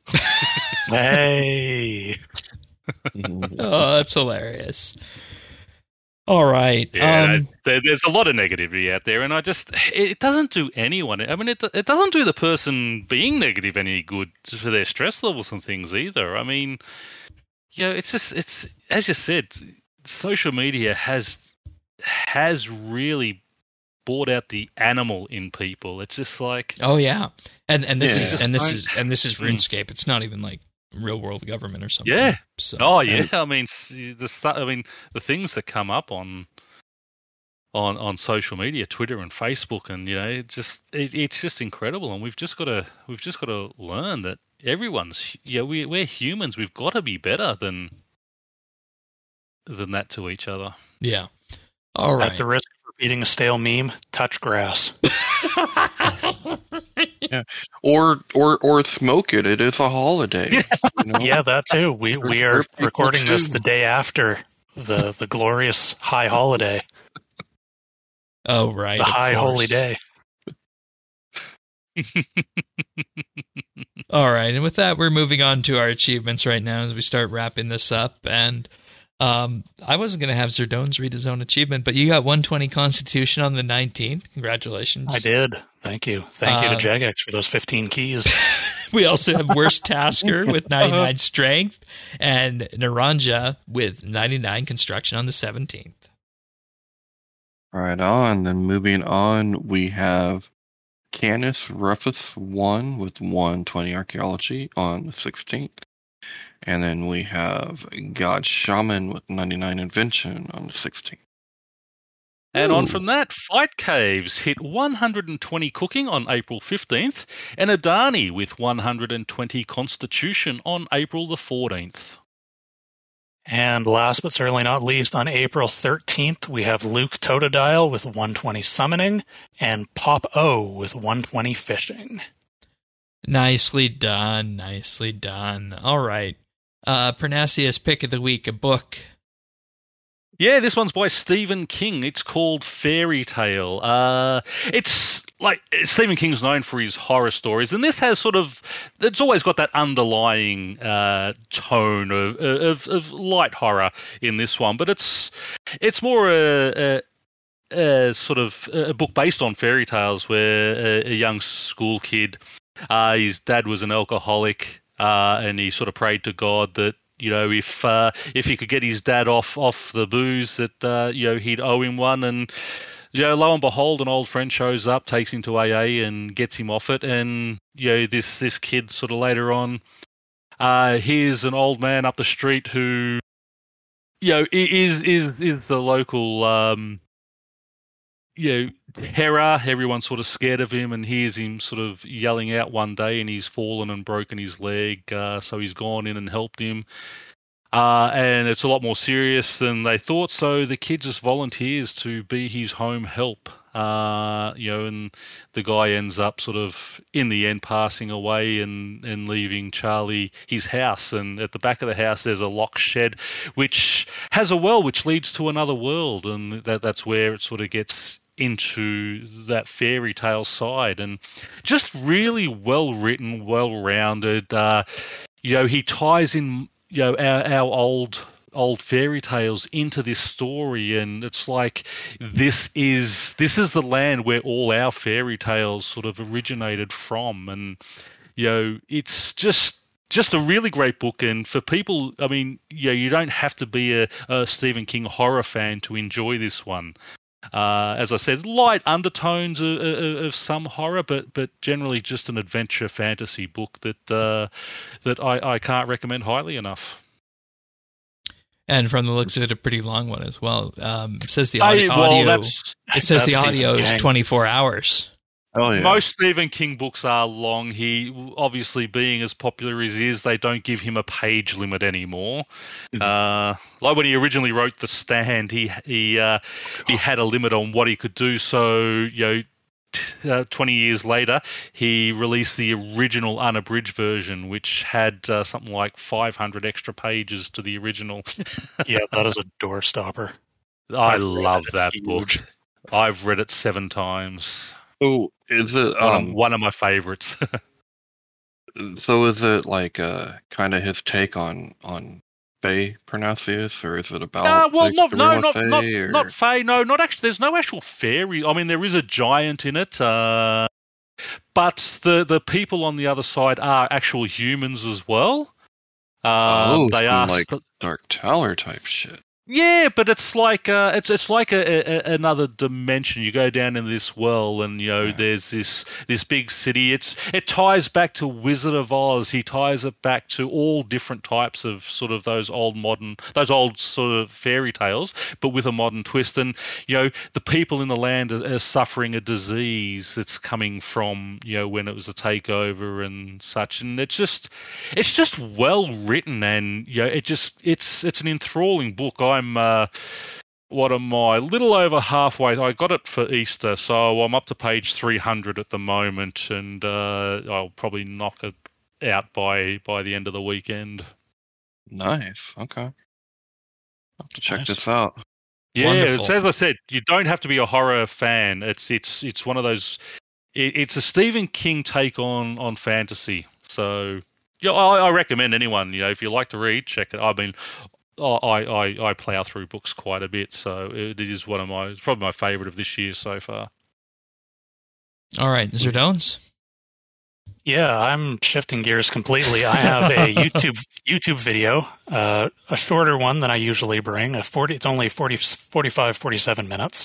Hey. Oh, that's hilarious. All right. Yeah, um, there, there's a lot of negativity out there, and I just it doesn't do anyone. I mean, it it doesn't do the person being negative any good for their stress levels and things either. I mean, you know, it's just it's as you said, social media has has really brought out the animal in people. It's just like, oh yeah, and and this Yeah. is and this Like- is and this is RuneScape. It's not even like real world government or something. Yeah. So, oh yeah, I mean s- the stu- I mean the things that come up on on on social media, Twitter and Facebook, and you know, it just it, it's just incredible. And we've just got to we've just got to learn that everyone's yeah we we're humans. We've got to be better than than that to each other. yeah. All right. At the risk of repeating a stale meme, touch grass. Or or or smoke it. It is a holiday. You know? Yeah, that too. We we are We're people recording this too. the day after the the glorious high holiday, Oh right. the of high course. holy day. All right, and with that, we're moving on to our achievements right now as we start wrapping this up. And um, I wasn't going to have Zerdones read his own achievement, but you got one twenty Constitution on the nineteenth. Congratulations. I did. Thank you. Thank you Uh, to Jagex for those fifteen keys. We also have Worst Tasker with ninety-nine Strength and Naranja with ninety-nine Construction on the seventeenth. Right on. Then moving on, we have Canis Rufus one with one twenty Archaeology on the sixteenth. And then we have God Shaman with ninety-nine Invention on the sixteenth. And on Ooh. from that, Fight Caves hit one hundred twenty Cooking on April fifteenth, and Adani with one hundred twenty Constitution on April the fourteenth. And last but certainly not least, on April thirteenth, we have Luke Totodile with one twenty Summoning and Pop O with one twenty Fishing. Nicely done. Nicely done. All right. Uh, Pernasius Pick of the Week, a book. Yeah, this one's by Stephen King. It's called Fairy Tale. Uh, it's like Stephen King's known for his horror stories, and this has sort of it's always got that underlying uh, tone of, of of light horror in this one, but it's it's more a, a, a sort of a book based on fairy tales where a, a young school kid, uh, his dad was an alcoholic, uh, and he sort of prayed to God that, you know, if uh, if he could get his dad off off the booze, that uh, you know, he'd owe him one. And you know, lo and behold, an old friend shows up, takes him to A A, and gets him off it. And you know, this this kid sort of later on, uh, here's an old man up the street who, you know, is is is the local, um, you know, terror. Everyone's sort of scared of him, and hears him sort of yelling out one day, and he's fallen and broken his leg. Uh, so he's gone in and helped him. Uh, and it's a lot more serious than they thought. So the kid just volunteers to be his home help. Uh, you know, and the guy ends up sort of in the end passing away and, and leaving Charlie his house. And at the back of the house, there's a locked shed, which has a well, which leads to another world. And that that's where it sort of gets into that fairy tale side. And just really well written, well rounded. Uh, you know, he ties in, you know, our, our old old fairy tales into this story, and it's like this is this is the land where all our fairy tales sort of originated from. And you know, it's just just a really great book. And for people, I mean, you know, you don't have to be a, a Stephen King horror fan to enjoy this one. Uh, as I said, light undertones of, of, of some horror, but but generally just an adventure fantasy book that uh, that I, I can't recommend highly enough. And from the looks of it, a pretty long one as well. Um, it says the I- audio. well, audio that's- it says that's the Stephen audio is King. twenty-four hours. Oh yeah. Most Stephen King books are long. He obviously, being as popular as he is, they don't give him a page limit anymore. Mhm. Uh, like when he originally wrote The Stand, he he uh, he had a limit on what he could do. So you know, t- uh, twenty years later, he released the original unabridged version, which had uh, something like five hundred extra pages to the original. Yeah, that is a doorstopper. I I've read love it. that It's book. huge. I've read it seven times. So is it One, um of, one of my favorites. so is it like uh kind of his take on on Faye Pronuncius, or is it about Uh, well, like not the no, real not Fae, not or not Fae. No, not actually. There's no actual fairy. I mean, there is a giant in it, uh, but the the people on the other side are actual humans as well. Um, oh, they some are. like Dark Tower type shit? Yeah, but it's like uh, it's it's like a, a, another dimension. You go down in this world, and you know Yeah. there's this this big city. It's it ties back to Wizard of Oz. He ties it back to all different types of sort of those old modern, those old sort of fairy tales, but with a modern twist. And you know the people in the land are, are suffering a disease that's coming from you know when it was a takeover and such. And it's just it's just well written, and you know it just it's it's an enthralling book. I I'm, uh, what am I, a little over halfway. I got it for Easter, so I'm up to page three hundred at the moment, and uh, I'll probably knock it out by, by the end of the weekend. Nice. Okay. I'll have to check Nice. this out. Yeah, Wonderful. it's, as I said, you don't have to be a horror fan. It's it's it's one of those. It, it's a Stephen King take on, on fantasy. So yeah, I, I recommend anyone. You know, if you like to read, check it. I mean. I, I, I plough through books quite a bit, so it is one of my, it's probably my favourite of this year so far. All right, Zerdones? Yeah, I'm shifting gears completely. I have a YouTube YouTube video, uh, a shorter one than I usually bring. A forty, it's only forty, forty-five, forty-seven minutes.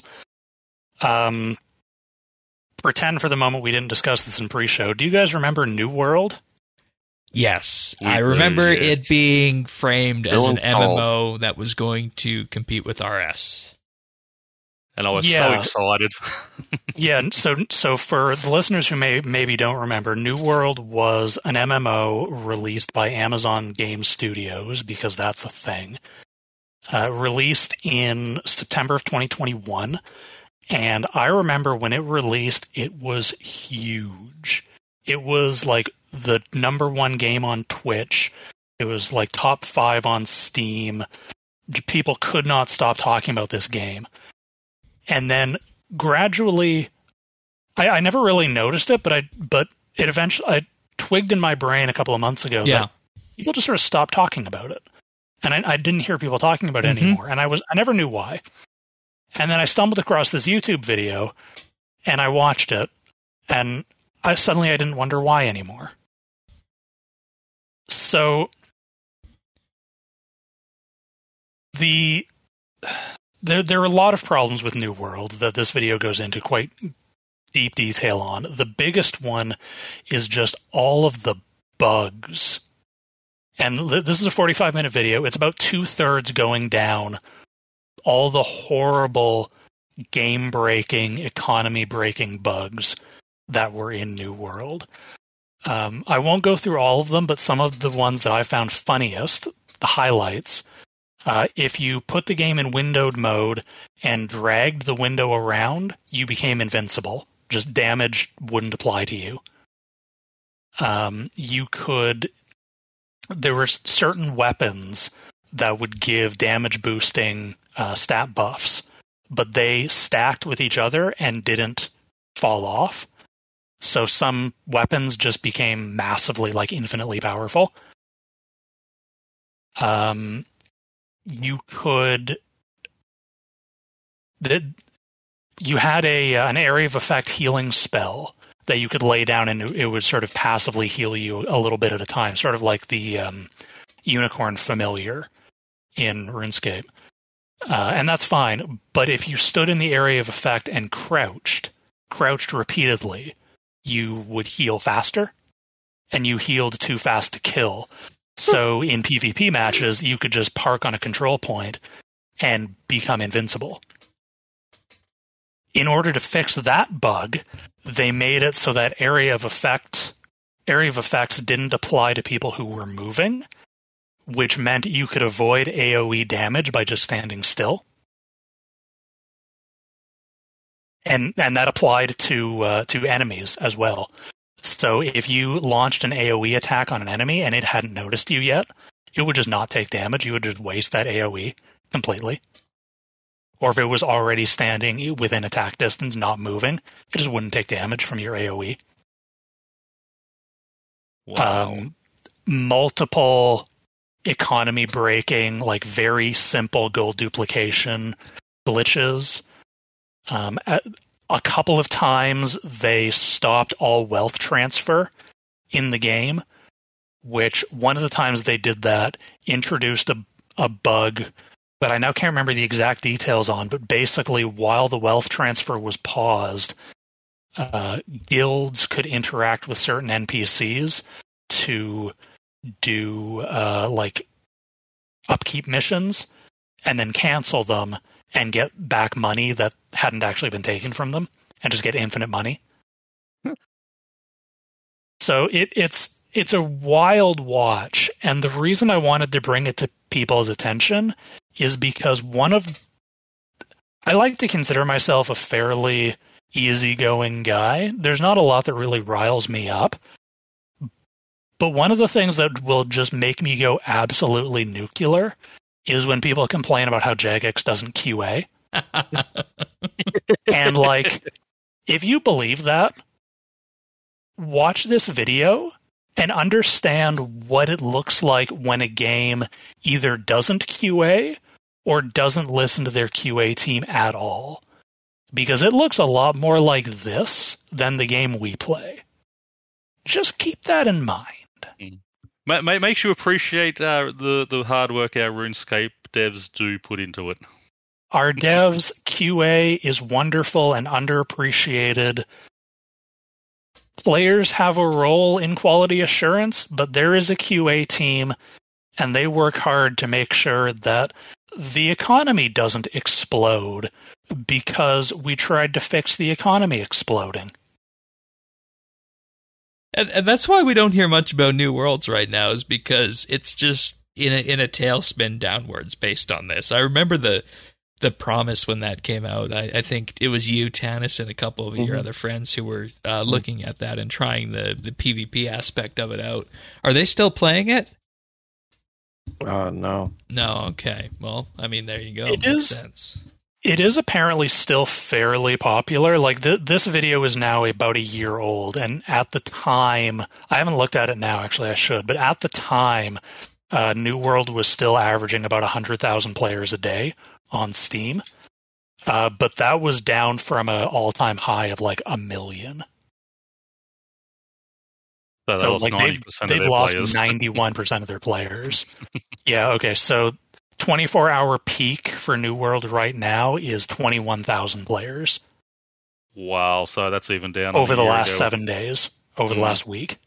Um, pretend for the moment we didn't discuss this in pre-show. Do you guys remember New World? Yes, We I remember did, yes. it being framed as an Dylan M M O that was going to compete with R S. And I was Yeah. so excited. Yeah, so so for the listeners who may maybe don't remember, New World was an M M O released by Amazon Game Studios, because that's a thing. Uh, released in September of twenty twenty-one, and I remember when it released, it was huge. It was like the number one game on Twitch. It was like top five on Steam. People could not stop talking about this game. And then gradually, I, I never really noticed it, but I but it eventually I twigged in my brain a couple of months ago Yeah. that people just sort of stopped talking about it, and I, I didn't hear people talking about it Mhm. anymore, and I was I never knew why. And then I stumbled across this YouTube video, and I watched it, and I suddenly I didn't wonder why anymore. So the There, there are a lot of problems with New World that this video goes into quite deep detail on. The biggest one is just all of the bugs. And this is a forty-five minute video. It's about two-thirds going down all the horrible, game-breaking, economy-breaking bugs that were in New World. Um, I won't go through all of them, but some of the ones that I found funniest, the highlights. Uh, if you put the game in windowed mode and dragged the window around, you became invincible. Just damage wouldn't apply to you. Um, you could... There were certain weapons that would give damage boosting uh, stat buffs, but they stacked with each other and didn't fall off. So some weapons just became massively, like, infinitely powerful. Um... You could, you had a an area of effect healing spell that you could lay down, and it would sort of passively heal you a little bit at a time, sort of like the um, Unicorn Familiar in RuneScape. Uh, and that's fine, but if you stood in the area of effect and crouched, crouched repeatedly, you would heal faster, and you healed too fast to kill. So in PvP matches, you could just park on a control point and become invincible. In order to fix that bug, they made it so that area of effect, area of effects didn't apply to people who were moving, which meant you could avoid AoE damage by just standing still. And and that applied to uh, to enemies as well. So if you launched an AoE attack on an enemy and it hadn't noticed you yet, it would just not take damage. You would just waste that AoE completely. or if it was already standing within attack distance, not moving, it just wouldn't take damage from your AoE. Wow. Um, multiple economy breaking, like very simple gold duplication glitches. Um, a, a couple of times they stopped all wealth transfer in the game, which one of the times they did that introduced a, a bug that I now can't remember the exact details on, but basically while the wealth transfer was paused, uh, guilds could interact with certain N P Cs to do uh, like upkeep missions and then cancel them and get back money that hadn't actually been taken from them and just get infinite money. So it, it's it's a wild watch, and the reason I wanted to bring it to people's attention is because one of I like to consider myself a fairly easygoing guy. There's not a lot that really riles me up. But one of the things that will just make me go absolutely nuclear is when people complain about how Jagex doesn't Q A. And, like, if you believe that, watch this video and understand what it looks like when a game either doesn't Q A or doesn't listen to their Q A team at all. Because it looks a lot more like this than the game we play. Just keep that in mind. Ma- ma- Makes you appreciate uh, the, the hard work our RuneScape devs do put into it. Our devs' Q A is wonderful and underappreciated. Players have a role in quality assurance, but there is a Q A team, and they work hard to make sure that the economy doesn't explode because we tried to fix the economy exploding. And, and that's why we don't hear much about New Worlds right now, is because it's just in a, in a tailspin downwards based on this. I remember the the promise when that came out. I, I think it was you, Tanis, and a couple of mm-hmm. your other friends who were uh, mm-hmm. looking at that and trying the, the PvP aspect of it out. Are they still playing it? Uh, no. No, okay. Well, I mean, there you go. It Makes is, sense. It is apparently still fairly popular. Like, th- this video is now about a year old, and at the time, I haven't looked at it now, actually, I should, but at the time, uh, New World was still averaging about one hundred thousand players a day on Steam. Uh, but that was down from an all-time high of, like, a million. So, so lost like, they've, they've lost players. ninety-one percent of their players. Yeah, okay, so twenty-four hour peak for New World right now is twenty-one thousand players. Wow, so that's even down. Over the last ago. seven days. Over mm. the last week.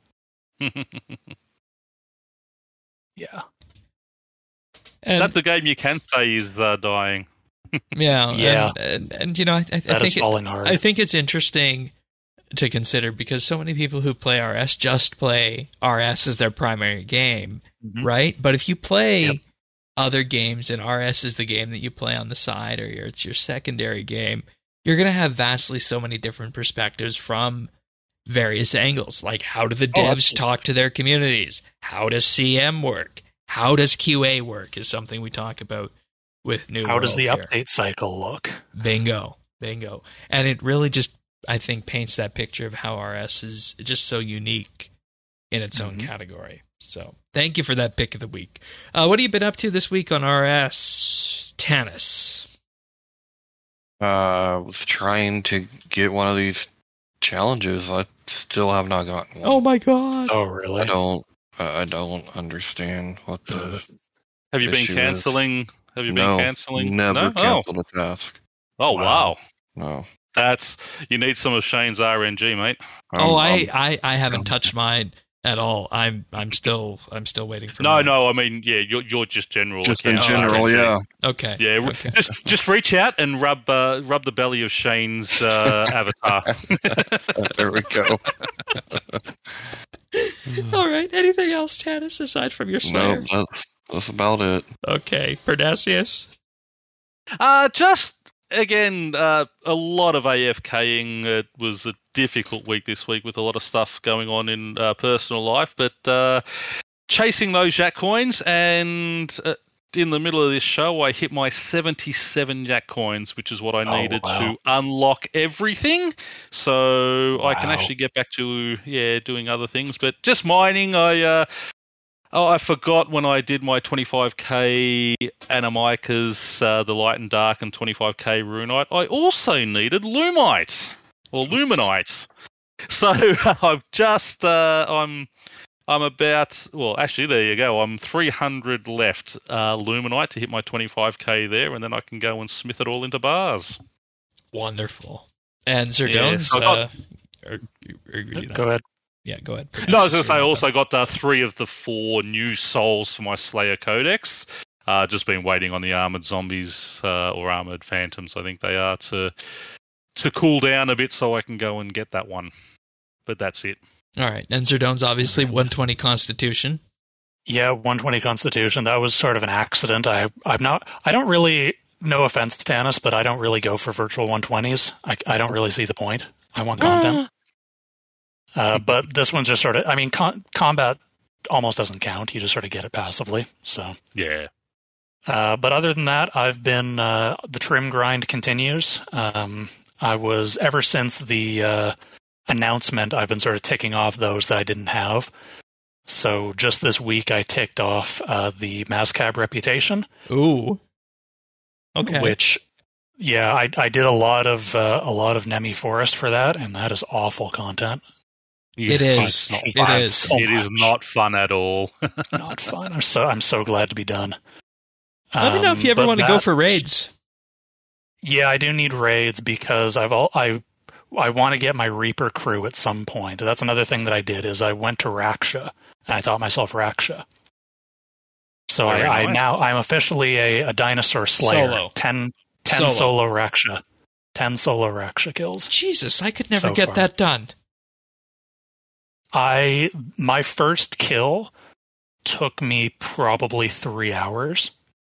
Yeah. And that's a game you can say is uh, dying. yeah, yeah. And, and, and you know, I, I, that I is think falling it, hard. I think it's interesting to consider because so many people who play R S just play R S as their primary game, mm-hmm. right? But if you play yep. other games and R S is the game that you play on the side or your, it's your secondary game, you're going to have vastly so many different perspectives from various angles. Like, how do the devs oh, talk to their communities? How does C M work? How does Q A work is something we talk about with New How World does the here. update cycle look? Bingo. Bingo. And it really just, I think, paints that picture of how R S is just so unique in its own mm-hmm. category. So thank you for that pick of the week. Uh, what have you been up to this week on R S, Tanis? Uh, I was trying to get one of these challenges. I still have not gotten one. Oh my god! Oh really? I don't. I don't understand what the. Have you been issue canceling? Is. Have you no, been canceling? Never no? canceled oh. a task. Oh wow. wow! No. That's you need some of Shane's R N G, mate. Um, oh, I, I, I haven't touched mine at all. I'm I'm still I'm still waiting for. No, mine. no. I mean, yeah, you're you're just general. Just in general, oh, yeah. Okay. Yeah, okay. just just reach out and rub uh, rub the belly of Shane's uh, avatar. There we go. All right. Anything else, Tanis, aside from your Slayer? No, that's that's about it. Okay, Pernasius. Uh just. Again, uh, a lot of AFKing. It was a difficult week this week with a lot of stuff going on in uh, personal life, but uh, chasing those Jack coins and uh, in the middle of this show, I hit my seventy-seven yak coins, which is what I Oh, needed wow. to unlock everything. So I can Wow. actually get back to yeah doing other things. But just mining, I uh, oh I forgot when I did my twenty-five k Animicas, uh, the light and dark, and twenty-five k runite. I also needed lumite or luminite. So I've just uh, I'm. I'm about, well, actually, there you go. I'm three hundred left uh, luminite to hit my twenty-five k there, and then I can go and smith it all into bars. Wonderful. And Zerdone's, Yeah, so I uh, or, or, you know, Go ahead. yeah, go ahead. No, I was going to say, I also got uh, three of the four new souls for my Slayer Codex. Uh, just been waiting on the armored zombies uh, or armored phantoms, I think they are, to to cool down a bit so I can go and get that one. But that's it. All right. And Zerdone's obviously one twenty Constitution. Yeah, one twenty Constitution. That was sort of an accident. I, I'm not. I don't really. No offense, Tannis, but I don't really go for virtual one twenties. I, I don't really see the point. I want content. uh, but this one's just sort of. I mean, con- combat almost doesn't count. You just sort of get it passively. So Yeah. Uh, but other than that, I've been uh, the trim grind continues. Um, I was ever since the uh, announcement, I've been sort of ticking off those that I didn't have. So just this week, I ticked off uh, the Mazcab reputation. Ooh. Okay. Which, yeah, I, I did a lot of uh, a lot of Nemi Forest for that, and that is awful content. It Yeah, is. it's not It fun. is. So It is much. not fun at all. Not fun. I'm so I'm so glad to be done. Let me know if Um, you ever but want to go that- for raids. Yeah, I do need raids because I've all I I want to get my Reaper crew at some point. That's another thing that I did is I went to Raksha and I taught myself Raksha. So Very I, I nice. now I'm officially a, a dinosaur slayer. Solo. ten, ten Solo. solo Raksha. ten solo Raksha kills. Jesus, I could never So get far. that done. I my first kill took me probably three hours.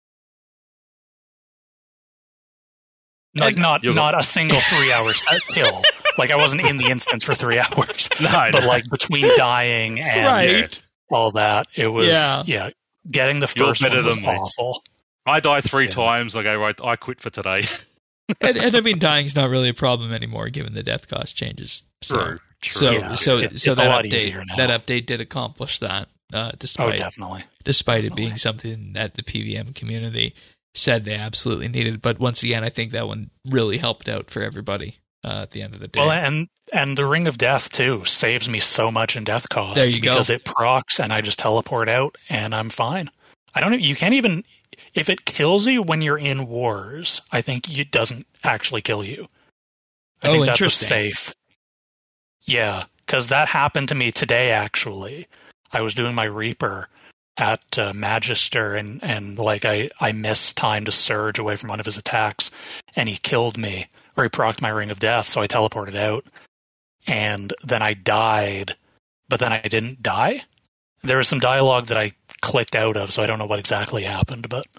Like And not you're- not a single three hour set kill. Like I wasn't in the instance for three hours. No, But no. like between dying and Right. all that, it was Yeah. yeah. Getting the You're first better one was than me. awful. I die three Yeah. times. I go, right, I quit for today. and, and I mean, dying's not really a problem anymore given the death cost changes. So, True. True. so, Yeah. so, It- so it's a that lot update, easier now. that update did accomplish that, uh, Oh, despite definitely. despite it definitely. being something that the P V M community said they absolutely needed. But once again, I think that one really helped out for everybody uh, at the end of the day. Well, and and the Ring of Death too saves me so much in death cost There you go. because it procs and I just teleport out and I'm fine. I don't. You can't even if it kills you when you're in wars. I think it doesn't actually kill you. I Oh, think that's a interesting. safe. Yeah, because that happened to me today. Actually, I was doing my Reaper at uh, Magister, and and like I I missed time to surge away from one of his attacks, and he killed me, or he procced my Ring of Death, so I teleported out, and then I died, but then I didn't die. There was some dialogue that I clicked out of, so I don't know what exactly happened, but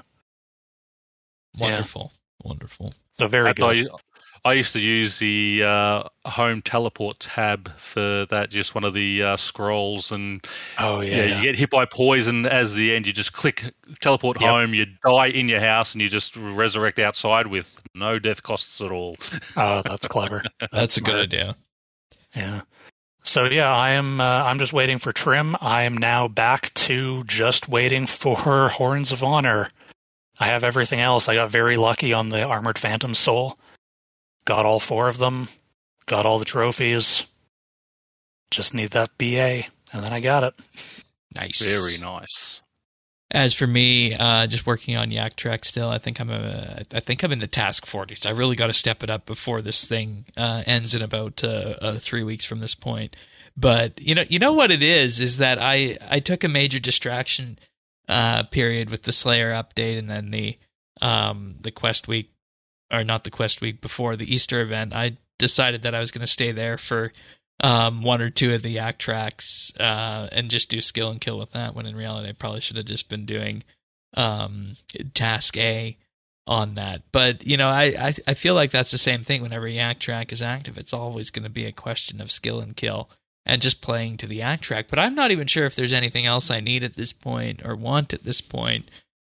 wonderful, wonderful. so very I, good. I, I used to use the uh, home teleport tab for that, just one of the uh, scrolls, and Oh yeah, yeah, yeah. you get hit by poison as the end. You just click teleport Yep. home, you die in your house, and you just resurrect outside with no death costs at all. Oh, that's clever. That's a good smart. idea. Yeah. So yeah, I am. Uh, I'm just waiting for trim. I am now back to just waiting for Horns of Honor. I have everything else. I got very lucky on the Armored Phantom Soul. Got all four of them. Got all the trophies. Just need that B A, and then I got it. Nice. Very nice. As for me, uh, just working on Yak Trek still. I think I'm a, I think I'm in the task forties. I really got to step it up before this thing uh, ends in about uh, uh, three weeks from this point. But you know, you know what it is is that I I took a major distraction uh, period with the Slayer update, and then the um, the quest week, or not the quest week before the Easter event. I decided that I was going to stay there for um, one or two of the Yak tracks uh, and just do skill and kill with that, when in reality I probably should have just been doing um, task A on that. But, you know, I, I, I feel like that's the same thing whenever Yak track is active. It's always going to be a question of skill and kill and just playing to the Yak track. But I'm not even sure if there's anything else I need at this point or want at this point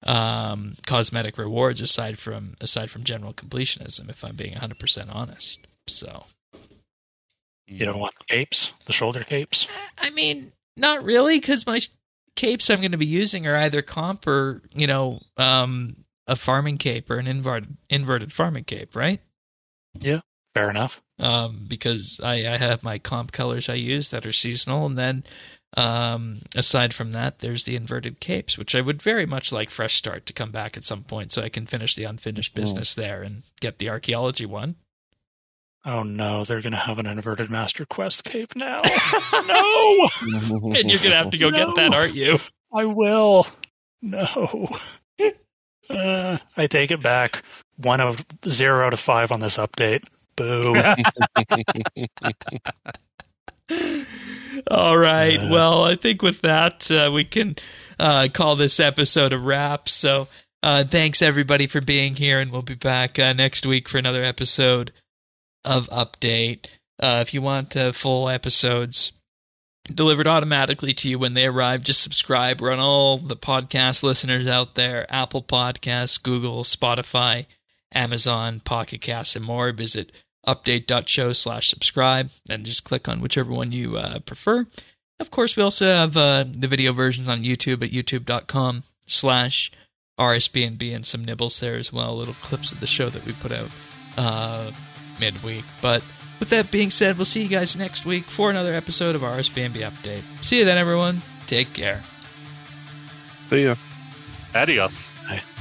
um, cosmetic rewards aside from aside from general completionism, if I'm being one hundred percent honest. So you don't want capes, the shoulder capes? I mean, not really, because my capes I'm going to be using are either comp or, you know, um, a farming cape or an inverted inverted farming cape, right? Yeah, fair enough. Um, because I, I have my comp colors I use that are seasonal, and then um, aside from that, there's the inverted capes, which I would very much like Fresh Start to come back at some point so I can finish the unfinished business there and get the archaeology one. Oh no, they're going to have an inverted Master Quest cape now. No! And you're going to have to go No. get that, aren't you? I will. No. Uh, I take it back. One of zero out of five on this update. Boo. All right. Uh, Well, I think with that, uh, we can uh, call this episode a wrap. So uh, thanks, everybody, for being here, and we'll be back uh, next week for another episode of Update. Uh, if you want uh, full episodes delivered automatically to you when they arrive, just subscribe. We're on all the podcast listeners out there: Apple Podcasts, Google, Spotify, Amazon, Pocket Casts, and more. Visit update.show slash subscribe and just click on whichever one you uh, prefer. Of course, we also have uh, the video versions on YouTube at youtube.com slash RSBNB and some nibbles there as well, little clips of the show that we put out uh, midweek. But with that being said, we'll see you guys next week for another episode of R S B N B Update. See you then, everyone. Take care. See ya. Adios. I-